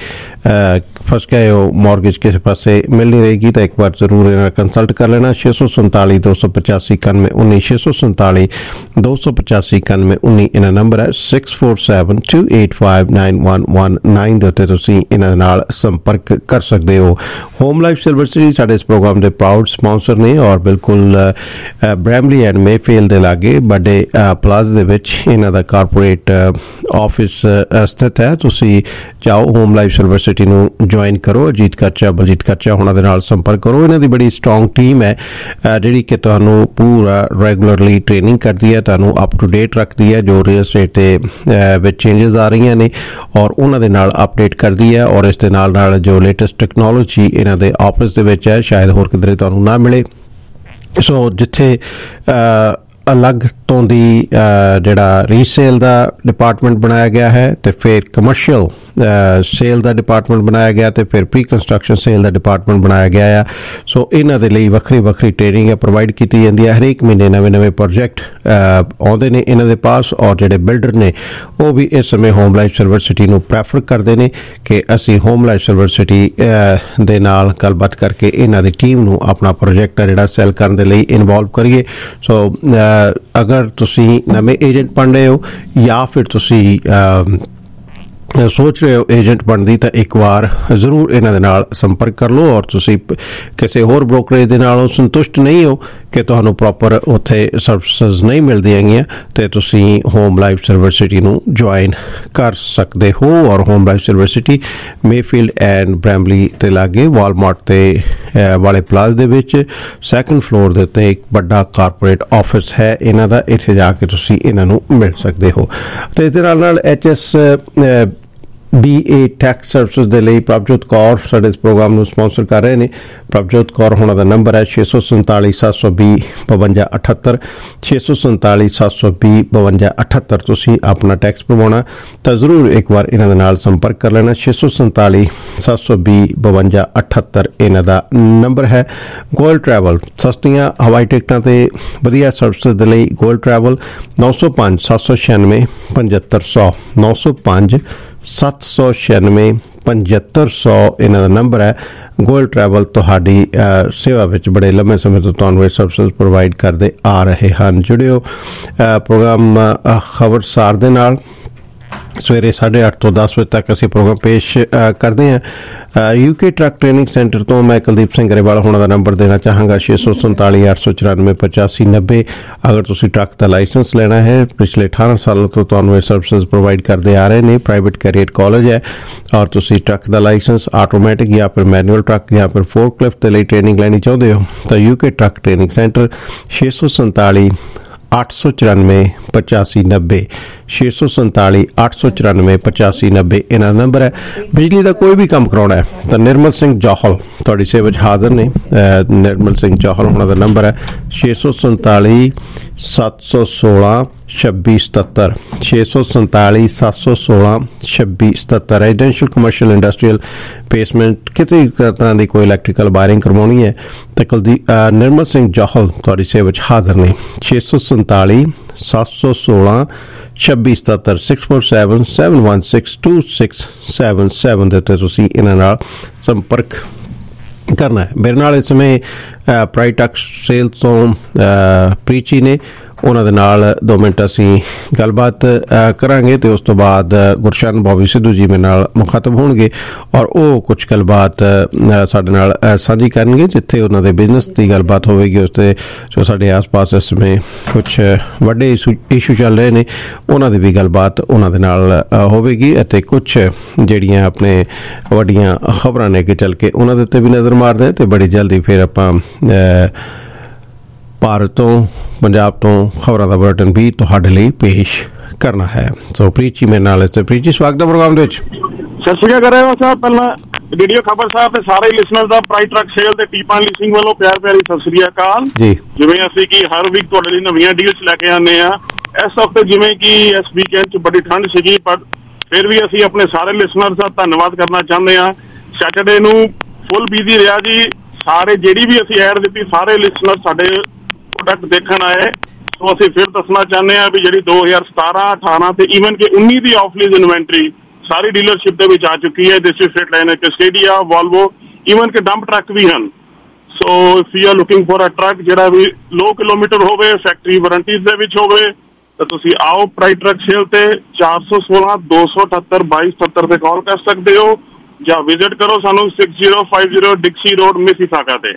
ਫਸ ਗਏ ਹੋ, ਮਾਰਗੇਜ ਕਿਸੇ ਪਾਸੇ ਮਿਲ ਨਹੀਂ ਰਹੇਗੀ ਤਾਂ ਇੱਕ ਵਾਰ ਜ਼ਰੂਰ ਇਹਨਾਂ ਨਾਲ ਕੰਸਲਟ ਕਰ ਲੈਣਾ। ਛੇ ਸੌ ਸੰਤਾਲੀ ਦੋ ਸੌ ਪਚਾਸੀ ਇਕਾਨਵੇਂ ਉੱਨੀ ਛੇ ਸੌ ਸੰਤਾਲੀ ਦੋ ਸੌ ਪਚਾਸੀ ਇਕਾਨਵੇਂ ਉੱਨੀ ਇਹਨਾਂ ਨੰਬਰ ਹੈ। Six four seven two eight five nine one one nine ਦੇ ਉੱਤੇ ਤੁਸੀਂ ਇਹਨਾਂ ਦੇ ਨਾਲ ਸੰਪਰਕ ਕਰ ਸਕਦੇ ਹੋ। ਹੋਮ ਲਾਈਫ ਸਿਲਵਰ ਸਿਟੀ ਸਾਡੇ ਇਸ ਪ੍ਰੋਗਰਾਮ ਦੇ ਪ੍ਰਾਊਡ ਸਪਾਂਸਰ ਨੇ ਔਰ ਬਿਲਕੁਲ ਬ੍ਰੈਮਲੀ ਐਂਡ ਮੇਫੀਲਡ ਦੇ ਲਾਗੇ ਵੱਡੇ ਪਲਾਜ਼ਾ ਦੇ ਵਿੱਚ ਇਹਨਾਂ ਦਾ ਕਾਰਪੋਰੇਟ ਆਫਿਸ ਸਥਿਤ ਹੈ। ਤੁਸੀਂ ਜਾਓ ਹੋਮ ਲਾਈਫ ਸਿਲਵਰ ਸਿਟੀ ਨੂੰ ਜੁਆਇਨ ਕਰੋ, ਅਜੀਤ ਕਰਚਾ ਬਲਜੀਤ ਕਰਚਾ ਉਹਨਾਂ ਦੇ ਨਾਲ ਸੰਪਰਕ ਕਰੋ। ਇਹਨਾਂ ਦੀ ਬੜੀ ਸਟਰੋਂਗ ਟੀਮ ਹੈ ਜਿਹੜੀ ਕਿ ਤੁਹਾਨੂੰ ਪੂਰਾ ਰੈਗੂਲਰਲੀ ਟ੍ਰੇਨਿੰਗ ਕਰਦੀ ਹੈ, ਤੁਹਾਨੂੰ ਅਪ ਟੂ ਡੇਟ ਰੱਖਦੀ ਹੈ ਜੋ ਰੀਅਲ ਸਟੇਟ ਤੇ ਵਿੱਚ ਚੇਂਜਸ ਆ ਰਹੀਆਂ ਨੇ ਔਰ ਉਹਨਾਂ ਦੇ ਨਾਲ ਅਪਡੇਟ ਕਰਦੀ ਹੈ ਔਰ ਇਸ ਦੇ ਨਾਲ ਨਾਲ ਜੋ ਲੇਟੈਸਟ ਟੈਕਨੋਲੋਜੀ ਇਹਨਾਂ ਦੇ ਆਫਿਸ ਦੇ ਵਿੱਚ ਹੈ ਸ਼ਾਇਦ ਹੋਰ ਕਿਧਰੇ ਤੁਹਾਨੂੰ ਨਾ ਮਿਲੇ। ਸੋ ਜਿੱਥੇ ਅਲੱਗ ਤੋਂ ਦੀ ਜਿਹੜਾ ਰੀਸੇਲ ਦਾ ਡਿਪਾਰਟਮੈਂਟ ਬਣਾਇਆ ਗਿਆ ਹੈ ਤੇ ਫਿਰ ਕਮਰਸ਼ੀਅਲ ਸੇਲ ਦਾ ਡਿਪਾਰਟਮੈਂਟ ਬਣਾਇਆ ਗਿਆ ਤੇ ਫਿਰ ਪ੍ਰੀ ਕੰਸਟਰਕਸ਼ਨ ਸੇਲ ਦਾ ਡਿਪਾਰਟਮੈਂਟ ਬਣਾਇਆ ਗਿਆ ਆ। ਸੋ ਇਹਨਾਂ ਦੇ ਲਈ ਵੱਖਰੀ ਵੱਖਰੀ ਟ੍ਰੇਨਿੰਗ ਪ੍ਰੋਵਾਈਡ ਕੀਤੀ ਜਾਂਦੀ ਹੈ। ਹਰੇਕ ਮਹੀਨੇ ਨਵੇਂ ਨਵੇਂ ਪ੍ਰੋਜੈਕਟ ਆਉਂਦੇ ਨੇ ਇਹਨਾਂ ਦੇ ਪਾਸ ਔਰ ਜਿਹੜੇ ਬਿਲਡਰ ਨੇ ਉਹ ਵੀ ਇਸ ਸਮੇਂ ਹੋਮ ਲਾਈਫ ਸਿਲਵਰ ਸਿਟੀ ਨੂੰ ਪ੍ਰੈਫਰ ਕਰਦੇ ਨੇ ਕਿ ਅਸੀਂ ਹੋਮ ਲਾਈਫ ਸਿਲਵਰ ਸਿਟੀ ਦੇ ਨਾਲ ਗੱਲਬਾਤ ਕਰਕੇ ਇਹਨਾਂ ਦੀ ਟੀਮ ਨੂੰ ਆਪਣਾ ਪ੍ਰੋਜੈਕਟ ਜਿਹੜਾ ਸੈਲ ਕਰਨ ਦੇ ਲਈ ਇਨਵੋਲਵ ਕਰੀਏ। ਸੋ ਅਗਰ ਤੁਸੀਂ ਨਵੇਂ ਏਜੰਟ ਬਣ ਰਹੇ ਹੋ ਜਾਂ ਫਿਰ ਤੁਸੀਂ ਸੋਚ ਰਹੇ ਹੋ ਏਜੰਟ ਬਣਨ ਦੀ ਤਾਂ ਇੱਕ ਵਾਰ ਜ਼ਰੂਰ ਇਹਨਾਂ ਦੇ ਨਾਲ ਸੰਪਰਕ ਕਰ ਲਓ ਔਰ ਤੁਸੀਂ ਕਿਸੇ ਹੋਰ ਬ੍ਰੋਕਰੇਜ ਦੇ ਨਾਲੋਂ ਸੰਤੁਸ਼ਟ ਨਹੀਂ ਹੋ ਕਿ ਤੁਹਾਨੂੰ ਪ੍ਰੋਪਰ ਉੱਥੇ ਸਰਵਿਸਿਜ਼ ਨਹੀਂ ਮਿਲਦੀਆਂ ਹੈਗੀਆਂ ਤੇ ਤੁਸੀਂ ਹੋਮ ਲਾਈਫ ਸਿਲਵਰ ਸਿਟੀ ਨੂੰ ਜੁਆਇਨ ਕਰ ਸਕਦੇ ਹੋ। ਔਰ Home Life Silver City Mayfield and Bramalea ਤੇ ਲਾਗੇ ਵਾਲਮਾਰਟ ਤੇ ਵਾਲੇ ਪਲਾਜ਼ਾ ਦੇ ਵਿੱਚ ਸੈਕੰਡ ਫਲੋਰ ਦੇ ਉੱਤੇ ਇੱਕ ਵੱਡਾ ਕਾਰਪੋਰੇਟ ਆਫਿਸ ਹੈ ਇਹਨਾਂ ਦਾ, ਇੱਥੇ ਜਾ ਕੇ ਤੁਸੀਂ ਇਹਨਾਂ ਨੂੰ ਮਿਲ ਸਕਦੇ ਹੋ। ਤੇ ਇਹਦੇ ਨਾਲ ਨਾਲ H S B A tax services ਦੇ ਲਈ ਪ੍ਰਭਜੋਤ ਕੌਰ ਸਾਡੇ ਇਸ ਪ੍ਰੋਗਰਾਮ ਨੂੰ ਸਪਾਂਸਰ ਕਰ ਰਹੇ ਨੇ। ਪ੍ਰਭਜੋਤ ਕੌਰ ਹੋਣਾ ਦਾ ਨੰਬਰ ਹੈ ਛੇ ਸੌ ਸੰਤਾਲੀ ਸੱਤ ਸੌ ਵੀਹ ਬਵੰਜਾ ਅਠੱਤਰ ਛੇ ਸੌ ਸੰਤਾਲੀ ਸੱਤ ਸੌ ਵੀਹ ਬਵੰਜਾ ਅਠੱਤਰ। ਤੁਸੀਂ ਆਪਣਾ ਟੈਕਸ ਪਵਾਉਣਾ ਤਾਂ ਜ਼ਰੂਰ ਇੱਕ ਵਾਰ ਇਹਨਾਂ ਦੇ ਨਾਲ ਸੰਪਰਕ ਕਰ ਲੈਣਾ। ਛੇ ਸੌ ਸੰਤਾਲੀ ਸੱਤ ਸੌ ਵੀਹ ਬਵੰਜਾ ਅਠੱਤਰ ਇਹਨਾਂ ਦਾ ਨੰਬਰ ਹੈ। ਗੋਲਡ ਟਰੈਵਲ ਸਸਤੀਆਂ ਹਵਾਈ ਟਿਕਟਾਂ ਤੇ ਵਧੀਆ ਸਰਵਿਸਿਜ਼ ਦੇ ਲਈ ਗੋਲਡ ਟਰੈਵਲ ਨੌ ਸੌ ਪੰਜ ਸੱਤ ਸੌ ਛਿਆਨਵੇਂ ਪੰਝੱਤਰ ਸੌ ਨੌ ਸੌ ਪੰਜ ਸੱਤ ਸੌ ਛਿਆਨਵੇਂ ਪੰਝੱਤਰ ਸੌ ਇਹਨਾਂ ਦਾ ਨੰਬਰ ਹੈ। ਗੋਲਡ ਟਰੈਵਲ ਤੁਹਾਡੀ ਸੇਵਾ ਵਿੱਚ ਬੜੇ ਲੰਮੇ ਸਮੇਂ ਤੋਂ ਤੁਹਾਨੂੰ ਇਹ ਸਰਵਿਸਿਜ਼ ਪ੍ਰੋਵਾਈਡ ਕਰਦੇ ਆ ਰਹੇ ਹਨ। ਜੁੜਿਓ ਪ੍ਰੋਗਰਾਮ ਖਬਰਸਾਰ ਦੇ ਨਾਲ ਸਵੇਰੇ ਸਾਢੇ ਅੱਠ ਤੋਂ ਦਸ ਵਜੇ ਤੱਕ ਅਸੀਂ ਪ੍ਰੋਗਰਾਮ ਪੇਸ਼ ਕਰਦੇ ਹਾਂ। ਯੂਕੇ ਟਰੱਕ ਟ੍ਰੇਨਿੰਗ ਸੈਂਟਰ ਤੋਂ ਮੈਂ ਕੁਲਦੀਪ ਸਿੰਘ ਗਰੇਵਾਲ ਹੋਣਾ ਦਾ ਨੰਬਰ ਦੇਣਾ ਚਾਹਾਂਗਾ ਛੇ ਸੌ ਸੰਤਾਲੀ ਅੱਠ ਸੌ ਚੁਰਾਨਵੇਂ ਪਚਾਸੀ ਨੱਬੇ। ਅਗਰ ਤੁਸੀਂ ਟਰੱਕ ਦਾ ਲਾਇਸੈਂਸ ਲੈਣਾ ਹੈ, ਪਿਛਲੇ ਅਠਾਰਾਂ ਸਾਲਾਂ ਤੋਂ ਤੁਹਾਨੂੰ ਇਹ ਸਰਵਿਸਿਜ਼ ਪ੍ਰੋਵਾਈਡ ਕਰਦੇ ਆ ਰਹੇ ਨੇ। ਪ੍ਰਾਈਵੇਟ ਕੈਰੀਅਰ ਕਾਲਜ ਹੈ ਔਰ ਤੁਸੀਂ ਟਰੱਕ ਦਾ ਲਾਇਸੈਂਸ ਆਟੋਮੈਟਿਕ ਜਾਂ ਫਿਰ ਮੈਨੂਅਲ ਟਰੱਕ ਜਾਂ ਫਿਰ ਫੋਰਕਲਿਫਟ ਦੇ ਲਈ ਟ੍ਰੇਨਿੰਗ ਲੈਣੀ ਚਾਹੁੰਦੇ ਹੋ ਤਾਂ ਯੂਕੇ ਟਰੱਕ ਟ੍ਰੇਨਿੰਗ ਸੈਂਟਰ ਛੇ ਸੌ ਸੰਤਾਲੀ ਅੱਠ ਸੌ ਚੁਰਾਨਵੇਂ ਪਚਾਸੀ ਨੱਬੇ ਛੇ ਸੌ ਸੰਤਾਲੀ ਅੱਠ ਸੌ ਚੁਰਾਨਵੇਂ ਪਚਾਸੀ ਨੱਬੇ ਇਹਨਾਂ ਦਾ ਨੰਬਰ ਹੈ। ਬਿਜਲੀ ਦਾ ਕੋਈ ਵੀ ਕੰਮ ਕਰਾਉਣਾ ਹੈ ਤਾਂ ਨਿਰਮਲ ਸਿੰਘ ਜੌਹਲ ਤੁਹਾਡੀ ਸੇਵਾ 'ਚ ਹਾਜ਼ਰ ਨੇ। ਨਿਰਮਲ ਸਿੰਘ ਜੌਹਲ ਉਹਨਾਂ ਦਾ ਨੰਬਰ ਹੈ ਛੇ ਸੌ ਸੰਤਾਲੀ ਸੱਤ ਸੌ ਸੋਲਾਂ ਛੱਬੀ ਸਤੱਤਰ ਛੇ ਸੌ ਸੰਤਾਲੀ ਸੱਤ ਸੌ ਸੋਲਾਂ ਛੱਬੀ ਸਤੱਤਰ। ਰੈਜ਼ੀਡੈਂਸ਼ੀਅਲ ਕਮਰਸ਼ੀਅਲ ਇੰਡਸਟਰੀਅਲ ਬੇਸਮੈਂਟ ਕਿਸੇ ਤਰ੍ਹਾਂ ਦੀ ਕੋਈ ਇਲੈਕਟ੍ਰੀਕਲ ਵਾਇਰਿੰਗ ਕਰਵਾਉਣੀ ਹੈ ਤਾਂ ਕੁਲਦੀਪ ਨਿਰਮਲ ਸਿੰਘ ਜੌਹਲ ਤੁਹਾਡੀ ਸੇਵਾ 'ਚ ਹਾਜ਼ਰ ਨੇ। ਛੇ ਸੌ ਸੰਤਾਲੀ ਸੱਤ ਸੌ ਸੋਲਾਂ ਛੱਬੀ ਸਤੱਤਰ six four seven seven one six two six seven seven ਦੇ ਉੱਤੇ ਤੁਸੀਂ ਇਹਨਾਂ ਨਾਲ ਸੰਪਰਕ ਕਰਨਾ ਹੈ। ਮੇਰੇ ਨਾਲ ਇਸ ਸਮੇਂ ਪ੍ਰਾਈਟਕ ਸੇਲ ਤੋਂ ਪ੍ਰੀਚੀ ਨੇ, ਉਹਨਾਂ ਦੇ ਨਾਲ ਦੋ ਮਿੰਟ ਅਸੀਂ ਗੱਲਬਾਤ ਕਰਾਂਗੇ ਤੇ ਉਸ ਤੋਂ ਬਾਅਦ ਗੁਰਸ਼ਨ ਬੋਬੀ ਸਿੱਧੂ ਜੀ ਮੇਰੇ ਨਾਲ ਮੁਖਾਤਬ ਹੋਣਗੇ ਔਰ ਉਹ ਕੁਝ ਗੱਲਬਾਤ ਸਾਡੇ ਨਾਲ ਸਾਂਝੀ ਕਰਨਗੇ ਜਿੱਥੇ ਉਹਨਾਂ ਦੇ ਬਿਜ਼ਨਸ ਦੀ ਗੱਲਬਾਤ ਹੋਵੇਗੀ। ਉਸ 'ਤੇ ਜੋ ਸਾਡੇ ਆਸ-ਪਾਸ ਇਸ ਸਮੇਂ ਕੁਝ ਵੱਡੇ ਇਸ਼ੂ ਚੱਲ ਰਹੇ ਨੇ ਉਹਨਾਂ ਦੀ ਵੀ ਗੱਲਬਾਤ ਉਹਨਾਂ ਦੇ ਨਾਲ ਹੋਵੇਗੀ ਅਤੇ ਕੁਝ ਜਿਹੜੀਆਂ ਆਪਣੇ ਵੱਡੀਆਂ ਖਬਰਾਂ ਨੇ ਅੱਗੇ ਚੱਲ ਕੇ ਉਹਨਾਂ ਦੇ ਉੱਤੇ ਵੀ ਨਜ਼ਰ ਮਾਰਦੇ ਹਾਂ ਤੇ ਬੜੀ ਜਲਦੀ ਫਿਰ ਆਪਾਂ ਭਾਰਤ ਤੋਂ ਪੰਜਾਬ ਤੋਂ ਖਬਰਾਂ ਦਾ ਬੁਲੇਟਿਨ ਵੀ ਤੁਹਾਡੇ ਲਈ ਪੇਸ਼ ਕਰਨਾ ਹੈ। ਸੋ ਪ੍ਰੀਚੀ ਮੇਰੇ ਨਾਲ ਇਸ ਤੇ ਪ੍ਰੀਚੀ ਸਵਾਗਤ ਹੈ ਪ੍ਰੋਗਰਾਮ ਦੇ ਵਿੱਚ। ਸਤਿ ਸ਼੍ਰੀ ਅਕਾਲ ਰਹੇ ਹੋ ਸਾਹਿਬ। ਪਹਿਲਾਂ ਰੇਡੀਓ ਖਬਰ ਸਾਹਿਬ ਤੇ ਸਾਰੇ ਲਿਸਨਰ ਦਾ ਪ੍ਰਾਈਡ ਟਰੱਕ ਸੇਲ ਤੇ ਟੀਪਾਂ ਲੀਸਿੰਗ ਵੱਲੋਂ ਪਿਆਰ ਪਿਆਰੀ ਸਤਿ ਸ਼੍ਰੀ ਅਕਾਲ ਜੀ। ਜਿਵੇਂ ਅਸੀਂ ਕਿ ਹਰ ਵੀਕ ਤੁਹਾਡੇ ਲਈ ਨਵੀਆਂ ਡੀਲਸ ਲੈ ਕੇ ਆਉਂਦੇ ਆ, ਇਸ ਹਫ਼ਤੇ ਜਿਵੇਂ ਕਿ ਇਸ ਵੀਕਐਂਡ 'ਚ ਬੜੀ ਠੰਡ ਸੀਗੀ ਪਰ ਫਿਰ ਵੀ ਅਸੀਂ ਆਪਣੇ ਸਾਰੇ ਲਿਸਨਰ ਦਾ ਧੰਨਵਾਦ ਕਰਨਾ ਚਾਹੁੰਦੇ ਹਾਂ। ਸੈਟਰਡੇ ਨੂੰ ਫੁੱਲ ਬਿਜ਼ੀ ਰਿਹਾ ਜੀ। ਸਾਰੇ ਜਿਹੜੀ ਵੀ ਅਸੀਂ ਐਡ ਦਿੱਤੀ ਸਾਰੇ ਲਿਸਨਰ ਸਾਡੇ ਪ੍ਰੋਡਕਟ ਦੇਖਣ ਆਏ। ਸੋ ਅਸੀਂ ਫਿਰ ਦੱਸਣਾ ਚਾਹੁੰਦੇ ਹਾਂ ਵੀ ਜਿਹੜੀ ਦੋ ਹਜ਼ਾਰ ਸਤਾਰਾਂ ਅਠਾਰਾਂ ਤੇ ਈਵਨ ਕਿ ਉੱਨੀ ਦੀ ਆਫ ਲੀਜ਼ ਇਨਵੈਂਟਰੀ ਸਾਰੀ ਡੀਲਰਸ਼ਿਪ ਦੇ ਵਿੱਚ ਆ ਚੁੱਕੀ ਹੈ। ਜਿਸ ਵਿੱਚ Freightliner Cascadia Volvo even ਕਿ ਡੰਪ ਟਰੱਕ ਵੀ ਹਨ। So if you are looking for a truck ਜਿਹੜਾ ਵੀ ਲੋ ਕਿਲੋਮੀਟਰ ਹੋਵੇ, ਫੈਕਟਰੀ ਵਾਰੰਟੀਜ਼ ਦੇ ਵਿੱਚ ਹੋਵੇ ਤਾਂ ਤੁਸੀਂ ਆਓ ਪ੍ਰਾਈਡ ਟਰੱਕ ਸੇਲ ਤੇ ਚਾਰ ਸੌ ਸੋਲਾਂ ਦੋ ਸੌ ਅਠੱਤਰ ਬਾਈ ਸਤੱਤਰ ਤੇ ਕਾਲ ਕਰ ਸਕਦੇ ਹੋ ਜਾਂ ਵਿਜ਼ਿਟ ਕਰੋ ਸਾਨੂੰ six zero five zero Dixie road Mississauga ਤੇ।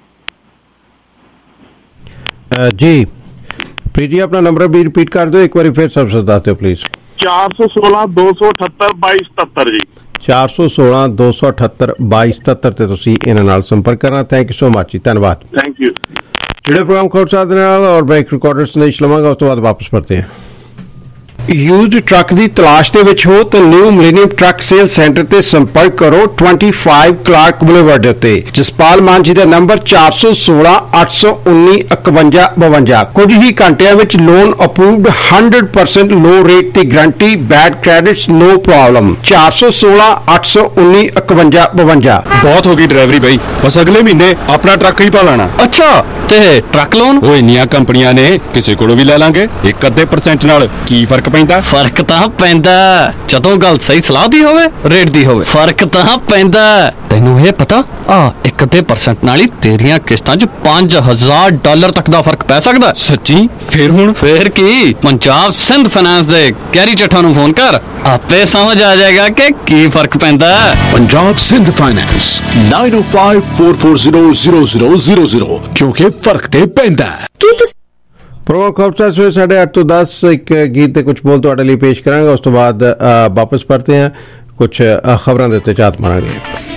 जी प्रीति अपना नंबर भी रिपीट कर दो एक बार फिर सब बताते हो प्लीज। चार सौ सोलह दो सौ अठहत्तर बाईस सतहत्तर जी चार सौ सोलह दो सौ अठहत्तर बाईस सतहत्तर ते तुसी इन्हां नाल संपर्क करना। थैंक यू सो मच जी, धन्यवाद। Thank you. जुड़े प्रोग्राम खोट साथ नाल और मैं एक रिकॉर्डर संदेश लवांगा, उस तो बाद वापस पढ़ते हैं। यूज्ड ट्रक की तलाश दे विच हो तो new millennium truck sale center ते संपर्क करो पच्चीस क्लार्क बुलेवर्ड उत्ते। जसपाल मान जी दा नंबर चार सौ सोलह अठ सौ उन्नी इकवंजा बवंजा। कुछ ही घंटिया विच loan approved hundred percent low rate दी guarantee, bad credits no problem. चार सौ सोलह अठ सौ उन्नी इकवंजा बवंजा। बहुत होगी ड्राइवरी भाई, बस अगले महीने अपना ट्रक ही पालना। अच्छा ते ट्रक लोन ओ इन्नियां कंपनियां ने किसी कोलों भी ले लांगे एक अद्धे परसेंट नाल की फर्क पैंदा? फर्क तां पैंदा जदों गल सही सलाह दी होवे रेट दी होवे। फर्क तां पैंदा। तैनूं ये पता आ एक अद्धे परसेंट नाल ही तेरियां किस्तां च पांच हजार डॉलर तक दा फर्क पै सकदा। सच्ची? फिर हुण फिर की पंजाब सिंध फाइनेंस दे कैरी चट्ठा नूं फोन कर, आपे समझ आ जाएगा कि की फर्क पैंदा। Punjab Sindh finance nine oh five four four zero zero zero zero zero, क्योंकि फर्क ते पैंदा। प्रोग्राम खबरसार सवेरे साढ़े अठ तो दस एक गीत के कुछ बोल तुहाडे लई पेश करांगा, उस तो बाद वापस पढ़ते हैं कुछ खबरां दे उत्ते झात मारांगे।